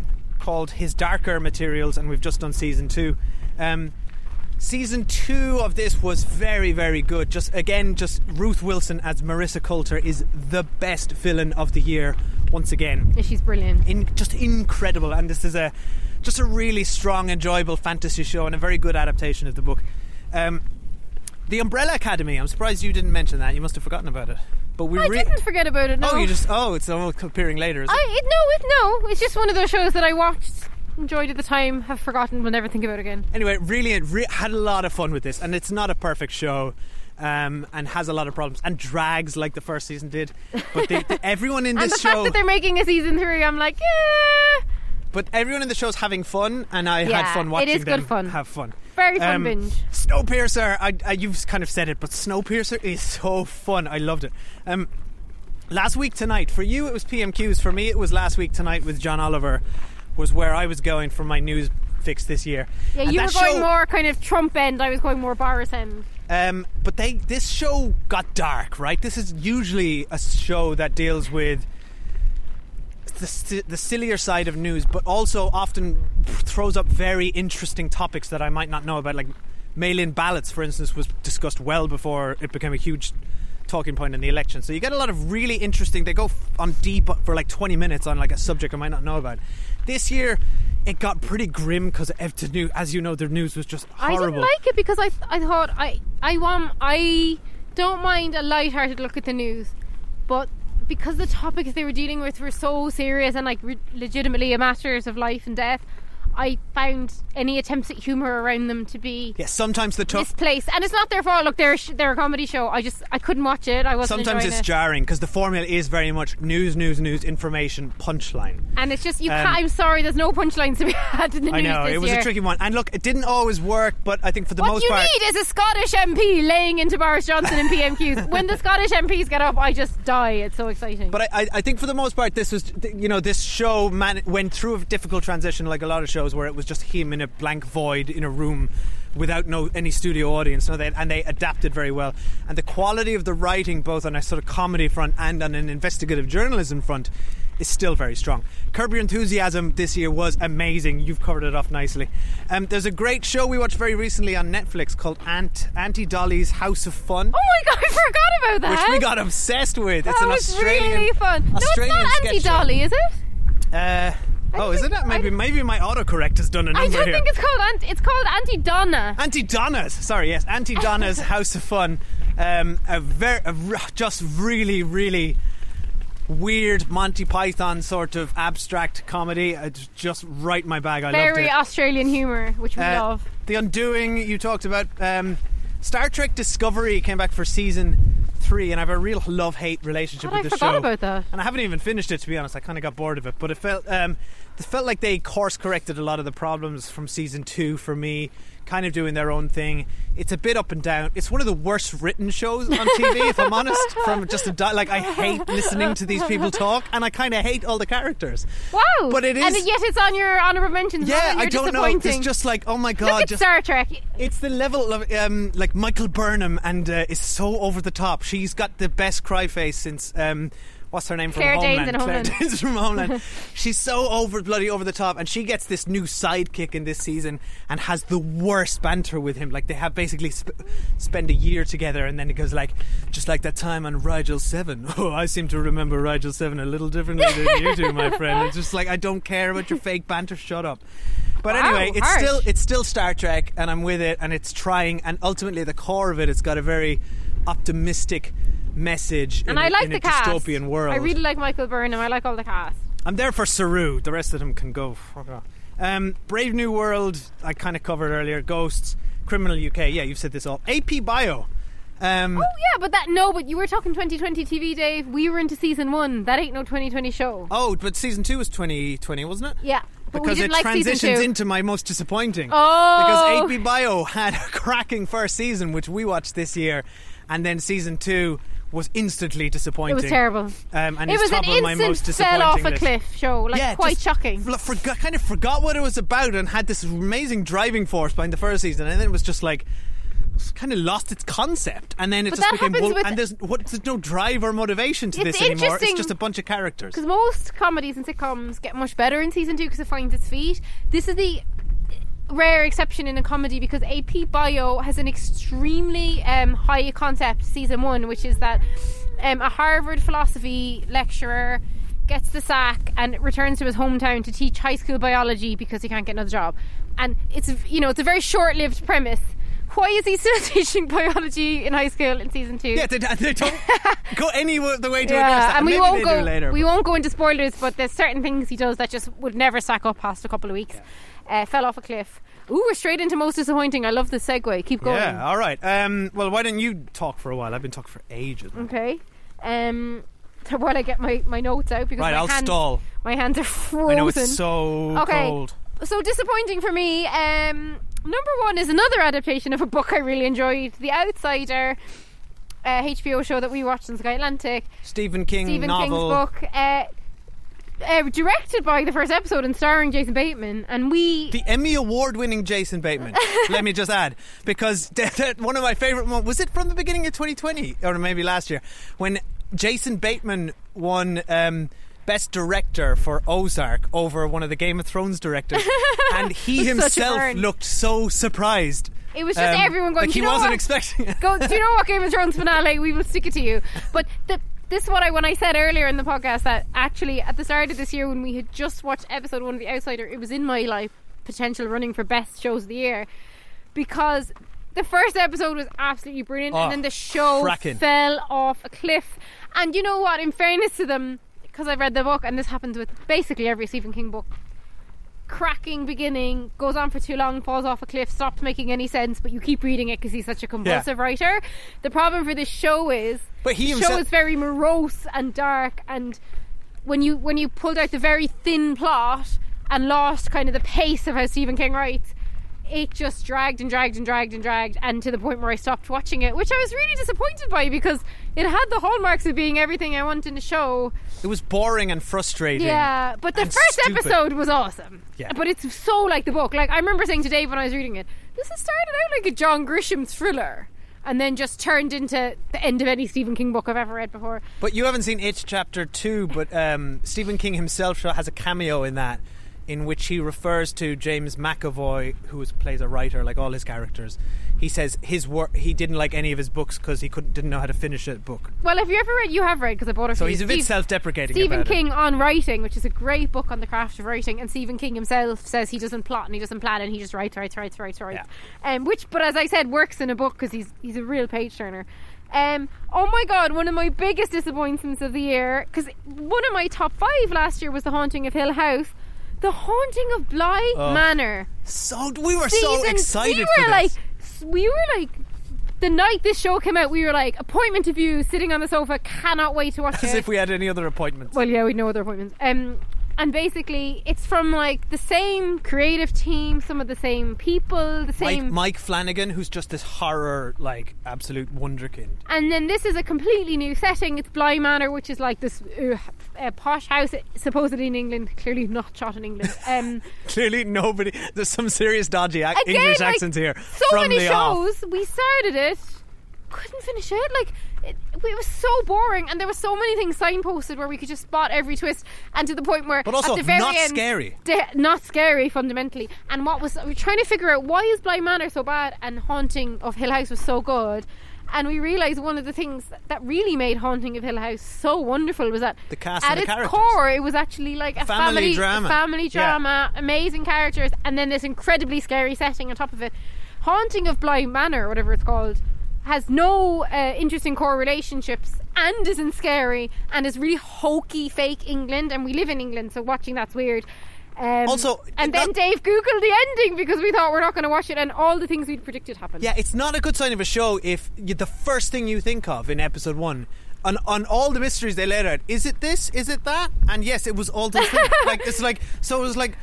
called His Darker Materials, and we've just done season 2. Season 2 of this was very, very good. Just Ruth Wilson as Marissa Coulter is the best villain of the year once again. Yeah, she's brilliant. Just incredible. And this is just a really strong, enjoyable fantasy show and a very good adaptation of the book. The Umbrella Academy, I'm surprised you didn't mention that. You must have forgotten about it. But I didn't forget about it, no. It's appearing later, is it? No. It's just one of those shows that I watched, enjoyed at the time, have forgotten, will never think about again. Anyway, really had a lot of fun with this, and it's not a perfect show, and has a lot of problems, and drags like the first season did. But everyone in this show... And the fact that they're making a season 3, I'm like, yeah... But everyone in the show's having fun, and I had fun watching them have fun. Very fun binge. Snowpiercer, you've kind of said it, but Snowpiercer is so fun. I loved it. Last week tonight, for you it was PMQs, for me it was Last Week Tonight with John Oliver, was where I was going for my news fix this year. Yeah, and you were going more kind of Trump end, I was going more Boris end. But this show got dark, right? This is usually a show that deals with the sillier side of news, but also often throws up very interesting topics that I might not know about. Like mail-in ballots, for instance, was discussed well before it became a huge talking point in the election. So you get a lot of really interesting... They go on deep for like 20 minutes on like a subject I might not know about. This year it got pretty grim because as you know, the news was just horrible. I didn't like it because I thought I don't mind a light-hearted look at the news, but because the topics they were dealing with were so serious and like legitimately matters of life and death, I found any attempts at humour around them to be sometimes misplaced. And it's not their fault. Look, they're a comedy show. I couldn't watch it. I wasn't Sometimes it's jarring because the formula is very much news, information, punchline. And it's just I'm sorry, there's no punchlines to be had in the news. I know, it was a tricky one. And look, it didn't always work, but I think for the most part, what you need is a Scottish MP laying into Boris Johnson in PMQs. When the Scottish MPs get up, I just die. It's so exciting. But I think for the most part, this was, this show went through a difficult transition, like a lot of shows, where it was just him in a blank void in a room without any studio audience, and they adapted very well. And the quality of the writing, both on a sort of comedy front and on an investigative journalism front, is still very strong. Curb Your Enthusiasm this year was amazing. You've covered it off nicely. There's a great show we watched very recently on Netflix called Auntie Dolly's House of Fun. Oh my god, I forgot about that. Which we got obsessed with. It's an Australian, really fun. Australian no, it's not Auntie Dolly, is it? Is it that? Maybe my autocorrect has done a number here. I don't think it's called Auntie Donna. Auntie Donna's. Sorry, yes, Auntie Donna's House of Fun. Just really, really weird Monty Python sort of abstract comedy. It's just right in my bag. I loved it. Very Australian humour, which we love. The Undoing you talked about. Star Trek Discovery came back for season 3, and I have a real love-hate relationship with the show. I forgot about that. And I haven't even finished it, to be honest. I kind of got bored of it, but it felt like they course-corrected a lot of the problems from season 2 for me, kind of doing their own thing. It's a bit up and down. It's one of the worst written shows on TV, if I'm honest. From just I hate listening to these people talk, and I kind of hate all the characters. Wow! But it is, and yet it's on your honourable mentions. Yeah, I don't know. It's just like, oh my god! Look at Star Trek. It's the level of like Michael Burnham, and is so over the top. She's got the best cry face since. What's her name from Claire Homeland? Claire Danes from Homeland. She's so over the top, and she gets this new sidekick in this season and has the worst banter with him. Like they have basically spend a year together, and then it goes like, just like that time on Rigel 7. Oh, I seem to remember Rigel 7 a little differently than you do, my friend. It's just like, I don't care about your fake banter. Shut up. But anyway, it's still Star Trek, and I'm with it, and it's trying, and ultimately at the core of it's got a very optimistic message and I like the cast. Dystopian world. I really like Michael Burnham. I like all the cast. I'm there for Saru. The rest of them can go. Fuck off. Brave New World, I kind of covered earlier. Ghosts, Criminal UK. Yeah, you've said this all. AP Bio. But you were talking 2020 TV, Dave. We were into season 1. That ain't no 2020 show. Oh, but season 2 was 2020, wasn't it? Yeah. Because it transitions into my most disappointing. Oh. Because AP Bio had a cracking first season, which we watched this year, and then season 2 was instantly disappointing. It was terrible. And it was an instant fell off a cliff show. Quite shocking. Kind of forgot what it was about and had this amazing driving force behind the first season, and then it was just like, kind of lost its concept, and then it But just that became happens with- and there's no drive or motivation to It's this anymore. It's interesting just a bunch of characters. Because most comedies and sitcoms get much better in season 2 because it finds its feet. This is the rare exception in a comedy because AP Bio has an extremely high concept season 1, which is that a Harvard philosophy lecturer gets the sack and returns to his hometown to teach high school biology because he can't get another job. And it's a very short-lived premise. Why is he still teaching biology in high school in season 2? Yeah, they don't go any the way to address that. And Maybe they do later. We won't go into spoilers, but there's certain things he does that just would never stack up past a couple of weeks. Fell off a cliff. Ooh, we're straight into most disappointing. I love this segue. Keep going. Yeah, all right. Well, why don't you talk for a while? I've been talking for ages. Okay. While I get my notes out because I'll stall. My hands are frozen. I know it's so cold. So disappointing for me. Number 1 is another adaptation of a book I really enjoyed, The Outsider, HBO show that we watched on Sky Atlantic. Stephen King's book. Directed by the first episode and starring Jason Bateman, and the Emmy Award-winning Jason Bateman. Let me just add, because one of my favourite moments was it from the beginning of 2020 or maybe last year when Jason Bateman won Best Director for Ozark over one of the Game of Thrones directors, and he himself looked so surprised. It was just everyone going, like he wasn't expecting it. Do you know what Game of Thrones finale? We will stick it to you. But this is when I said earlier in the podcast that actually at the start of this year when we had just watched episode 1 of The Outsider, it was in my potential running for best shows of the year because the first episode was absolutely brilliant and then the show fell off a cliff. And you know what? In fairness to them, because I've read the book, and this happens with basically every Stephen King book, cracking beginning, goes on for too long, falls off a cliff, stops making any sense, but you keep reading it because he's such a compulsive writer. The problem for this show is the show is very morose and dark, and when you pulled out the very thin plot and lost kind of the pace of how Stephen King writes, it just dragged and dragged and dragged and dragged, and to the point where I stopped watching it, which I was really disappointed by because it had the hallmarks of being everything I want in a show. It was boring and frustrating. Yeah, but the first episode was awesome. Yeah. But it's so like the book. Like I remember saying to Dave when I was reading it, this has started out like a John Grisham thriller and then just turned into the end of any Stephen King book I've ever read before. But you haven't seen It Chapter 2, but Stephen King himself has a cameo in that, in which he refers to James McAvoy, who plays a writer like all his characters. He says his work, he didn't like any of his books because he didn't know how to finish a book. Well, have you ever read? You have read because I bought it. So he's a bit self-deprecating. Stephen King on Writing, which is a great book on the craft of writing, and Stephen King himself says he doesn't plot and he doesn't plan and he just writes. Yeah. Which, but as I said, works in a book because he's a real page turner. Oh my god, one of my biggest disappointments of the year, because one of my top 5 last year was The Haunting of Hill House. The Haunting of Bly Manor. So we were so excited for this. We were like, the night this show came out, we were like, appointment to view, sitting on the sofa, cannot wait to watch it. As if we had any other appointments. Well, yeah, we had no other appointments. And basically, it's from like the same creative team, some of the same people, the same Mike Flanagan, who's just this horror, like absolute wonderkind. And then this is a completely new setting. It's Bly Manor, which is like this posh house, supposedly in England. Clearly not shot in England. Clearly nobody. There's some serious dodgy English accents here. So many shows. We started it, couldn't finish it. Like. It was so boring, and there were so many things signposted where we could just spot every twist, and to the point where, but also at the very not end, scary, not scary fundamentally. And we were trying to figure out why is Bly Manor so bad and Haunting of Hill House was so good, and we realised one of the things that really made Haunting of Hill House so wonderful was that the cast at and the its characters. core it was actually like a family drama, yeah. Amazing characters, and then this incredibly scary setting on top of it. Haunting of Bly Manor, whatever it's called, has no interesting core relationships and isn't scary and is really hokey fake England, and we live in England, so watching that's weird. Then Dave googled the ending because we thought we're not going to watch it, and all the things we'd predicted happened. Yeah, it's not a good sign of a show if the first thing you think of in episode 1 on all the mysteries they laid out, is it this, is it that, and yes, it was all those things. So it was like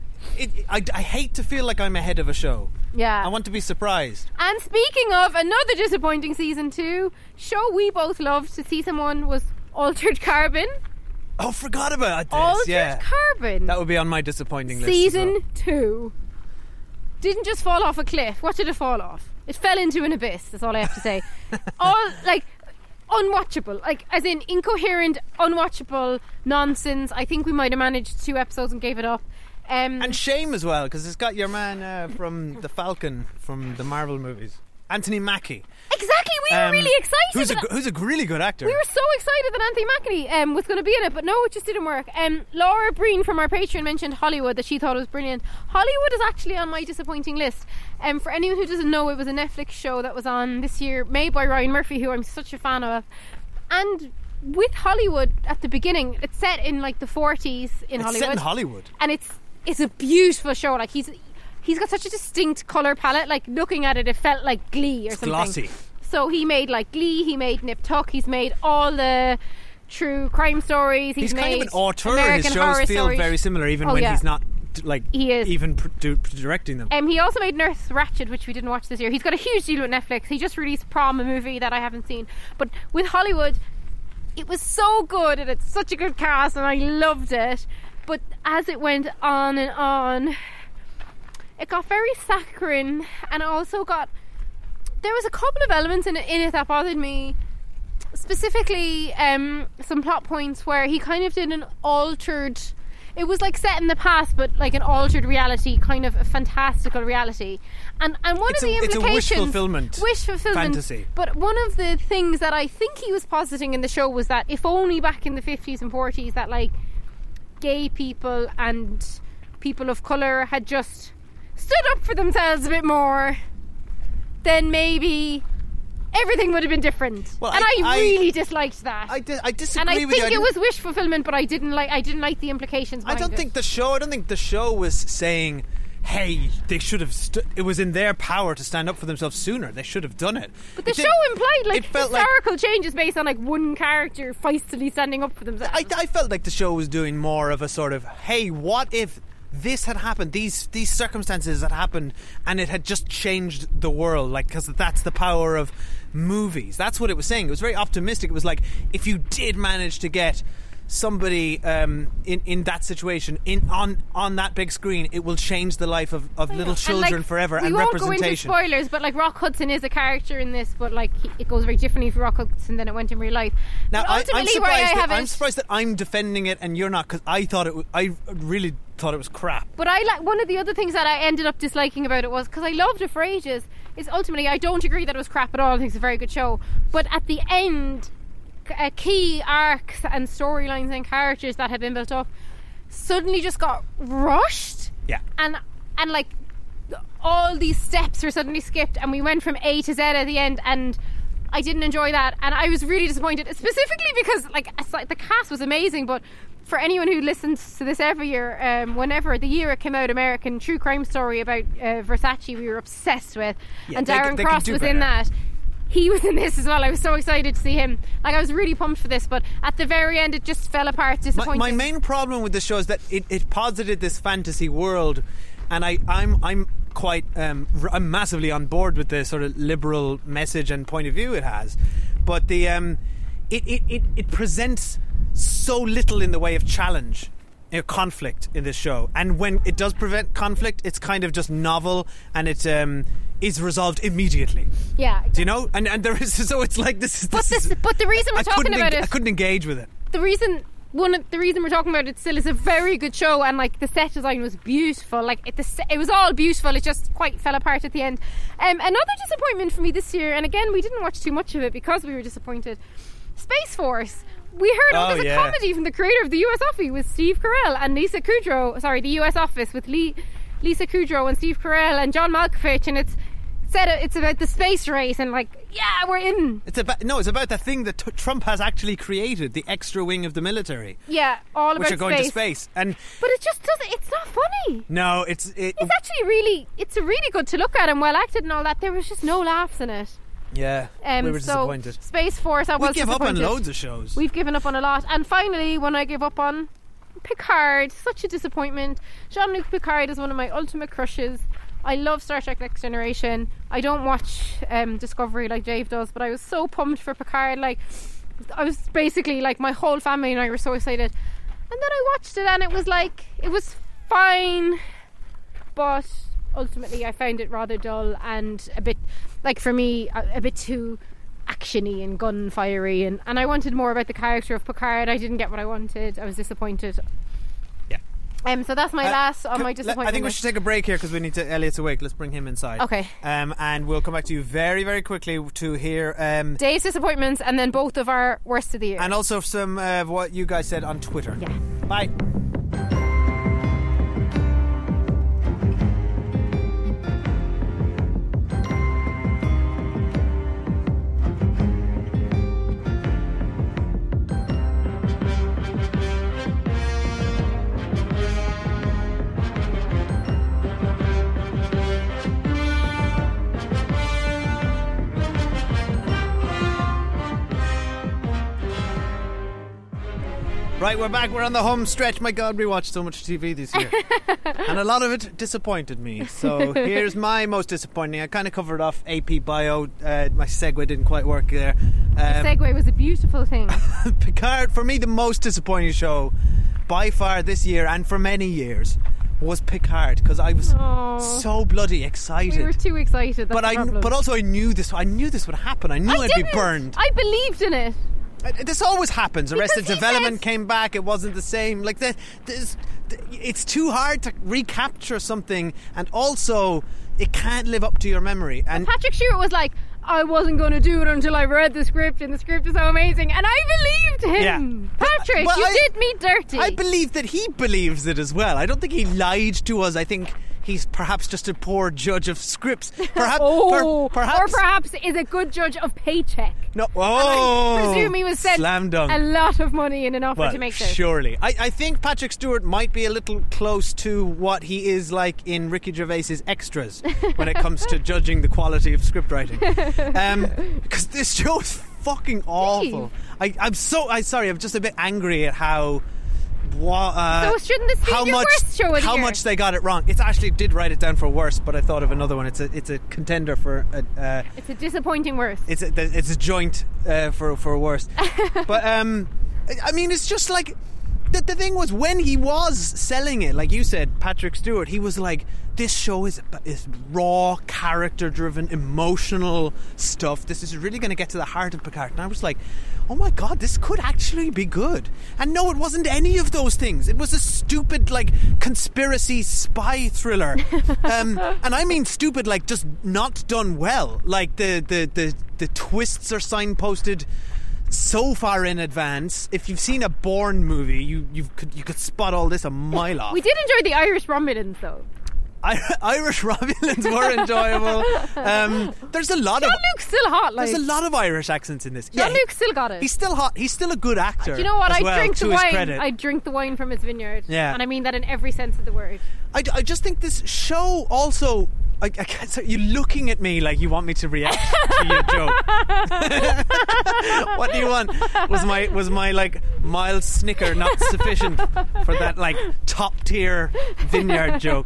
I hate to feel like I'm ahead of a show. Yeah, I want to be surprised. And speaking of another disappointing season 2 show we both loved, season 1 was Altered Carbon. Oh, forgot about this. Altered Carbon. That would be on my disappointing list. Season 2. didn't just fall off a cliff. What did it fall off? It fell into an abyss. That's all I have to say. All like unwatchable, like as in incoherent, unwatchable nonsense. I think we might have managed 2 episodes and gave it up. And shame as well, because it's got your man from the Falcon from the Marvel movies, Anthony Mackie. Exactly, we were really excited. Who's a really good actor. We were so excited that Anthony Mackie was going to be in it, but no, it just didn't work. Laura Breen from our Patreon mentioned Hollywood, that she thought it was brilliant. Hollywood is actually on my disappointing list. For anyone who doesn't know, it was a Netflix show that was on this year, made by Ryan Murphy, who I'm such a fan of. And with Hollywood at the beginning, it's set in like the 40s in Hollywood. It's set in Hollywood. And it's a beautiful show. Like he's got such a distinct colour palette. Like looking at it felt like Glee or something. Glossy. So he made like Glee, he made Nip Tuck, he's made all the true crime stories. He's kind made of an auteur. American His shows feel stories. very similar, even when he's not like he is. even directing them. He also made Nurse Ratched, which we didn't watch this year. He's got a huge deal with Netflix. He just released Prom, a movie that I haven't seen. But with Hollywood, it was so good and it's such a good cast and I loved it. But as it went on and on, it got very saccharine, and it also got... There was a couple of elements in it that bothered me. Specifically, some plot points where he kind of did an altered... It was like set in the past, but like an altered reality, kind of a fantastical reality. And one of the implications... It's a wish fulfillment fantasy. But one of the things that I think he was positing in the show was that if only back in the 50s and 40s that like gay people and people of colour had just stood up for themselves a bit more, then maybe everything would have been different. Well, and I really disliked that. I disagree and I with you. think it was wish fulfillment, but I didn't like the implications behind I don't think the show was saying, hey, they should have it was in their power to stand up for themselves sooner. They should have done it. But the show implied like historical changes based on like one character feistily standing up for themselves. I felt like the show was doing more of a sort of, hey, what if this had happened, these circumstances had happened, and it had just changed the world, like, because that's the power of movies. That's what it was saying. It was very optimistic. It was like, if you did manage to get somebody in that situation on that big screen, it will change the life of little children and, like, forever. And representation. We won't go into spoilers, but like Rock Hudson is a character in this, but like it goes very differently for Rock Hudson than it went in real life. Now I'm surprised that I'm defending it and you're not, because I really thought it was crap. But one of the other things that I ended up disliking about it was, because I loved it for ages, is ultimately I don't agree that it was crap at all. I think it's a very good show, but at the end, key arcs and storylines and characters that had been built up suddenly just got rushed. Yeah. And like all these steps were suddenly skipped, and we went from A to Z at the end, and I didn't enjoy that, and I was really disappointed, specifically because like the cast was amazing. But for anyone who listens to this every year, whenever the year it came out, American true crime story about Versace, we were obsessed with, and Darren Cross was in that. He was in this as well. I was so excited to see him. Like, I was really pumped for this, but at the very end it just fell apart, disappointing. My main problem with the show is that it posited this fantasy world, and I'm quite I'm massively on board with the sort of liberal message and point of view it has, but the it presents so little in the way of challenge, conflict in this show, and when it does prevent conflict, it's kind of just novel, and it's is resolved immediately. Yeah, do you know? And there is, so it's like this is. But the reason we're talking about it, I couldn't engage with it. The reason we're talking about it still is a very good show, and like the set design was beautiful. Like it was all beautiful. It just quite fell apart at the end. Another disappointment for me this year, and again we didn't watch too much of it because we were disappointed. Space Force. We heard there's a comedy from the creator of the US Office with Steve Carell and Lisa Kudrow. Sorry, the US Office with Lisa Kudrow and Steve Carell and John Malkovich, and it's about the space race, and like, yeah, we're in. It's about the thing that Trump has actually created, the extra wing of the military. Yeah, all about which are going to space, but it just doesn't. It's not funny. No, it's actually it's really good to look at and well acted and all that. There was just no laughs in it. Yeah, we were disappointed. Space Force, we give up on loads of shows. We've given up on a lot, and finally, when I give up on Picard, such a disappointment. Jean-Luc Picard is one of my ultimate crushes. I love Star Trek Next Generation. I don't watch Discovery like Dave does, but I was so pumped for Picard. Like, I was basically like, my whole family and I were so excited. And then I watched it, and it was fine, but ultimately I found it rather dull and a bit, like for me, a bit too actiony and gunfiery, and I wanted more about the character of Picard. I didn't get what I wanted. I was disappointed. So that's my last on my disappointment. I think we should take a break here because we need to. Elliot's awake. Let's bring him inside. Okay. And we'll come back to you very, very quickly to hear Dave's disappointments and then both of our worst of the year, and also some of what you guys said on Twitter. Yeah. Bye. Right, we're back. We're on the home stretch. My God, we watched so much TV this year. And a lot of it disappointed me. So here's my most disappointing. I kind of covered off AP Bio. My segue didn't quite work there. The segue was a beautiful thing. Picard, for me, the most disappointing show by far this year and for many years was Picard, because I was so bloody excited. We were too excited. But also I knew this would happen. I knew I'd be burned. I believed in it. This always happens. Arrested Development came back. It wasn't the same. Like it's too hard to recapture something, and also it can't live up to your memory. And Patrick Stewart was like, I wasn't going to do it until I read the script, and the script is so amazing, and I believed him. Yeah. Patrick, you did me dirty. I believe that he believes it as well. I don't think he lied to us. I think he's perhaps just a poor judge of scripts. Perhaps, or perhaps is a good judge of paycheck. No, I presume he was sent a lot of money in an offer to make this. Surely. I think Patrick Stewart might be a little close to what he is like in Ricky Gervais's Extras when it comes to judging the quality of script writing. Because this show is fucking awful. I'm sorry, I'm just a bit angry at how... so shouldn't this be your worst show of the year? How much they got it wrong. It actually did write it down for worst, but I thought of another one. It's a contender for it's a disappointing worst. It's a joint for worst. But I mean, it's just like the thing was, when he was selling it, like you said, Patrick Stewart, he was like, this show is raw, character driven, emotional stuff. This is really going to get to the heart of Picard. And I was like, oh my God, this could actually be good. And no, it wasn't any of those things. It was a stupid, like, conspiracy spy thriller. And I mean stupid, like, just not done well. Like, the twists are signposted so far in advance. If you've seen a Bourne movie, you could spot all this a mile off. We did enjoy the Irish Romulans, though. Irish Romulans were enjoyable. There's a lot of Jean-Luc's still hot. There's a lot of Irish accents in this. Jean-Luc still got it. He's still hot. He's still a good actor. Do you know what? I drink the wine. I drink the wine from his vineyard. Yeah, and I mean that in every sense of the word. I just think this show also. I can't say, you're looking at me like you want me to react to your joke. What do you want? Was my like mild snicker not sufficient for that like top tier vineyard joke?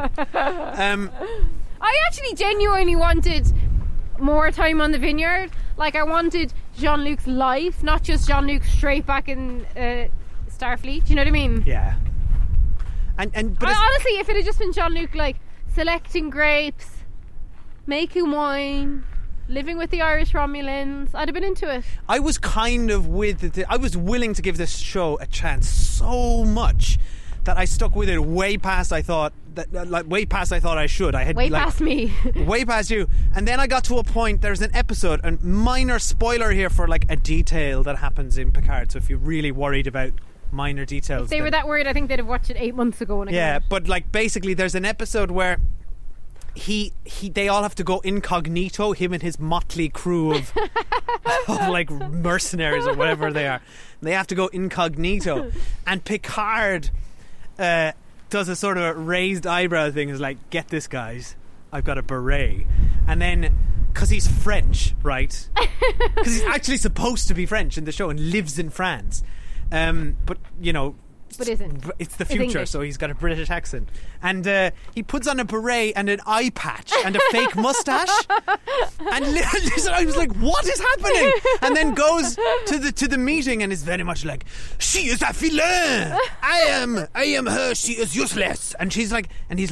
I actually genuinely wanted more time on the vineyard. Like, I wanted Jean-Luc's life, not just Jean-Luc straight back in Starfleet. Do you know what I mean? Yeah. But honestly, if it had just been Jean-Luc like selecting grapes, making wine, living with the Irish Romulans, I'd have been into it. I was kind of I was willing to give this show a chance so much that I stuck with it way past I thought I should. I had past me. Way past you. And then I got to a point, there's an episode, a minor spoiler here for like a detail that happens in Picard, so if you're really worried about minor details, if they were that worried, I think they'd have watched it 8 months ago. But like basically there's an episode where they all have to go incognito, him and his motley crew of like mercenaries or whatever they are. They have to go incognito, and Picard does a sort of raised eyebrow thing, is like, get this, guys, I've got a beret. And then, because he's French, right, because he's actually supposed to be French in the show and lives in France, but you know, but isn't. It's the future, so he's got a British accent. And he puts on a beret and an eye patch and a fake mustache. And I was like, what is happening? And then goes to the meeting and is very much like, she is a villain. I am her. She is useless. And she's like, and he's like,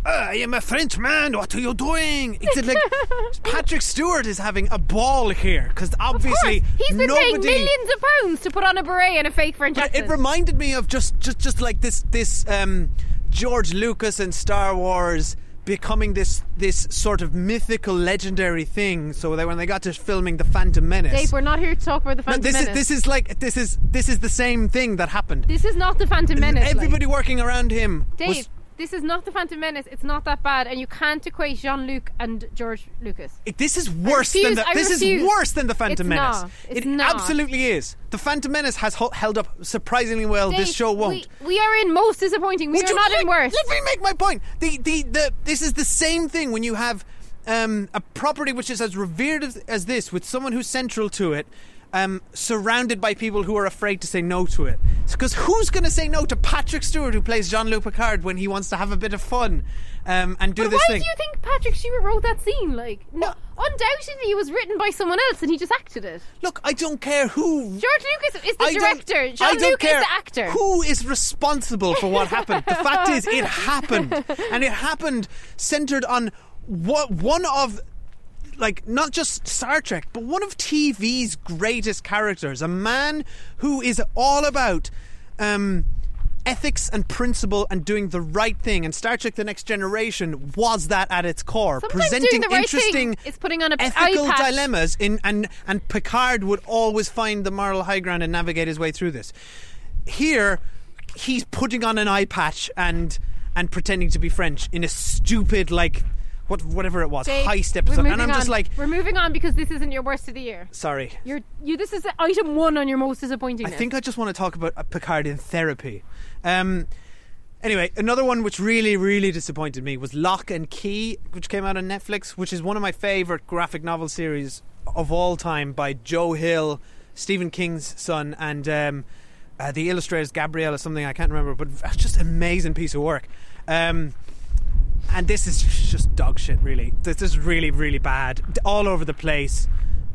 I am a French man, what are you doing? It's like Patrick Stewart is having a ball here because obviously he's been paying millions of pounds to put on a beret and a fake French accent. It reminded me of just like this George Lucas and Star Wars becoming this sort of mythical, legendary thing. So that when they got to filming The Phantom Menace, Dave, we're not here to talk about The Phantom Menace. This is the same thing that happened. This is not The Phantom Menace. Everybody working around him, Dave. This is not The Phantom Menace. It's not that bad, and you can't equate Jean-Luc and George Lucas. This is worse than The Phantom Menace. It absolutely is. The Phantom Menace has held up surprisingly well. Dave, this show won't. We are in most disappointing. We are not in worst. Let me make my point. This is the same thing when you have a property which is as revered as this, with someone who's central to it. Surrounded by people who are afraid to say no to it. Because who's going to say no to Patrick Stewart, who plays Jean-Luc Picard, when he wants to have a bit of fun and do this thing? Why do you think Patrick Stewart wrote that scene? No, undoubtedly it was written by someone else and he just acted it. Look, I don't care who... George Lucas is the director. Jean-Luc is the actor. Who is responsible for what happened? The fact is, it happened. And it happened centred on one of... like, not just Star Trek, but one of TV's greatest characters, a man who is all about ethics and principle and doing the right thing. And Star Trek: The Next Generation was that at its core. Sometimes presenting doing the right interesting thing is putting on ethical dilemmas and Picard would always find the moral high ground and navigate his way through this. Here, he's putting on an eye patch and pretending to be French in a stupid, like... whatever it was, Dave, heist episode, and I'm just like, we're moving on because this isn't your worst of the year. Sorry, this is item 1 on your most disappointing. I think I just want to talk about Picard in therapy. Anyway, another one which really, really disappointed me was Lock and Key, which came out on Netflix, which is one of my favourite graphic novel series of all time by Joe Hill, Stephen King's son, and the illustrator's Gabrielle or something, I can't remember, but just an amazing piece of work. And this is just dog shit, really. This is really, really bad, all over the place.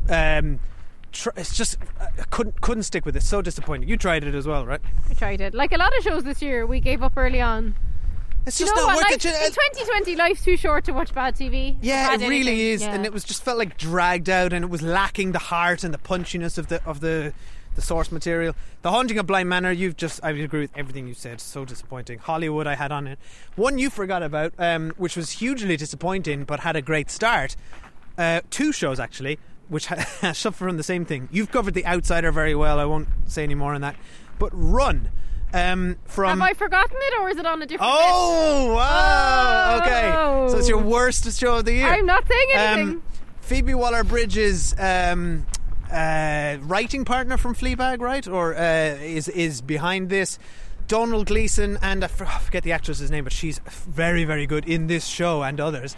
It's just I couldn't stick with it. So disappointing. You tried it as well, right? I tried it. Like a lot of shows this year, we gave up early on. It's just not working. In 2020, life's too short to watch bad TV. Yeah, it really is, and it was just felt like dragged out, and it was lacking the heart and the punchiness of the source material. The Haunting of Bly Manor, I agree with everything you said. So disappointing. Hollywood, I had on it. One you forgot about, which was hugely disappointing but had a great start. 2 shows actually, which suffer from the same thing. You've covered The Outsider very well. I won't say any more on that. But Run. Have I forgotten it, or is it on a different list? Oh, wow. Okay. So it's your worst show of the year. I'm not saying anything. Phoebe Waller-Bridge's writing partner from Fleabag, right? Or is behind this. Donald Gleeson, and I forget the actress's name, but she's very, very good in this show and others.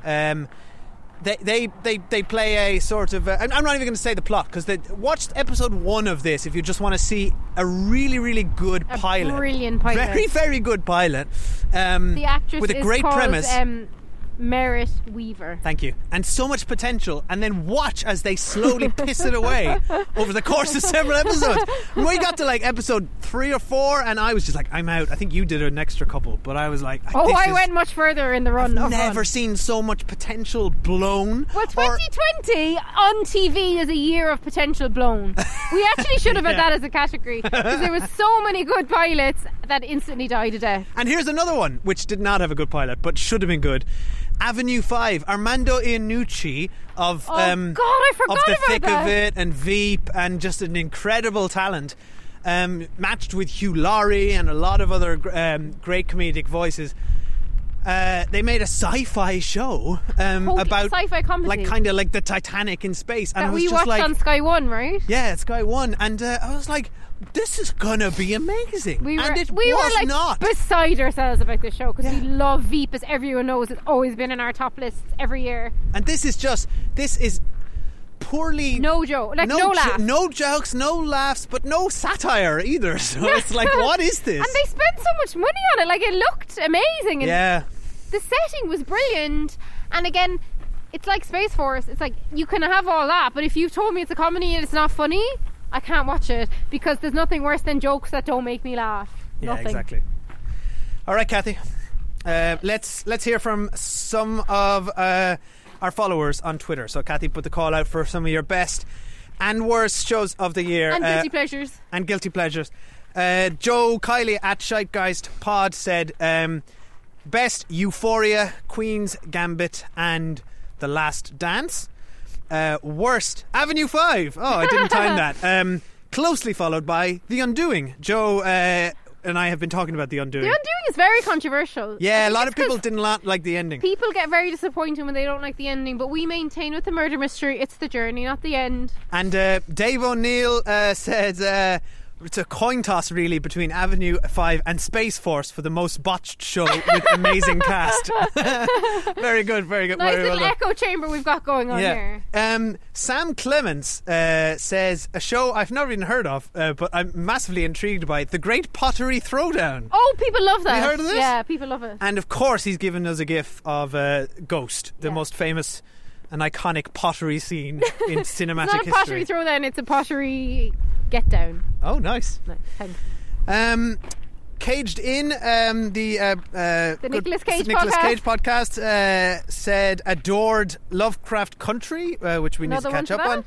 They play a sort of I'm not even going to say the plot, because watch episode 1 of this if you just want to see a really, really good pilot. Brilliant pilot. Very, very good pilot. The actress with a great premise. Merritt Weaver. Thank you. And so much potential, and then watch as they slowly piss it away over the course of several episodes. We got to like episode 3 or 4 and I was just like, I'm out. I think you did an extra couple, but I was like, I went much further in the run. I've never seen so much potential blown. Well, 2020 on TV is a year of potential blown. We actually should have had that as a category, because there was so many good pilots that instantly died to death. And here's another one which did not have a good pilot but should have been good. Avenue 5, Armando Iannucci of God, I forgot of The about Thick that. of It and Veep, and just an incredible talent, matched with Hugh Laurie and a lot of other great comedic voices. They made a sci-fi show about sci-fi comedy, like kind of like the Titanic in space, and that it was we just watched like on Sky One, right? Yeah, Sky One, and I was like, this is gonna be amazing. We were like not beside ourselves about this show, because we love Veep, as everyone knows. It's always been in our top lists every year. And this is poorly, no joke, like no laughs, no jokes, no laughs, but no satire either. So it's like, what is this? And they spent so much money on it. Like, it looked amazing, and the setting was brilliant. And again, it's like Space Force. It's like, you can have all that, but if you've told me it's a comedy and it's not funny, I can't watch it, because there's nothing worse than jokes that don't make me laugh. Yeah, nothing. Exactly. All right, Kathy. Let's hear from some of our followers on Twitter. So Kathy put the call out for some of your best and worst shows of the year. And guilty pleasures. And guilty pleasures. Joe Kiley at Scheitgeist Pod said best Euphoria, Queen's Gambit and The Last Dance. Worst Avenue 5. Oh, I didn't time that. Closely followed by The Undoing. Joe and I have been talking about The Undoing. The Undoing is very controversial. Yeah, a lot of people didn't like the ending. People get very disappointed when they don't like the ending, but we maintain with the murder mystery, it's the journey, not the end. And Dave O'Neill says it's a coin toss really between Avenue 5 and Space Force for the most botched show with amazing cast. Very good, very good. Nice very little well echo chamber we've got going on here. Sam Clements says a show I've never even heard of, but I'm massively intrigued by, The Great Pottery Throwdown. Oh, people love that. Have you heard of this? Yeah, people love it. And of course he's given us a gif of Ghost, the most famous and iconic pottery scene in cinematic history. It's not a pottery throwdown, it's a pottery get down. Oh, nice. Thanks. Caged In, the Nicolas Cage podcast said adored Lovecraft Country, which we need to catch up on.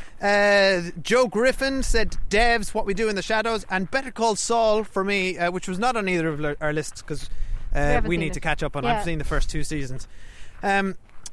Joe Griffin said Devs, What We Do in the Shadows, and Better Call Saul for me, which was not on either of our lists because we need to catch up on. I've seen the first 2 seasons. Ho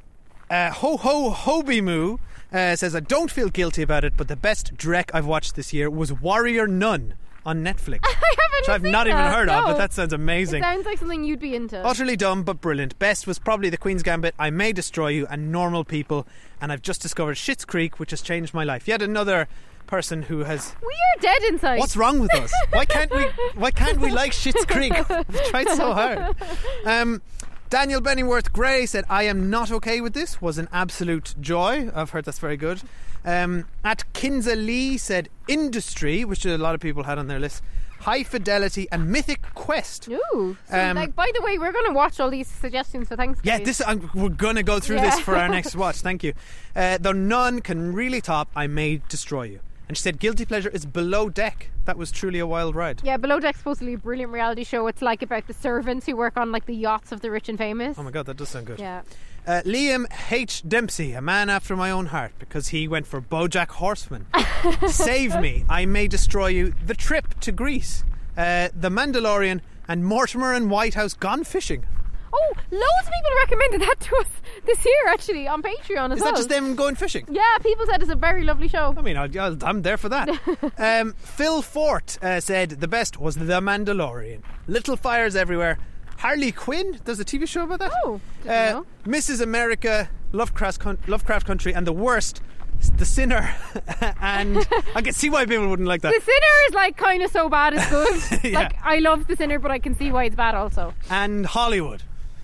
Ho Hobie Moo says I don't feel guilty about it, but the best Drek I've watched this year was Warrior Nun on Netflix. Which I've not even heard of, but that sounds amazing. It sounds like something you'd be into. Utterly dumb but brilliant. Best was probably The Queen's Gambit, I May Destroy You, and Normal People. And I've just discovered Schitt's Creek, which has changed my life. Yet another person who has... We are dead inside. What's wrong with us? Why can't we like Schitt's Creek? We've tried so hard. Daniel Benningworth Gray said I am not okay with this, was an absolute joy. I've heard that's very good. At Kinza Lee said Industry, which a lot of people had on their list, High Fidelity and Mythic Quest. Ooh. So by the way, we're going to watch all these suggestions, so thanks guys. Yeah, we're going to go through this for our next watch. Thank you. Though none can really top I May Destroy You. And she said guilty pleasure is Below Deck. That was truly a wild ride. Yeah, Below Deck's supposedly a brilliant reality show. It's like about the servants who work on like the yachts of the rich and famous. Oh my god, that does sound good. Yeah. Liam H. Dempsey, a man after my own heart, because he went for BoJack Horseman. Save Me, I May Destroy You, The Trip to Greece, The Mandalorian, and Mortimer and Whitehouse Gone Fishing. Oh, loads of people recommended that to us this year, actually, on Patreon as well. Is that just them going fishing? Yeah, people said it's a very lovely show. I mean, I'm there for that. Phil Fort said the best was The Mandalorian. Little Fires Everywhere. Harley Quinn, there's a TV show about that. Oh, didn't know. Mrs. America, Lovecraft Country, and the worst, The Sinner. And I can see why people wouldn't like that. The Sinner is like kind of so bad it's good. Yeah. Like, I love The Sinner, but I can see why it's bad also. And Hollywood.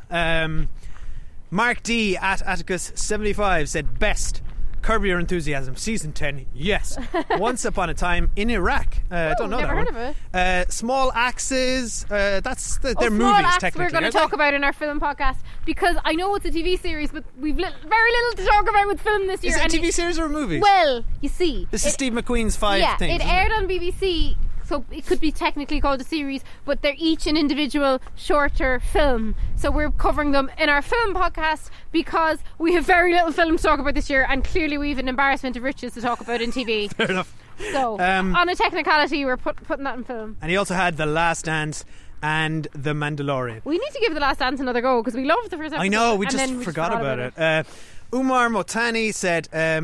Mark D at Atticus75 said best Curb Your Enthusiasm season 10. Yes. Once Upon a Time in Iraq. I don't know never that heard one. of it. Small Axes. They're Small movies Axe technically. we're going to talk about in our film podcast, because I know it's a TV series, but we've very little to talk about with film this year. Is it a TV series or a movie? Well, you see, this is Steve McQueen's 5 things. It aired on BBC. So it could be technically called a series, but they're each an individual shorter film. So we're covering them in our film podcast because we have very little film to talk about this year, and clearly we have an embarrassment of riches to talk about in TV. Fair enough. So on a technicality, we're putting that in film. And he also had The Last Dance and The Mandalorian. We need to give The Last Dance another go because we loved the first episode. I know, we just forgot about it. Umar Motani said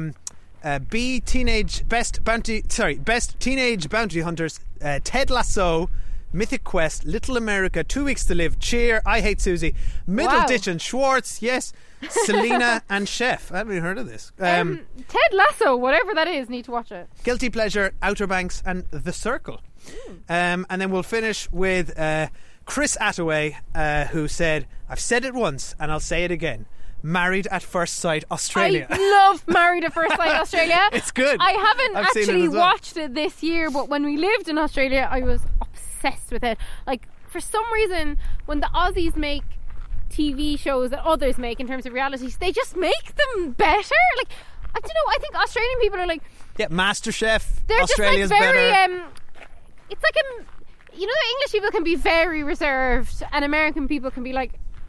best teenage bounty hunters, Ted Lasso, Mythic Quest, Little America, 2 Weeks to Live, Cheer, I Hate Susie, Middleditch and Schwartz, yes, Selena and Chef. I haven't even heard of this. Ted Lasso, whatever that is, need to watch it. Guilty Pleasure, Outer Banks and The Circle. And then we'll finish with Chris Attaway, who said, I've said it once and I'll say it again. Married at First Sight Australia. I love Married at First Sight Australia. It's good. I haven't actually watched it this year, but when we lived in Australia I was obsessed with it. Like, for some reason, when the Aussies make TV shows that others make in terms of realities, they just make them better. Like, I don't know, I think Australian people are like, yeah, MasterChef, they're Australia's just like very better. It's like you know, English people can be very reserved and American people can be like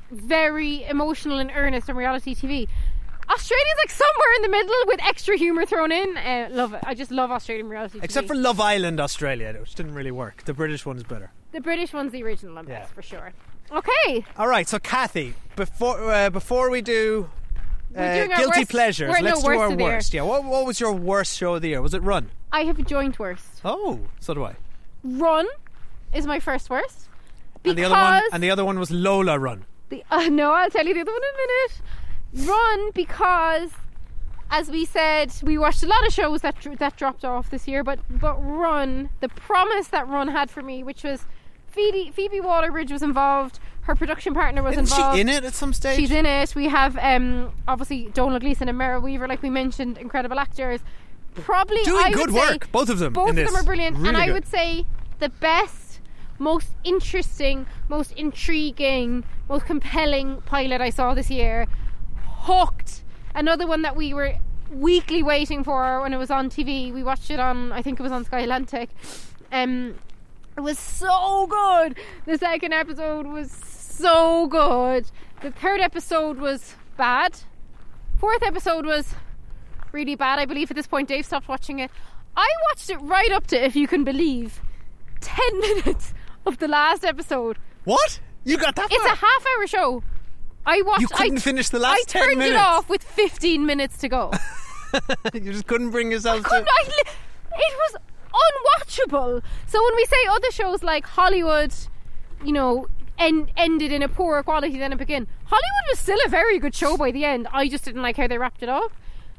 very emotional and earnest on reality TV. Australia's like somewhere in the middle with extra humour thrown in. Love it. I just love Australian reality TV. Except for Love Island Australia, which didn't really work. The British one's better. The British one's the original one, best for sure. Okay. All right, so Kathy, before we do guilty worst, pleasures, let's do our worst. Yeah, what was your worst show of the year? Was it Run? I have a joint worst. Oh, so do I. Run is my first worst. And the other one was Lola Run. No, I'll tell you the other one in a minute. Run, because as we said, we watched a lot of shows that dropped off this year, but Run, the promise that Run had for me, which was Phoebe Waller-Bridge was involved, her production partner was involved. Isn't she in it at some stage? She's in it. We have obviously Donald Gleeson and Meryl Weaver, like we mentioned, incredible actors. Probably doing good work, both of them. Both of them are brilliant, really and good. I would say the best, most interesting, most intriguing, most compelling pilot I saw this year. Hooked, another one that we were weekly waiting for when it was on TV. We watched it on, I think it was on Sky Atlantic. It was so good. The second episode was so good. The third episode was bad. Fourth episode was really bad. I believe at this point Dave stopped watching it. I watched it right up to, if you can believe, 10 minutes of the last episode. What? You got that far? It's a half-hour show. You couldn't finish the last 10 minutes? I turned it off with 15 minutes to go. You just couldn't bring yourself to... It was unwatchable. So when we say other shows like Hollywood, you know, ended in a poorer quality than it began, Hollywood was still a very good show by the end. I just didn't like how they wrapped it up.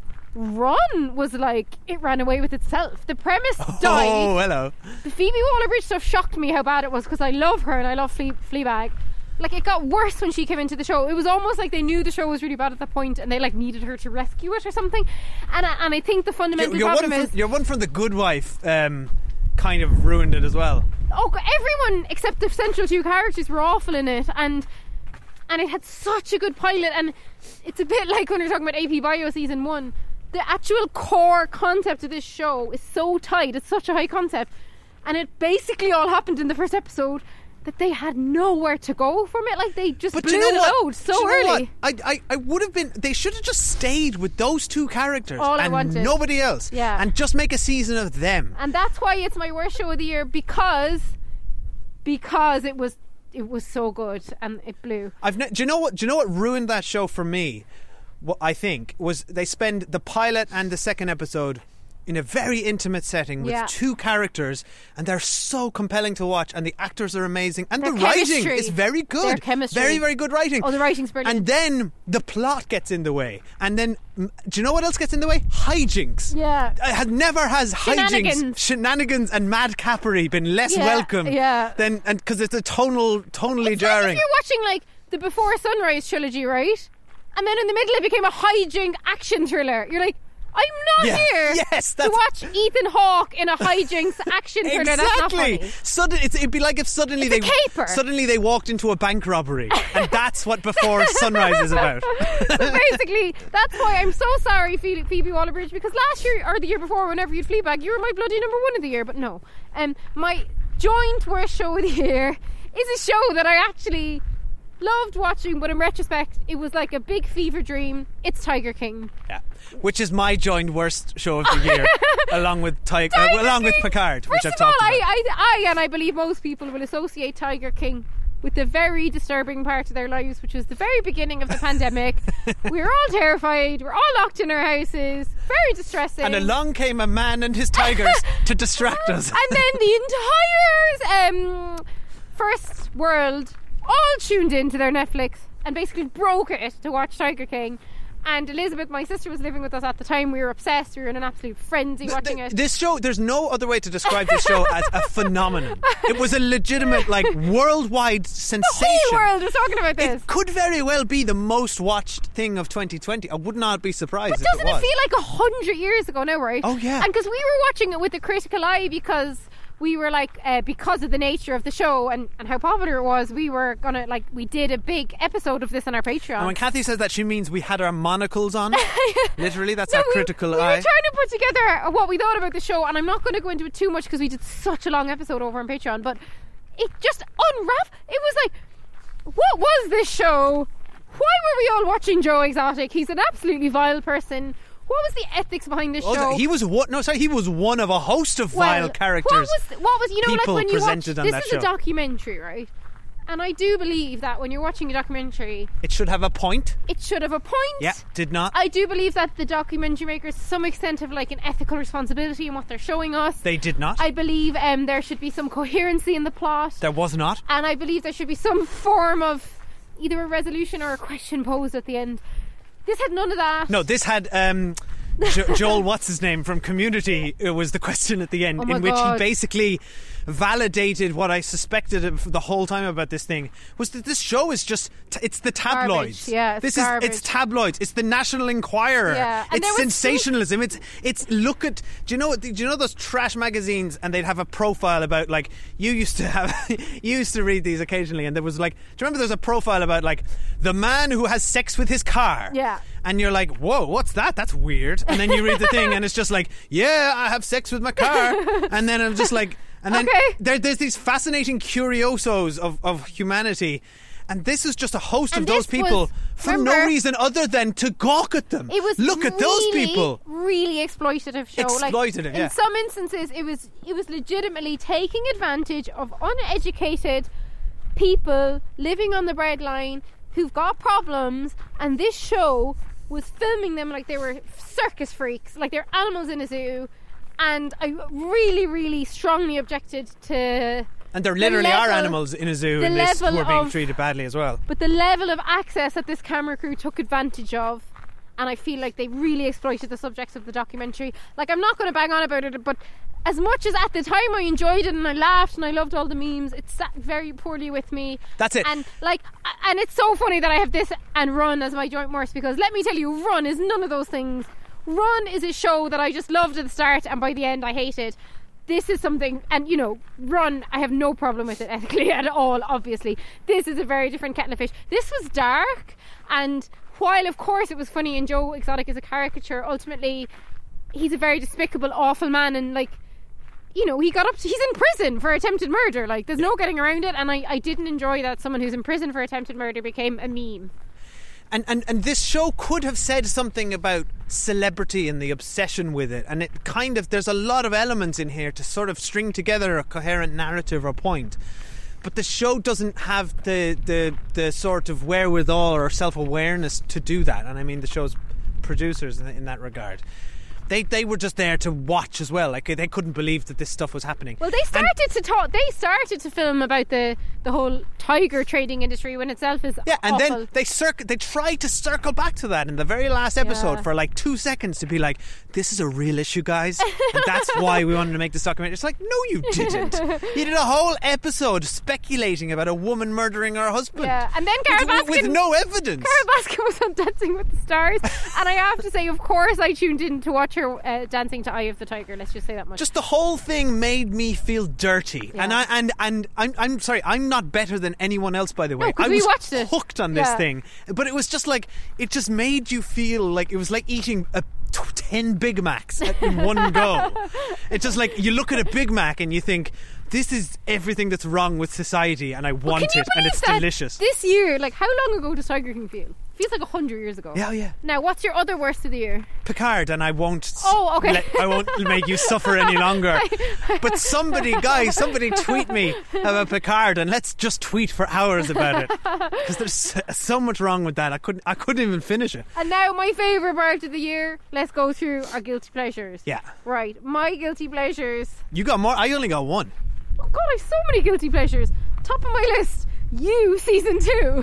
Run was like, it ran away with itself. The premise died. Oh, hello. The Phoebe Waller-Bridge stuff shocked me how bad it was, because I love her and I love Fleabag. Like, it got worse when she came into the show. It was almost like they knew the show was really bad at that point and they like needed her to rescue it or something. And I think the fundamental problem is... Your one from The Good Wife kind of ruined it as well. Oh, everyone except the central two characters were awful in it, and it had such a good pilot. And it's a bit like when you're talking about AP Bio season 1. The actual core concept of this show is so tight. It's such a high concept, and it basically all happened in the first episode, that they had nowhere to go from it. Like, they just blew the load so early. I would have been... They should have just stayed with those two characters and nobody else. Yeah. And just make a season of them. And that's why it's my worst show of the year, because it was so good and it blew. Do you know what ruined that show for me? What I think was they spend the pilot and the second episode in a very intimate setting with two characters, and they're so compelling to watch, and the actors are amazing, and the writing is very good. Their chemistry. Very, very good writing. Oh, the writing's brilliant. And then the plot gets in the way, and then do you know what else gets in the way? Hijinks. Yeah. Never has shenanigans and madcappery been less welcome than, and because it's tonally it's jarring. Like if you're watching like the Before Sunrise trilogy, right? And then in the middle it became a hijink action thriller. You're like, I'm not here to watch Ethan Hawke in a hijinks action thriller. Exactly. That's not funny. It'd be like if suddenly they walked into a bank robbery, and that's what Before Sunrise is about. So basically, that's why I'm so sorry, Phoebe Waller-Bridge, because last year or the year before, whenever you'd Fleabag, you were my bloody number one of the year. But no, my joint worst show of the year is a show that I actually loved watching, but in retrospect it was like a big fever dream. It's Tiger King. Yeah, which is my joint worst show of the year, along with with Picard, which I've talked about. I and I believe most people will associate Tiger King with the very disturbing part of their lives, which was the very beginning of the pandemic. We were all terrified, we're all locked in our houses, very distressing, and along came a man and his tigers to distract us. And then the entire first world all tuned into their Netflix and basically broke it to watch Tiger King. And Elizabeth, my sister, was living with us at the time. We were obsessed. We were in an absolute frenzy watching it. This show, there's no other way to describe this show as a phenomenon. It was a legitimate, like, worldwide sensation. The whole world was talking about this. It could very well be the most watched thing of 2020. I would not be surprised if it was. But doesn't it feel like 100 years ago now, right? Oh, yeah. And because we were watching it with a critical eye, because we were like, because of the nature of the show and how popular it was, we were gonna, like, we did a big episode of this on our Patreon. And when Kathy says that, she means we had our monocles on. Literally, that's our critical eye. We were trying to put together what we thought about the show, and I'm not going to go into it too much because we did such a long episode over on Patreon, but it just unwrapped. It was like, what was this show? Why were we all watching Joe Exotic? He's an absolutely vile person. What was the ethics behind this show? He was one of a host of vile characters. What was you know, like when you watch this is a documentary, right? And I do believe that when you're watching a documentary, it should have a point. Yeah, did not. I do believe that the documentary makers, to some extent, have like an ethical responsibility in what they're showing us. They did not. I believe there should be some coherency in the plot. There was not. And I believe there should be some form of either a resolution or a question posed at the end. This had none of that. No, this had Joel, what's his name, from Community, was the question at the end, in which he basically validated what I suspected the whole time about this thing, was that this show is just it's the tabloids. Garbage. Yeah, it's garbage. It's tabloids. It's the National Enquirer. Yeah. It's sensationalism. It's look at do you know those trash magazines, and they'd have a profile about, like, you used to read these occasionally, and there was like, do you remember there's a profile about like the man who has sex with his car? Yeah. And you're like, whoa, what's that? That's weird. And then you read the thing and it's just like, yeah, I have sex with my car. And then I'm just like, and then there's these fascinating curiosos of humanity. And this is just a host of those people for no reason other than to gawk at them. It was Look at those people. Really exploitative show. Exploitative, In some instances, it was legitimately taking advantage of uneducated people living on the breadline who've got problems, and this show was filming them like they were circus freaks, like they're animals in a zoo. And I really, really strongly objected to... And there literally are animals in a zoo in this who are being treated badly as well. But the level of access that this camera crew took advantage of, and I feel like they really exploited the subjects of the documentary. Like, I'm not going to bang on about it, but as much as at the time I enjoyed it and I laughed and I loved all the memes, it sat very poorly with me. That's it. And it's so funny that I have this and Run as my joint worst, because let me tell you, Run is none of those things. Run is a show that I just loved at the start, and by the end I hated. This is something, and you know, Run, I have no problem with it ethically at all, obviously. This is a very different kettle of fish. This was dark, and while of course it was funny and Joe Exotic is a caricature, ultimately he's a very despicable, awful man, and like, you know, he's in prison for attempted murder. Like, there's no getting around it, and I didn't enjoy that someone who's in prison for attempted murder became a meme. And this show could have said something about celebrity and the obsession with it, and it kind of, there's a lot of elements in here to sort of string together a coherent narrative or point. But the show doesn't have the sort of wherewithal or self-awareness to do that. And I mean the show's producers in that regard. They were just there to watch as well. Like, they couldn't believe that this stuff was happening. Well, they started to film about the whole tiger trading industry, when itself is and awful. then they tried to circle back to that in the very last episode for like 2 seconds to be like, this is a real issue, guys, and that's why we wanted to make this documentary. It's like, no, you didn't. You did a whole episode speculating about a woman murdering her husband. Yeah, and then Carol Baskin, with no evidence. Carol Baskin was on Dancing with the Stars, and I have to say, of course, I tuned in to watch her dancing to Eye of the Tiger. Let's just say that much. Just the whole thing made me feel dirty, and I'm sorry, I'm not better than anyone else, by the way. No, I was watched it. hooked on this thing, but it was just like, it just made you feel like it was like eating 10 Big Macs in one go. It's just like, you look at a Big Mac and you think, this is everything that's wrong with society, and I want it, and it's delicious. This year, like, how long ago does Tiger King feel? Feels like 100 years ago. Yeah. Now, what's your other worst of the year? Picard, and I won't. Oh, okay. I won't make you suffer any longer. But somebody tweet me about Picard, and let's just tweet for hours about it, because there's so much wrong with that. I couldn't even finish it. And now, my favourite part of the year. Let's go through our guilty pleasures. Yeah. Right, my guilty pleasures. You got more. I only got one. Oh God, I have so many guilty pleasures. Top of my list, You Season 2.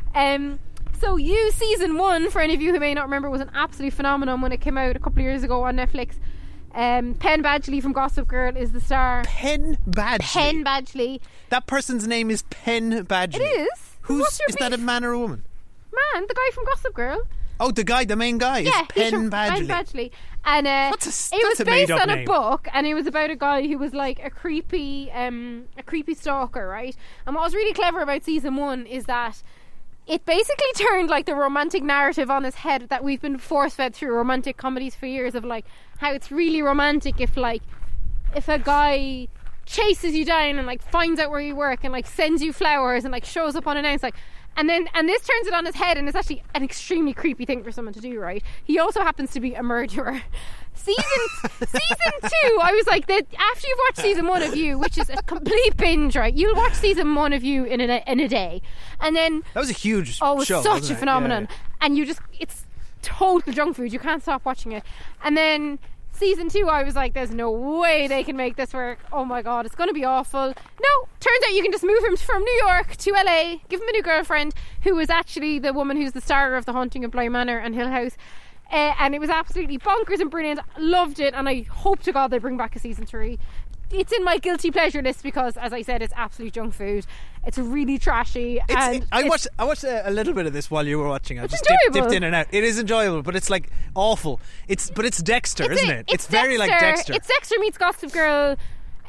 So You Season 1, for any of you who may not remember, was an absolute phenomenon when it came out a couple of years ago on Netflix. Penn Badgley from Gossip Girl is the star. Penn Badgley? Penn Badgley. That person's name is Penn Badgley. It is. Is that a man or a woman? Man, the guy from Gossip Girl. Oh, the main guy is Penn Badgley. Penn Badgley. And it was based on a book, and it was about a guy who was like a creepy stalker, right? And what was really clever about season 1 is that it basically turned like the romantic narrative on its head that we've been force-fed through romantic comedies for years, of like how it's really romantic if a guy chases you down and like finds out where you work and like sends you flowers and like shows up unannounced, like, and this turns it on his head, and it's actually an extremely creepy thing for someone to do, right? He also happens to be a murderer. Season 2, I was like, that after you've watched season 1 of You, which is a complete binge, right? You'll watch season 1 of You in a day, and then that was a huge show. It was such a phenomenon, yeah. And it's total junk food. You can't stop watching it. And then season 2, I was like, there's no way they can make this work. Oh my god, it's going to be awful. No, turns out you can just move him from New York to LA, give him a new girlfriend, who is actually the woman who's the star of The Haunting of Bly Manor and Hill House. And it was absolutely bonkers and brilliant. Loved it, and I hope to God they bring back a season 3. It's in my guilty pleasure list because, as I said, it's absolute junk food. It's really trashy. I watched a little bit of this while you were watching. I just dipped in and out. It is enjoyable, but it's like awful. It's Dexter, isn't it? It's very like Dexter. It's Dexter meets Gossip Girl.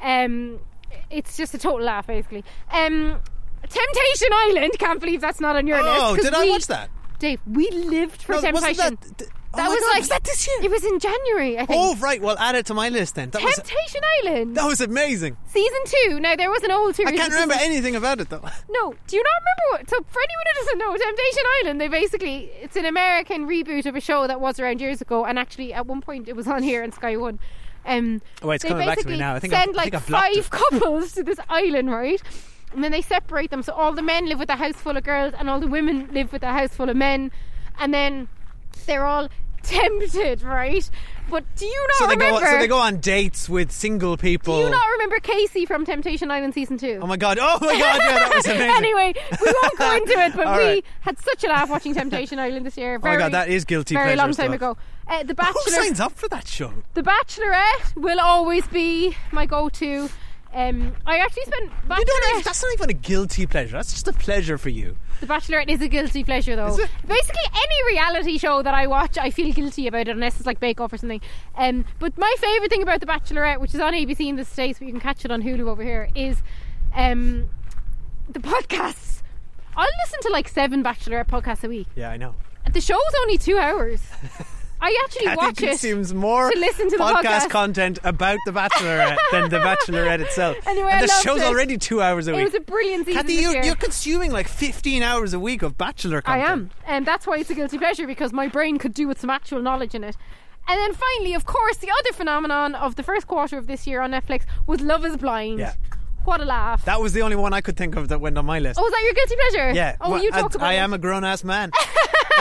It's just a total laugh, basically. Temptation Island. Can't believe that's not on your list. Oh, did I watch that? Dave, we lived for Temptation. Was that this year? It was in January, I think. Oh, right. Well, add it to my list then. Temptation Island. That was amazing. Season 2. Now, there was an old series. I can't remember anything about it, though. No. Do you not remember what? So, for anyone who doesn't know, Temptation Island, it's an American reboot of a show that was around years ago, and actually, at one point, it was on here on Sky One. It's coming back to me now. I think send I've 5 couples to this island, right? And then they separate them, so all the men live with a house full of girls, and all the women live with a house full of men, and then they're all tempted, right? But do you not remember? So they go on dates with single people. Do you not remember Casey from Temptation Island season 2? Oh my god! Yeah, that was amazing. Anyway, we won't go into it, but we had such a laugh watching Temptation Island this year. Oh my god, that is guilty pleasure. Very long time stuff. ago. The Bachelor. Who signs up for that show? The Bachelorette will always be my go-to. I actually spent Bachelorette. That's not even a guilty pleasure. That's just a pleasure for you. The Bachelorette is a guilty pleasure, though. Is it? Basically, any reality show that I watch, I feel guilty about it, unless it's like Bake Off or something. But my favourite thing about The Bachelorette, which is on ABC in the States, but you can catch it on Hulu over here, is the podcasts. I'll listen to like 7 Bachelorette podcasts a week. Yeah, I know. The show's only 2 hours. I actually watch it. Seems more to listen to the podcast content about The Bachelorette than The Bachelorette itself. Anyway, and the show's already 2 hours a week. It was a brilliant season. Kathy, you're consuming like 15 hours a week of Bachelor content. I am, and that's why it's a guilty pleasure, because my brain could do with some actual knowledge in it. And then finally, of course, the other phenomenon of the first quarter of this year on Netflix was Love is Blind. Yeah. What a laugh. That was the only one I could think of that went on my list. Oh, is that your guilty pleasure? Yeah. Oh, well, you talk about it. I am a grown-ass man. We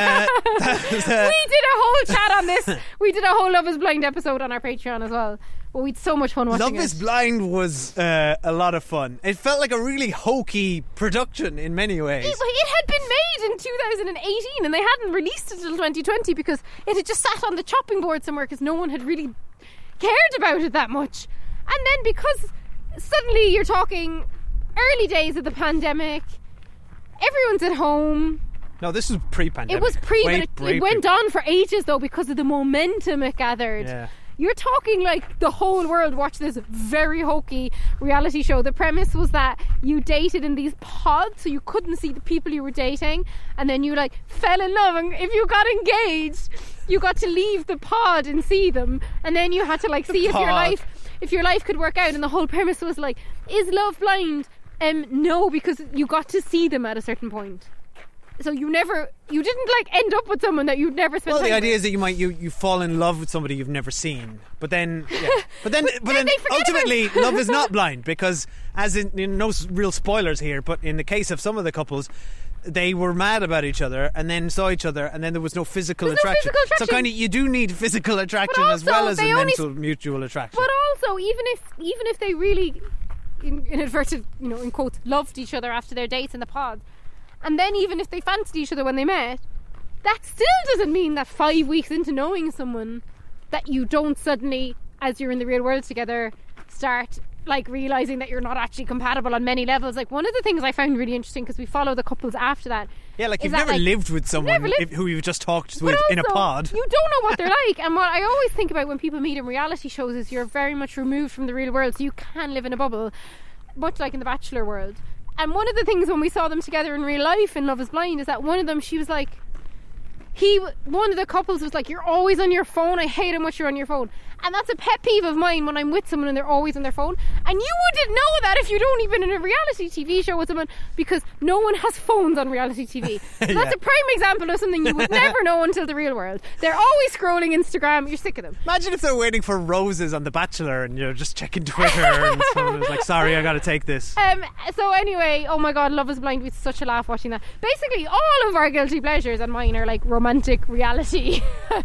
did a whole chat on this. We did a whole Love is Blind episode on our Patreon as well. But we had so much fun watching it. Love is Blind was a lot of fun. It felt like a really hokey production in many ways. It had been made in 2018 and they hadn't released it until 2020 because it had just sat on the chopping board somewhere because no one had really cared about it that much. And then because suddenly you're talking early days of the pandemic, everyone's at home. No, this was pre-pandemic. It was but it went on for ages though because of the momentum it gathered. Yeah. You're talking like the whole world watched this very hokey reality show. The premise was that you dated in these pods, so you couldn't see the people you were dating, and then you like fell in love, and if you got engaged, you got to leave the pod and see them, and then you had to like see if your life could work out. And the whole premise was like, is love blind? No, because you got to see them at a certain point. So you didn't like end up with someone that you'd never spent time with. Well, the idea is that you fall in love with somebody you've never seen, but then ultimately love is not blind, because as in no real spoilers here, but in the case of some of the couples, they were mad about each other and then saw each other and then there was no physical attraction. So kind of you do need physical attraction as well as a mental mutual attraction. But also even if they really in inverted, in quotes, loved each other after their dates in the pod, and then even if they fancied each other when they met, that still doesn't mean that 5 weeks into knowing someone that you don't suddenly, as you're in the real world together, start like realising that you're not actually compatible on many levels. Like one of the things I found really interesting, because we follow the couples after that. Yeah, like you've never lived with someone who you've just talked with in a pod. You don't know what they're like. And what I always think about when people meet in reality shows is you're very much removed from the real world, so you can live in a bubble, much like in the Bachelor world. And one of the things when we saw them together in real life in Love is Blind is that one of them, she was like, one of the couples was like, you're always on your phone, I hate how much you're on your phone. And that's a pet peeve of mine when I'm with someone and they're always on their phone. And you wouldn't know that if you'd only been in a reality TV show with someone, because no one has phones on reality TV. So that's a prime example of something you would never know until the real world. They're always scrolling Instagram. You're sick of them. Imagine if they're waiting for roses on The Bachelor and you're just checking Twitter and someone was like, sorry, I gotta take this. So anyway, oh my God, Love is Blind. We had such a laugh watching that. Basically all of our guilty pleasures and mine are like romantic reality.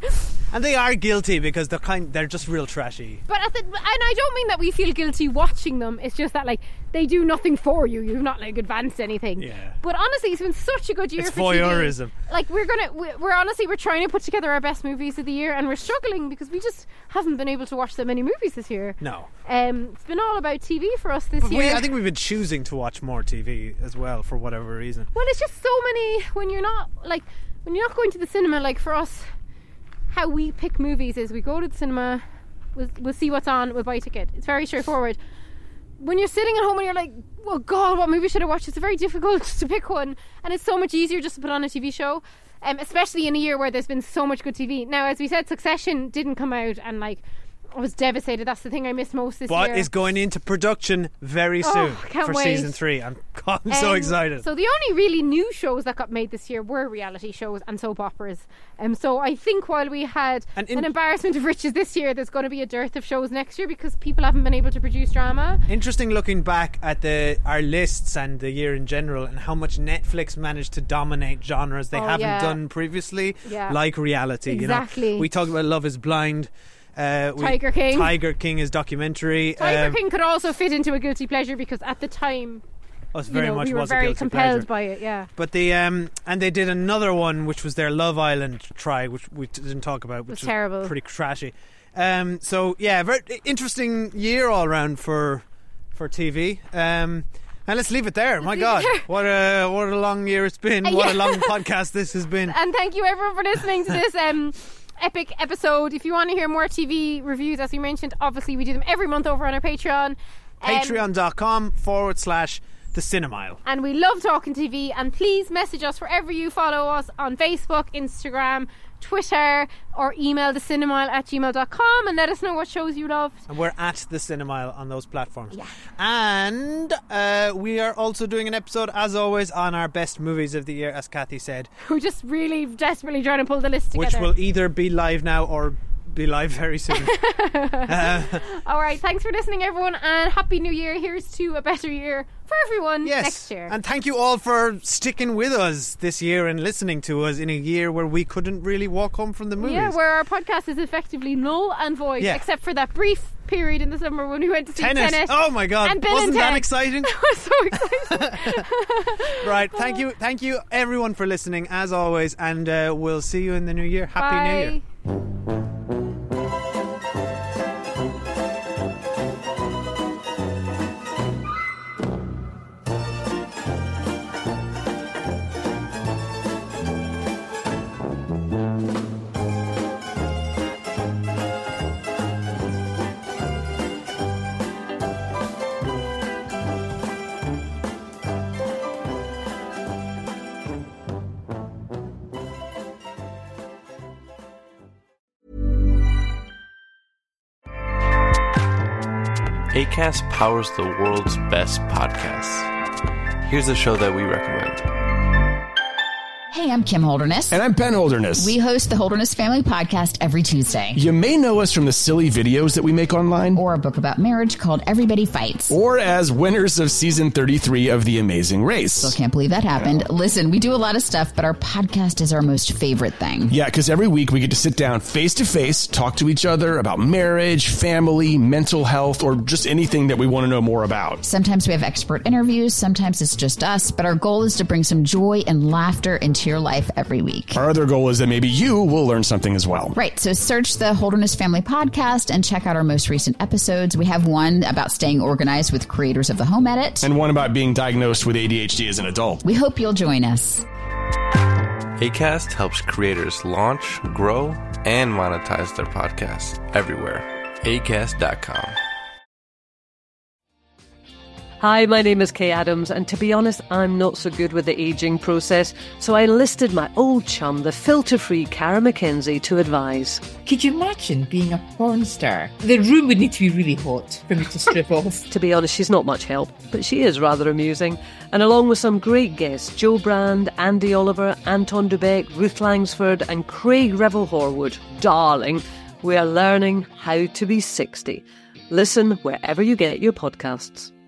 And they are guilty because they're just real trashy. But and I don't mean that we feel guilty watching them. It's just that like they do nothing for you. You've not like advanced anything. Yeah. But honestly, it's been such a good year it's for voyeurism. TV. Like we're trying to put together our best movies of the year, and we're struggling because we just haven't been able to watch that many movies this year. No. It's been all about TV for us this year. I think we've been choosing to watch more TV as well for whatever reason. Well, it's just so many when you're not going to the cinema. Like for us, how we pick movies is we go to the cinema, we'll see what's on, we'll buy a ticket. It's very straightforward. When you're sitting at home and you're like, oh God, what movie should I watch? It's very difficult to pick one, and it's so much easier just to put on a TV show, especially in a year where there's been so much good TV. Now, as we said, Succession didn't come out, and like I was devastated. That's the thing I missed most this year. But it's going into production very soon for wait. season 3. I'm so excited. So the only really new shows that got made this year were reality shows and soap operas. So I think while we had an embarrassment of riches this year, there's going to be a dearth of shows next year because people haven't been able to produce drama. Interesting looking back at our lists and the year in general and how much Netflix managed to dominate genres they haven't done previously, like reality. Exactly. You know? We talked about Love is Blind. Tiger King is documentary. Tiger King could also fit into a guilty pleasure because at the time we were very compelled by it. Yeah. But and they did another one which was their Love Island try, which we didn't talk about, which was terrible, pretty trashy. So yeah, very interesting year all around for TV. And let's leave it there. My God, what a long year it's been. What a long podcast this has been. And thank you everyone for listening to this epic episode. If you want to hear more TV reviews, as we mentioned, obviously we do them every month over on our Patreon. Patreon.com/The Cinemile. And we love talking TV, and please message us wherever you follow us on Facebook, Instagram, Twitter, or email thecinemile@gmail.com and let us know what shows you loved. And we're at The Cinemile on those platforms. Yeah. And we are also doing an episode, as always, on our best movies of the year, as Kathy said. We're just really desperately trying to pull the list together. Which will either be live now or be live very soon. Alright, thanks for listening everyone, and Happy New Year. Here's to a better year for everyone next year. And thank you all for sticking with us this year and listening to us in a year where we couldn't really walk home from the movies. Yeah, where our podcast is effectively null and void, except for that brief period in the summer when we went to see Tenet. Oh my God, wasn't that exciting? That was so exciting. Right, thank you everyone for listening as always, and we'll see you in the new year. Happy New Year. Acast powers the world's best podcasts. Here's a show that we recommend. Hey, I'm Kim Holderness. And I'm Ben Holderness. We host the Holderness Family Podcast every Tuesday. You may know us from the silly videos that we make online. Or a book about marriage called Everybody Fights. Or as winners of season 33 of The Amazing Race. Still can't believe that happened. Yeah. Listen, we do a lot of stuff, but our podcast is our most favorite thing. Yeah, because every week we get to sit down face to face, talk to each other about marriage, family, mental health, or just anything that we want to know more about. Sometimes we have expert interviews, sometimes it's just us, but our goal is to bring some joy and laughter into your life every week. Our other goal is that maybe you will learn something as well. Right. So search the Holderness Family Podcast and check out our most recent episodes. We have one about staying organized with creators of the Home Edit. And one about being diagnosed with ADHD as an adult. We hope you'll join us. Acast helps creators launch, grow, and monetize their podcasts everywhere. Acast.com. Hi, my name is Kay Adams, and to be honest, I'm not so good with the ageing process, so I enlisted my old chum, the filter-free Cara McKenzie, to advise. Could you imagine being a porn star? The room would need to be really hot for me to strip off. To be honest, she's not much help, but she is rather amusing. And along with some great guests, Joe Brand, Andy Oliver, Anton Dubeck, Ruth Langsford and Craig Revel-Horwood, darling, we are learning how to be 60. Listen wherever you get your podcasts.